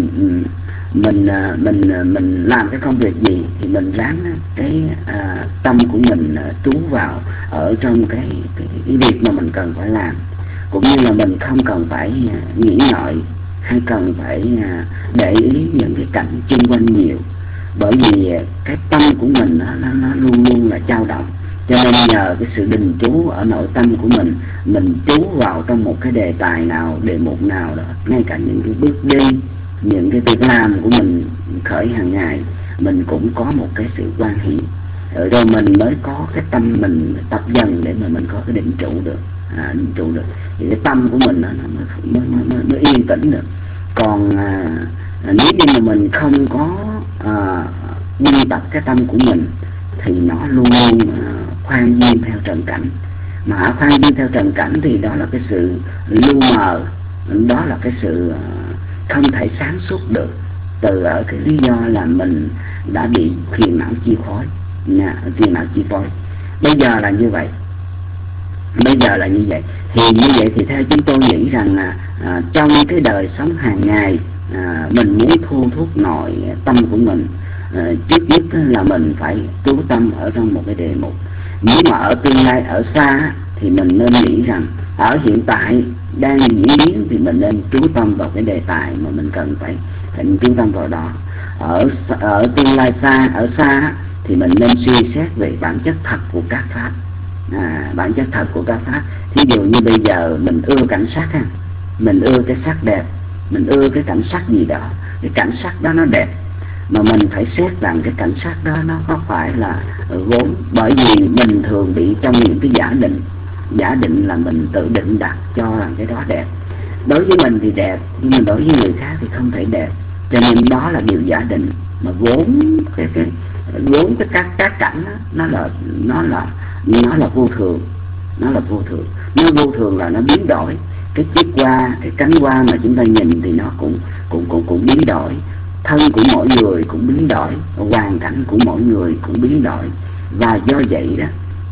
mình mình mình làm cái công việc gì thì mình ráng cái à, tâm của mình trú vào ở trong cái, cái cái việc mà mình cần phải làm, cũng như là mình không cần phải nghĩ ngợi hay cần phải để ý những cái cảnh xung quanh nhiều, bởi vì cái tâm của mình nó, nó luôn luôn là dao động. Cho nên nhờ cái sự định trú ở nội tâm của mình, mình trú vào trong một cái đề tài nào, đề mục nào đó, ngay cả những cái bước đi, những cái việc làm của mình khởi hàng ngày, mình cũng có một cái sự quan hỷ, rồi mình mới có cái tâm mình tập dần để mà mình có cái định trụ được, à, định trụ được, thì cái tâm của mình nó mới, mới, mới, mới yên tĩnh được. Còn à, nếu như mà mình không có à, biên tập cái tâm của mình thì nó luôn luôn à, khoan duyên theo trần cảnh. Mà khoan duyên theo trần cảnh thì đó là cái sự lu mờ, đó là cái sự không thể sáng suốt được, từ ở cái lý do là mình đã bị phiền não chi phối, nha, phiền não chi phối. Bây giờ là như vậy, bây giờ là như vậy. Thì như vậy thì theo chúng tôi nghĩ rằng là à, trong cái đời sống hàng ngày, à, mình muốn thu hút nội tâm của mình, à, trước nhất là mình phải chú tâm ở trong một cái đề mục. Nếu mà ở tương lai ở xa thì mình nên nghĩ rằng ở hiện tại đang diễn biến thì mình nên chú tâm vào cái đề tài mà mình cần phải, phải chú tâm vào đó. Ở ở tương lai xa, ở xa thì mình nên suy xét về bản chất thật của các pháp, à, bản chất thật của các pháp. Thí dụ như bây giờ mình ưa cảnh sắc ha, mình ưa cái sắc đẹp, mình ưa cái cảnh sắc gì đó, cái cảnh sắc đó nó đẹp, mà mình phải xét rằng cái cảnh sắc đó nó có phải là vốn, bởi vì mình thường bị trong những cái giả định, giả định là mình tự định đặt cho rằng cái đó đẹp. Đối với mình thì đẹp, nhưng mà đối với người khác thì không thể đẹp, cho nên đó là điều giả định. Mà vốn cái cái vốn cái các các cảnh đó, nó là nó là nó là vô thường, nó là vô thường, nó vô thường là nó biến đổi. Cái chiếc hoa, cái cánh hoa mà chúng ta nhìn thì nó cũng cũng cũng cũng biến đổi, thân của mỗi người cũng biến đổi, hoàn cảnh của mỗi người cũng biến đổi. Và do vậy đó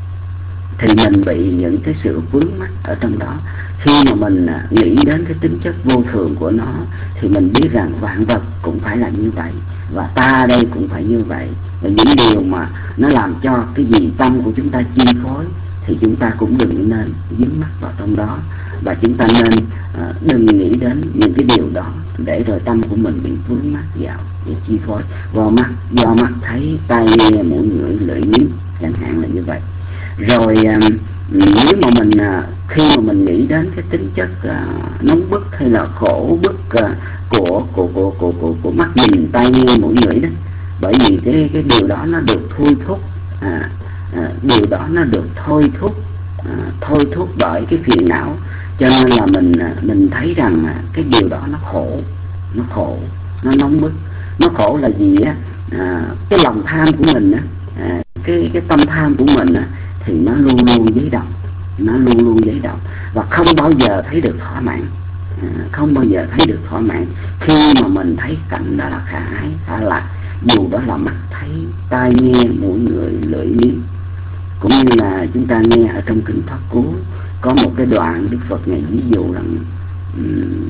thì mình bị những cái sự vướng mắc ở trong đó. Khi mà mình nghĩ đến cái tính chất vô thường của nó thì mình biết rằng vạn vật cũng phải là như vậy, và ta đây cũng phải như vậy. Và những điều mà nó làm cho cái gì tâm của chúng ta chi phối thì chúng ta cũng đừng nên dính mắc vào trong đó, và chúng ta nên uh, đừng nghĩ đến những cái điều đó để rồi tâm của mình bị vướng mắc vào để chi phối. Do mắt, do mắt thấy, tai nghe, mũi ngửi, lưỡi nếm, chẳng hạn là như vậy. Rồi uh, nếu mà mình uh, khi mà mình nghĩ đến cái tính chất uh, nóng bức hay là khổ bức uh, của, của, của, của, của, của mắt nhìn, tai nghe, mũi ngửi đó, bởi vì cái, cái điều đó nó được thôi thúc, à, à, điều đó nó được thôi thúc, à, thôi thúc bởi cái phiền não, cho nên là mình mình thấy rằng cái điều đó nó khổ, nó khổ, nó nóng bức. Nó khổ là gì á? À, cái lòng tham của mình á, à, cái cái tâm tham của mình á, thì nó luôn luôn dấy động, nó luôn luôn dấy động và không bao giờ thấy được thỏa mãn, à, không bao giờ thấy được thỏa mãn. Khi mà mình thấy cảnh đó là khả ái, khả lạc, dù đó là mắt thấy, tai nghe, mũi ngửi, lưỡi nếm. Cũng như là chúng ta nghe ở trong kinh Pháp Cú có một cái đoạn Đức Phật này ví dụ rằng um,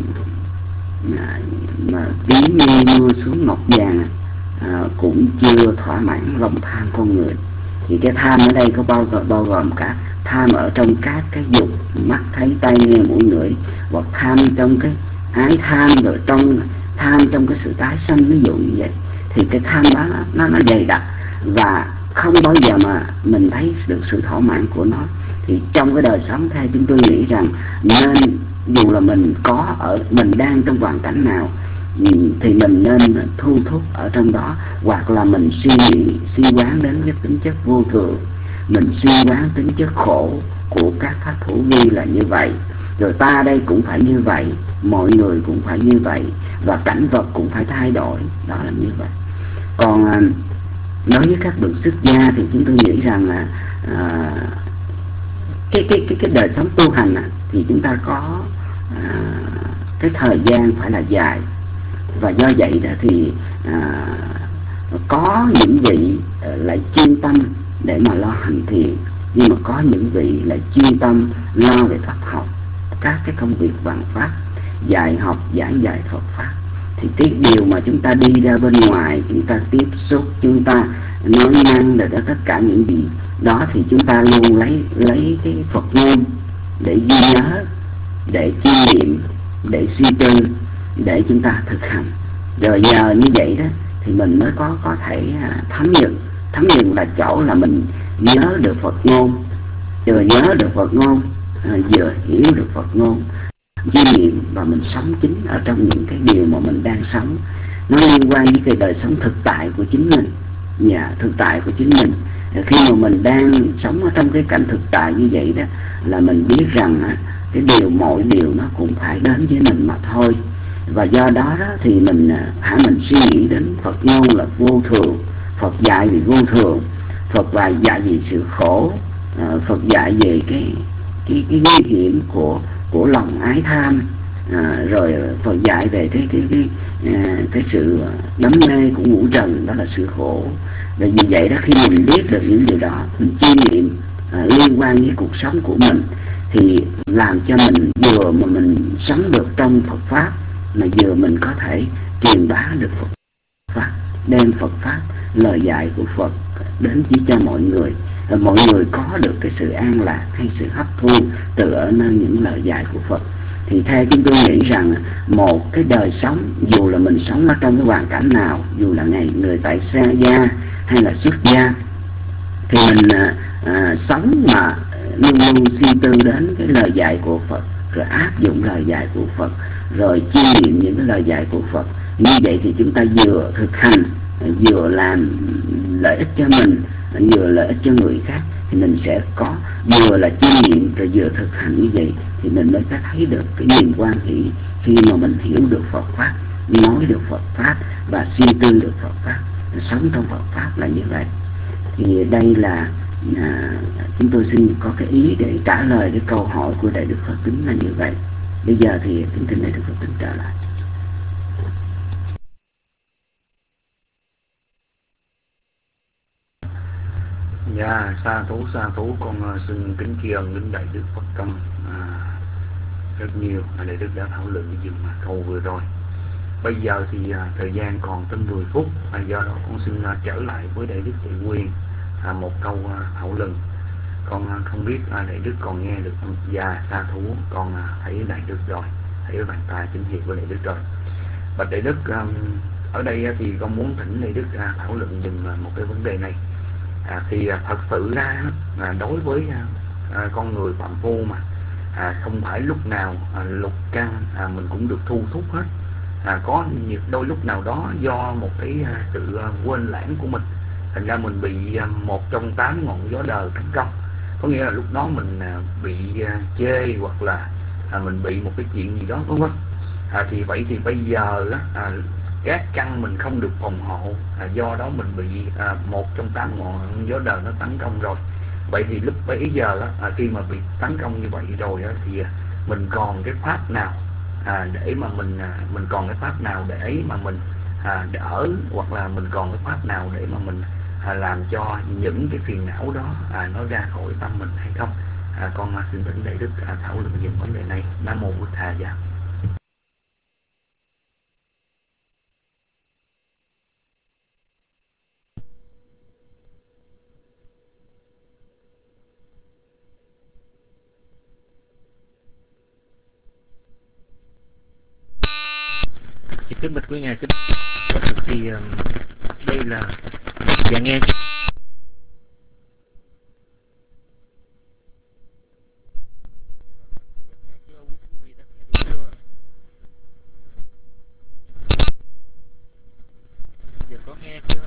mà tí mưa mưa xuống ngọc vàng à, cũng chưa thỏa mãn lòng tham con người. Thì cái tham ở đây có bao gồm, bao gồm cả tham ở trong các cái dục, mắt thấy, tai nghe, mũi ngửi, hoặc tham trong cái ái tham, rồi trong tham trong cái sự tái sanh, ví dụ như vậy. thì cái tham đó nó, nó, nó dày đặc và không bao giờ mà mình thấy được sự thỏa mãn của nó. Thì trong cái đời sống theo chúng tôi nghĩ rằng nên dù là mình có ở mình đang trong hoàn cảnh nào thì mình nên thu thúc ở trong đó, hoặc là mình suy nghĩ suy quán đến cái tính chất vô thường, mình suy quán tính chất khổ của các pháp hữu vi là như vậy, rồi ta đây cũng phải như vậy, mọi người cũng phải như vậy, và cảnh vật cũng phải thay đổi, đó là như vậy. Còn à, đối với các bậc xuất gia thì chúng tôi nghĩ rằng là à, cái cái cái cái đời sống tu hành à, thì chúng ta có à, cái thời gian phải là dài, và do vậy đó thì à, có những vị lại chuyên tâm để mà lo hành thiền, nhưng mà có những vị lại chuyên tâm lo về Phật học, các cái công việc văn pháp, dạy học giảng dạy Phật pháp. Thì cái điều mà chúng ta đi ra bên ngoài, chúng ta tiếp xúc, chúng ta nói năng là tất cả những gì đó, thì chúng ta luôn lấy lấy cái Phật ngôn để ghi nhớ, để chiêm nghiệm, để suy tư, để chúng ta thực hành. Rồi nhờ như vậy đó thì mình mới có có thể thấm nhận. Thấm nhận là chỗ là mình nhớ được Phật ngôn, vừa nhớ được Phật ngôn, vừa hiểu được Phật ngôn, chiêm nghiệm, và mình sống chính ở trong những cái điều mà mình đang sống. Nó liên quan với cái đời sống thực tại của chính mình, nhà thực tại của chính mình. Khi mà mình đang sống ở trong cái cảnh thực tại như vậy đó, là mình biết rằng cái điều mọi điều nó cũng phải đến với mình mà thôi. Và do đó, đó thì mình hãy mình suy nghĩ đến Phật ngôn là vô thường, Phật dạy về vô thường, Phật dạy về sự khổ, Phật dạy về cái cái cái nguy hiểm của của lòng ái tham, à, rồi Phật dạy về cái cái cái cái, cái sự đắm mê của ngũ trần, đó là sự khổ. Và vì vậy đó, khi mình biết được những điều đó, mình chiêm nghiệm à, liên quan với cuộc sống của mình, thì làm cho mình vừa mà mình sống được trong Phật pháp, mà vừa mình có thể truyền bá được Phật pháp, đem Phật pháp, lời dạy của Phật đến chỉ cho mọi người, và mọi người có được cái sự an lạc hay sự hấp thu từ ở nơi những lời dạy của Phật. Thì theo chúng tôi nghĩ rằng một cái đời sống, dù là mình sống ở trong cái hoàn cảnh nào, dù là ngày người tại gia hay là xuất gia, thì mình à, à, sống mà luôn luôn suy tư đến cái lời dạy của Phật, rồi áp dụng lời dạy của Phật, rồi chiêm nghiệm những cái lời dạy của Phật. Như vậy thì chúng ta vừa thực hành, vừa làm lợi ích cho mình, vừa lợi ích cho người khác, thì mình sẽ có vừa là chiêm nghiệm rồi vừa thực hành. Như vậy thì mình mới có thấy được cái niềm quan hỷ khi mà mình hiểu được Phật pháp, nói được Phật pháp và suy tư được Phật pháp, sống trong Phật pháp là như vậy. Thì đây là à, chúng tôi xin có cái ý để trả lời cái câu hỏi của Đại Đức Phật Tính là như vậy. Bây giờ thì kính thỉnh Đại Đức Phật Tính trở lại. Dạ, sa thú sa thú con uh, xin kính tri ân đến Đại Đức Phật Tâm à, rất nhiều. Đại Đức đã thảo luận dừng mà câu vừa rồi. Bây giờ thì uh, thời gian còn tới mười phút, à, do đó con xin uh, trở lại với Đại Đức Tự Nguyên à, một câu uh, thảo luận. Con uh, không biết uh, Đại Đức còn nghe được không? Dạ, sa thú con uh, thấy Đại Đức rồi, thấy bàn tay chính hiệp với Đại Đức rồi. Bạch Đại Đức, um, ở đây uh, thì con muốn thỉnh Đại Đức uh, thảo luận dừng uh, một cái vấn đề này. À, thì à, thật sự ra à, đối với à, con người phạm phu mà à, không phải lúc nào à, lục căn à, mình cũng được thu thúc hết. À, có nhiều đôi lúc nào đó do một cái à, sự à, quên lãng của mình, thành ra mình bị à, một trong tám ngọn gió đời tấn công. Có nghĩa là lúc đó mình à, bị à, chê, hoặc là à, mình bị một cái chuyện gì đó, vân vân. À, thì vậy thì bây giờ à, các căn mình không được phòng hộ, à, do đó mình bị à, một trong tám ngọn gió đời nó tấn công rồi. Vậy thì lúc bấy giờ đó, à, khi mà bị tấn công như vậy rồi đó, thì à, mình còn cái pháp nào à, để mà mình à, mình còn cái pháp nào để mà mình à, đỡ, hoặc là mình còn cái pháp nào để mà mình à, làm cho những cái phiền não đó à, nó ra khỏi tâm mình hay không? À, con à, xin thỉnh Đại Đức à, thảo luận về vấn đề này. Nam mô Bụt Thà Dạ. Kính bạch quý ngài, kính khi um, đây là dạ nghe giờ có nghe chưa?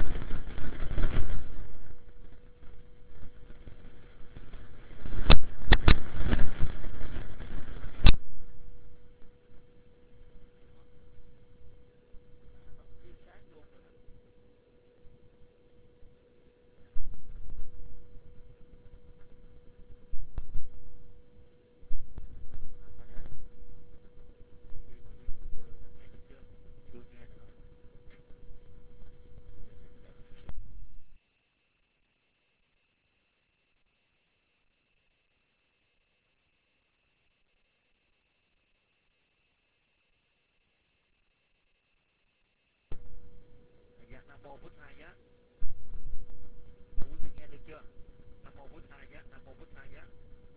Dạ Nam Mô Bụt Thầy á. Quý vị nghe được chưa? Nam Mô Bụt Thầy á, Nam Mô Bụt Thầy á.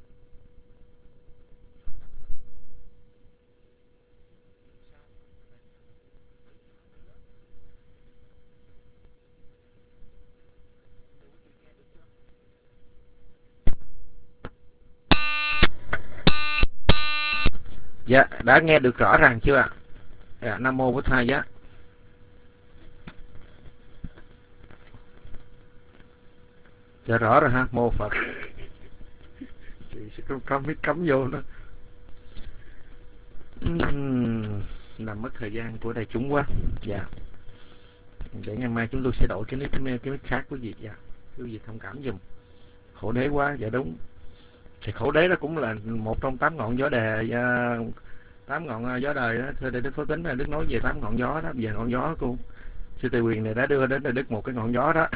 Dạ, đã nghe được rõ ràng chưa ạ? Dạ, Nam Mô Bụt Thầy á. Dạ rõ rồi ha, Mô Phật. Chị sẽ cắm cắm cắm vô đó. Uhm, làm mất thời gian của đại chúng quá. Dạ. Để ngày mai chúng tôi sẽ đổi cái nick cái nick khác quý vị. Dạ. Quý vị thông cảm giùm. Khổ đế quá, dạ đúng. Thì khổ đế đó cũng là một trong tám ngọn gió đề, tám ngọn gió đời đó. Thưa Đại Đức Phổ Tính là Đức nói về tám ngọn gió đó, về ngọn gió cô sư Tề Quyền này đã đưa đến Đại Đức một cái ngọn gió đó.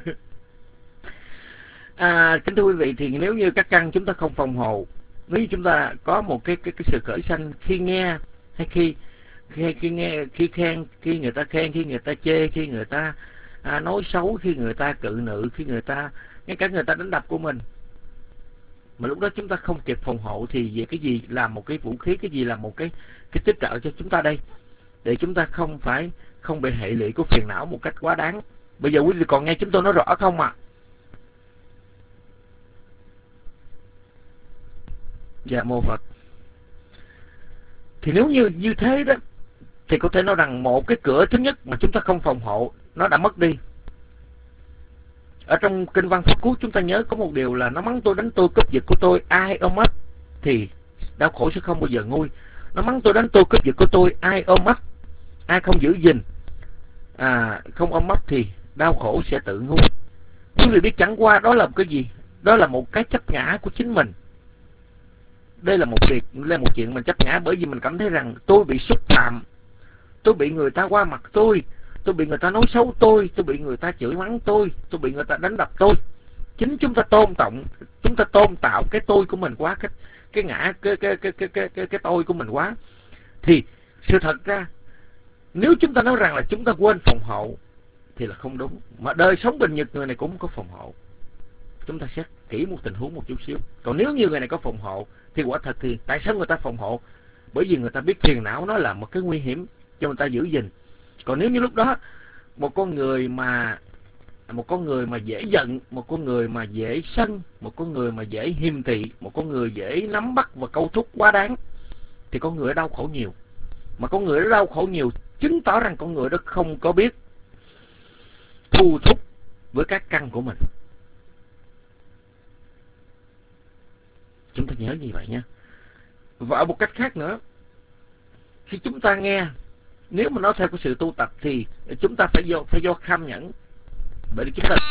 À, kính thưa quý vị, thì nếu như các căn chúng ta không phòng hộ, nếu như chúng ta có một cái cái, cái sự khởi sanh khi nghe hay khi khi, khi nghe khi khen, khi người ta khen, khi người ta chê, khi người ta à, nói xấu, khi người ta cự nữ, khi người ta ngay cả người ta đánh đập của mình, mà lúc đó chúng ta không kịp phòng hộ thì về cái gì làm một cái vũ khí, cái gì làm một cái cái tiếp trợ cho chúng ta đây, để chúng ta không phải không bị hệ lụy của phiền não một cách quá đáng. Bây giờ quý vị còn nghe chúng tôi nói rõ không ạ? À? Dạ Mô Phật. Thì nếu như như thế đó thì có thể nói rằng một cái cửa thứ nhất mà chúng ta không phòng hộ nó đã mất đi. Ở trong kinh văn Pháp Cú chúng ta nhớ có một điều là nó mắng tôi đánh tôi cướp giật của tôi, ai ôm ấp thì đau khổ sẽ không bao giờ nguôi. Nó mắng tôi đánh tôi cướp giật của tôi, ai ôm ấp, ai không giữ gìn, à, không ôm ấp thì đau khổ sẽ tự nguôi. Quý vị biết chẳng qua đó là một cái gì? Đó là một cái chấp ngã của chính mình. Đây là một việc, là một chuyện mình chấp ngã bởi vì mình cảm thấy rằng tôi bị xúc phạm, tôi bị người ta qua mặt tôi, tôi bị người ta nói xấu tôi, tôi bị người ta chửi mắng tôi, tôi bị người ta đánh đập tôi. Chính chúng ta tôn trọng, chúng ta tôn tạo cái tôi của mình quá, cái cái ngã, cái cái cái cái cái cái, cái tôi của mình quá. Thì sự thật ra nếu chúng ta nói rằng là chúng ta quên phòng hộ thì là không đúng. Mà đời sống bình nhật người này cũng có phòng hộ. Chúng ta xét kỹ một tình huống một chút xíu. Còn nếu như người này có phòng hộ thì quả thật thì tại sao người ta phòng hộ? Bởi vì người ta biết phiền não nó là một cái nguy hiểm cho người ta giữ gìn. Còn nếu như lúc đó một con người mà một con người mà dễ giận, một con người mà dễ sân, một con người mà dễ hiềm tị, một con người dễ nắm bắt và câu thúc quá đáng thì con người đau khổ nhiều. Mà con người đó đau khổ nhiều chứng tỏ rằng con người đó không có biết thu thúc với các căn của mình. Chúng ta nhớ như vậy nha. Và một cách khác nữa, khi chúng ta nghe, nếu mà nói theo cái sự tu tập thì chúng ta phải do phải do kham nhẫn. Bởi vì chúng ta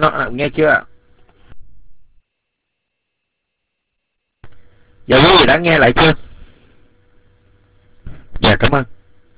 nó, nghe chưa? Dạ quý vị đã nghe lại chưa? Dạ cảm ơn.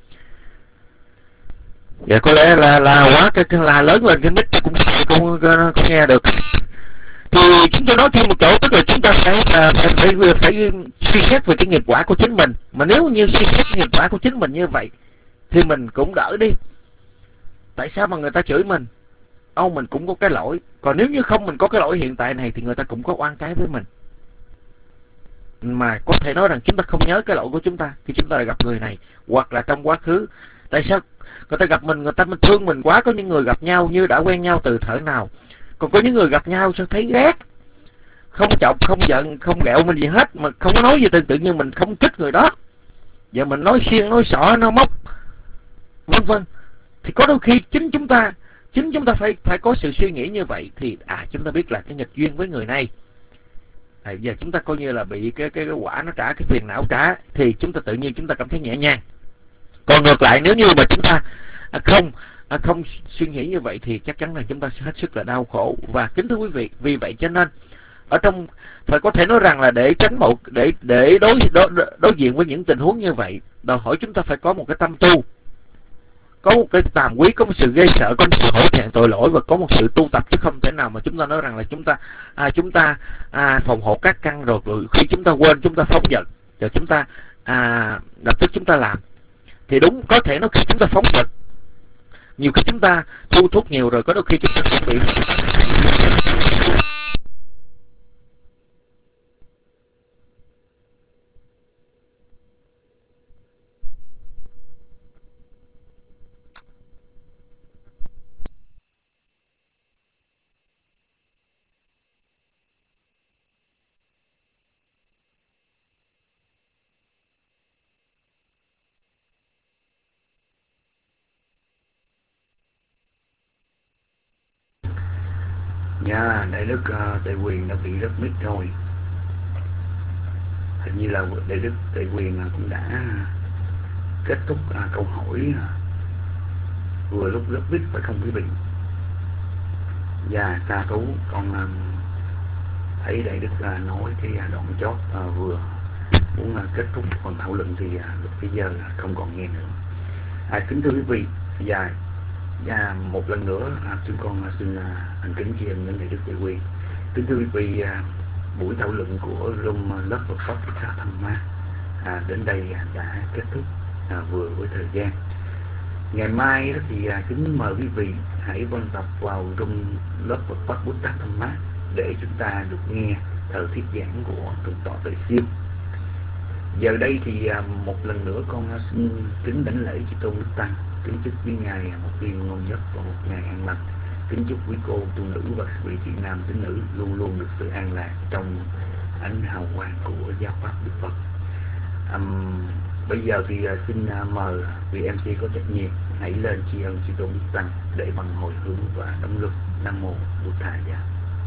Dạ có lẽ là là quá cái, cái là lớn lên cái mic cũng cũng không nghe được. Thì chúng tôi nói thêm một chỗ, tức là chúng ta phải phải phải, phải, phải suy xét về cái nghiệp quả của chính mình. Mà nếu như suy xét cái nghiệp quả của chính mình như vậy thì mình cũng đỡ đi. Tại sao mà người ta chửi mình? Âu mình cũng có cái lỗi. Còn nếu như không mình có cái lỗi hiện tại này thì người ta cũng có oan trái với mình. Mà có thể nói rằng chúng ta không nhớ cái lỗi của chúng ta khi chúng ta gặp người này, hoặc là trong quá khứ. Tại sao người ta gặp mình, người ta thương mình quá? Có những người gặp nhau như đã quen nhau từ thuở nào, còn có những người gặp nhau sao thấy ghét, không chọc, không giận, không ghẹo mình gì hết, mà không có nói gì, tự tự nhiên mình không thích người đó, giờ mình nói xiên, nói xỏ, nói móc, vân vân. Thì có đôi khi chính chúng ta chính chúng ta phải phải có sự suy nghĩ như vậy, thì à chúng ta biết là cái nghịch duyên với người này. À, giờ chúng ta coi như là bị cái cái, cái quả nó trả, cái phiền não trả, thì chúng ta tự nhiên chúng ta cảm thấy nhẹ nhàng. Còn ngược lại, nếu như mà chúng ta à, không à, không suy nghĩ như vậy thì chắc chắn là chúng ta sẽ hết sức là đau khổ. Và kính thưa quý vị, vì vậy cho nên ở trong phải có thể nói rằng là để tránh một để để đối, đối đối diện với những tình huống như vậy, đòi hỏi chúng ta phải có một cái tâm tu, có một cái tàm quý, có một sự ghê sợ, có một sự hổ thẹn tội lỗi, và có một sự tu tập, chứ không thể nào mà chúng ta nói rằng là chúng ta à, chúng ta à, phòng hộ các căn rồi, rồi khi chúng ta quên chúng ta phóng dật, rồi chúng ta à, lập tức chúng ta làm. Thì đúng, có thể nó khi chúng ta phóng dật, nhiều khi chúng ta thu thuốc nhiều rồi, có đôi khi chúng ta cũng bị Dạ, Đại Đức uh, Tệ Quyền đã bị rớt mic rồi. Hình như là Đại Đức Tệ Quyền uh, cũng đã kết thúc uh, câu hỏi uh, vừa lúc rớt mic, phải không quý vị? Dạ, Sa Tú, con uh, thấy Đại Đức uh, nói cái uh, đoạn chót uh, vừa muốn uh, kết thúc phần thảo luận thì uh, lúc bây giờ uh, không còn nghe nữa. À, kính thưa quý vị, dạ, Dạ, một lần nữa à, chúng con à, xin à, thành kính tri ân đến Đại Đức Tệ Quyền. Kính thưa quý vị, à, buổi thảo luận của room lớp Phật pháp Thích Ca Tham Ma à, đến đây à, đã kết thúc à, vừa với thời gian. Ngày mai đó thì à, kính mời quý vị hãy quan tập vào room lớp Phật pháp Bút Tát Tham Ma để chúng ta được nghe thời thuyết giảng của Thượng tọa Tuệ Siêu. Giờ đây thì à, một lần nữa con à, xin kính đảnh lễ chư tôn Đức Tăng, kính chúc quý ngài một đêm ngon giấc và một ngày an lành. Kính chúc quý cô tu nữ và quý chị nam tín nữ luôn luôn được sự an lạc trong ánh hào quang của giáo pháp Đức Phật. Um, bây giờ thì uh, xin uh, mời vị em xê có trách nhiệm hãy lên tri ân chư tôn Đức Tăng để bằng hồi hướng và đóng lực. Nam mô Bụt Thầy Dạ.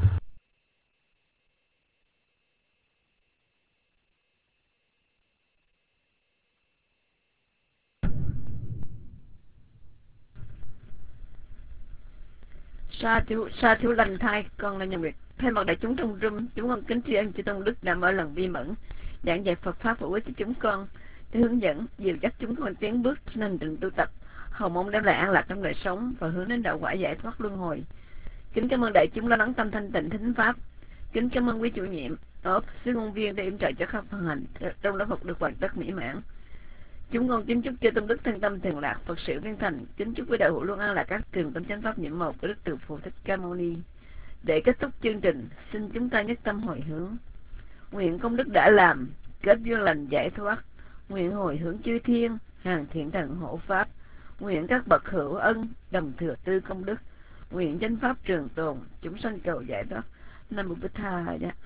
Sa thiếu sa thiếu lành thai, con là nhân việc thay mặt đại chúng trong room, chúng con kính tri ân chư tôn đức đã mở lần vi mẫn giảng dạy Phật pháp hữu ích cho chúng con, để hướng dẫn dìu dắt chúng con tiến bước trên hành trình tu tập, hầu mong đem lại an lạc trong đời sống và hướng đến đạo quả giải thoát luân hồi. Kính cảm ơn đại chúng lo lắng tâm thanh tịnh thính pháp. Kính cảm ơn quý chủ nhiệm ốp sứ ngôn viên để yểm trợ cho khắp phần hành trong lớp học được hoàn tất mỹ mãn. Chúng con kính chúc chư tôn đức thân tâm thường lạc, Phật sự viên thành. Kính chúc quý đạo hữu luôn an lạc các trường tâm chánh pháp nhiệm màu của Đức Từ Phụ Thích Ca Mâu Ni. Để kết thúc chương trình, xin chúng ta nhất tâm hồi hướng. Nguyện công đức đã làm, kết duyên lành giải thoát. Nguyện hồi hướng chư thiên, hàng thiện thần hộ pháp. Nguyện các bậc hữu ân, đồng thừa tư công đức. Nguyện chánh pháp trường tồn, chúng sanh cầu giải thoát. Nam mô Bụt Thầy Dạ.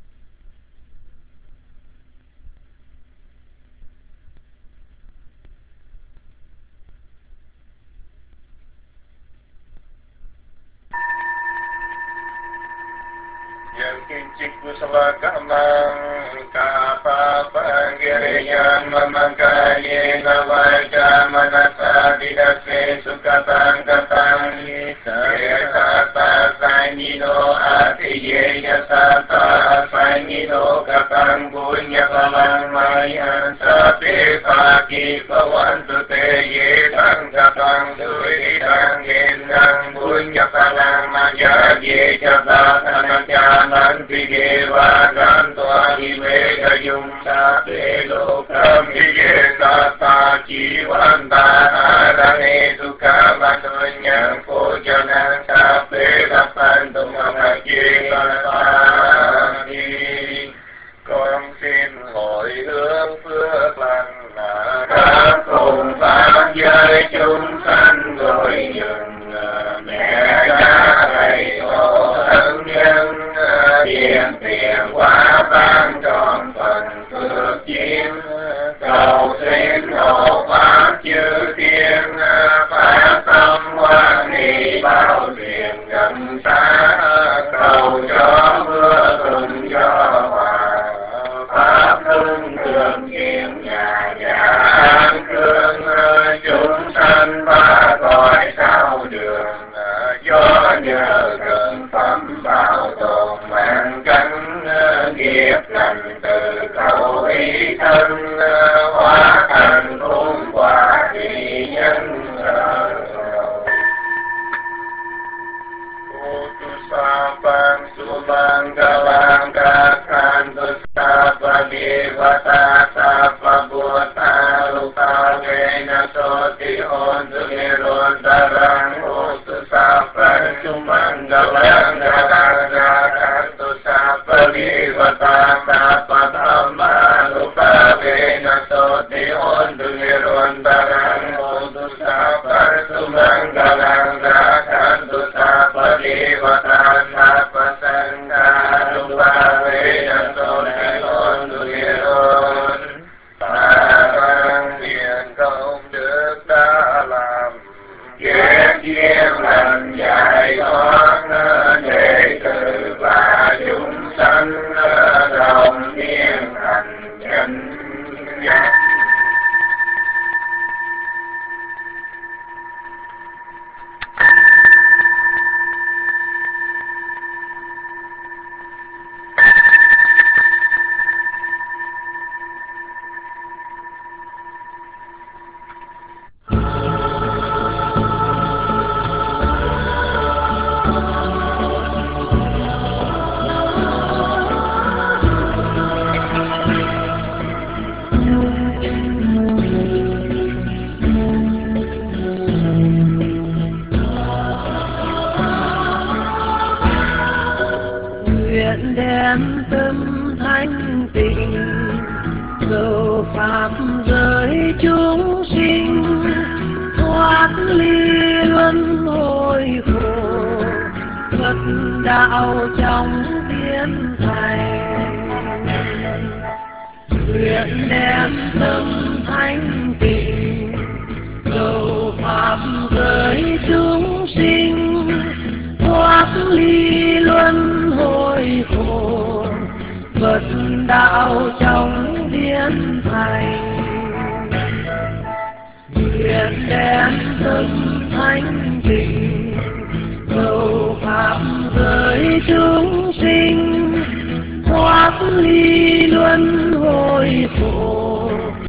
Kusala kamang kapapa giriyan mamakaye navaja manasa didase sukatang katang ita sai ni no a thi ye ya sa ta sai ni no ka tăng punya palang maya sa pe pa ki pa wan tu te ye tăng ka tăng sui tăng gen ngang punya palang maya ye cha ta thana cha nan pi ge va gan toa hi me ka yung sa pe lo kam hi ye sa ta chi wan ta ra ne su ka ma tu nyang pho cha nan sa pe la pan tu ma ye sa ta ni con xin hồi hướng phước lành các cùng pháp giới chúng sanh rồi dừng mẹ cha thầy tổ thân nhân tiền tiền quá ban tròn phần phước chiếm cầu xin hộ pháp chư thiên phát tâm hoan hỷ bao truyền gần xa cầu cho mưa thuận cho hòa pháp hưng thường hiện nhà nhà an cương chúng sanh ba cõi sao đường do nhờ gần phẩm bảo tồn mạng cánh nghiệp lành từ cầu ý thân hóa thành phúc quả thị nhân Sapang subang galang kakhan tu sapa devata sapa buddha lupa vena soti on tu niron darang tu sapa subang galang kakhan tu sapa devata sapa dhamma lupa vena soti on tu niron darang tu sapa subang galang kakhan tu sapa devata Sapa sangha lupa veda soti on tu niron ta nguyện công đức đã làm kết duyên lành giải thoát đệ tử và chúng sanh đồng niên hành chánh giác. Đem tâm thanh tịnh cầu pháp giới chúng sinh thoát ly luân hồi khổ Phật đạo trong tiến thành. Nguyện đem tâm thanh tịnh cầu pháp giới chúng sinh thoát ly luân hồi khổ Phật đạo trong biến thành. Nguyện đem tâm thanh tịnh cầu pháp giới chúng sinh thoát ly luân hồi khổ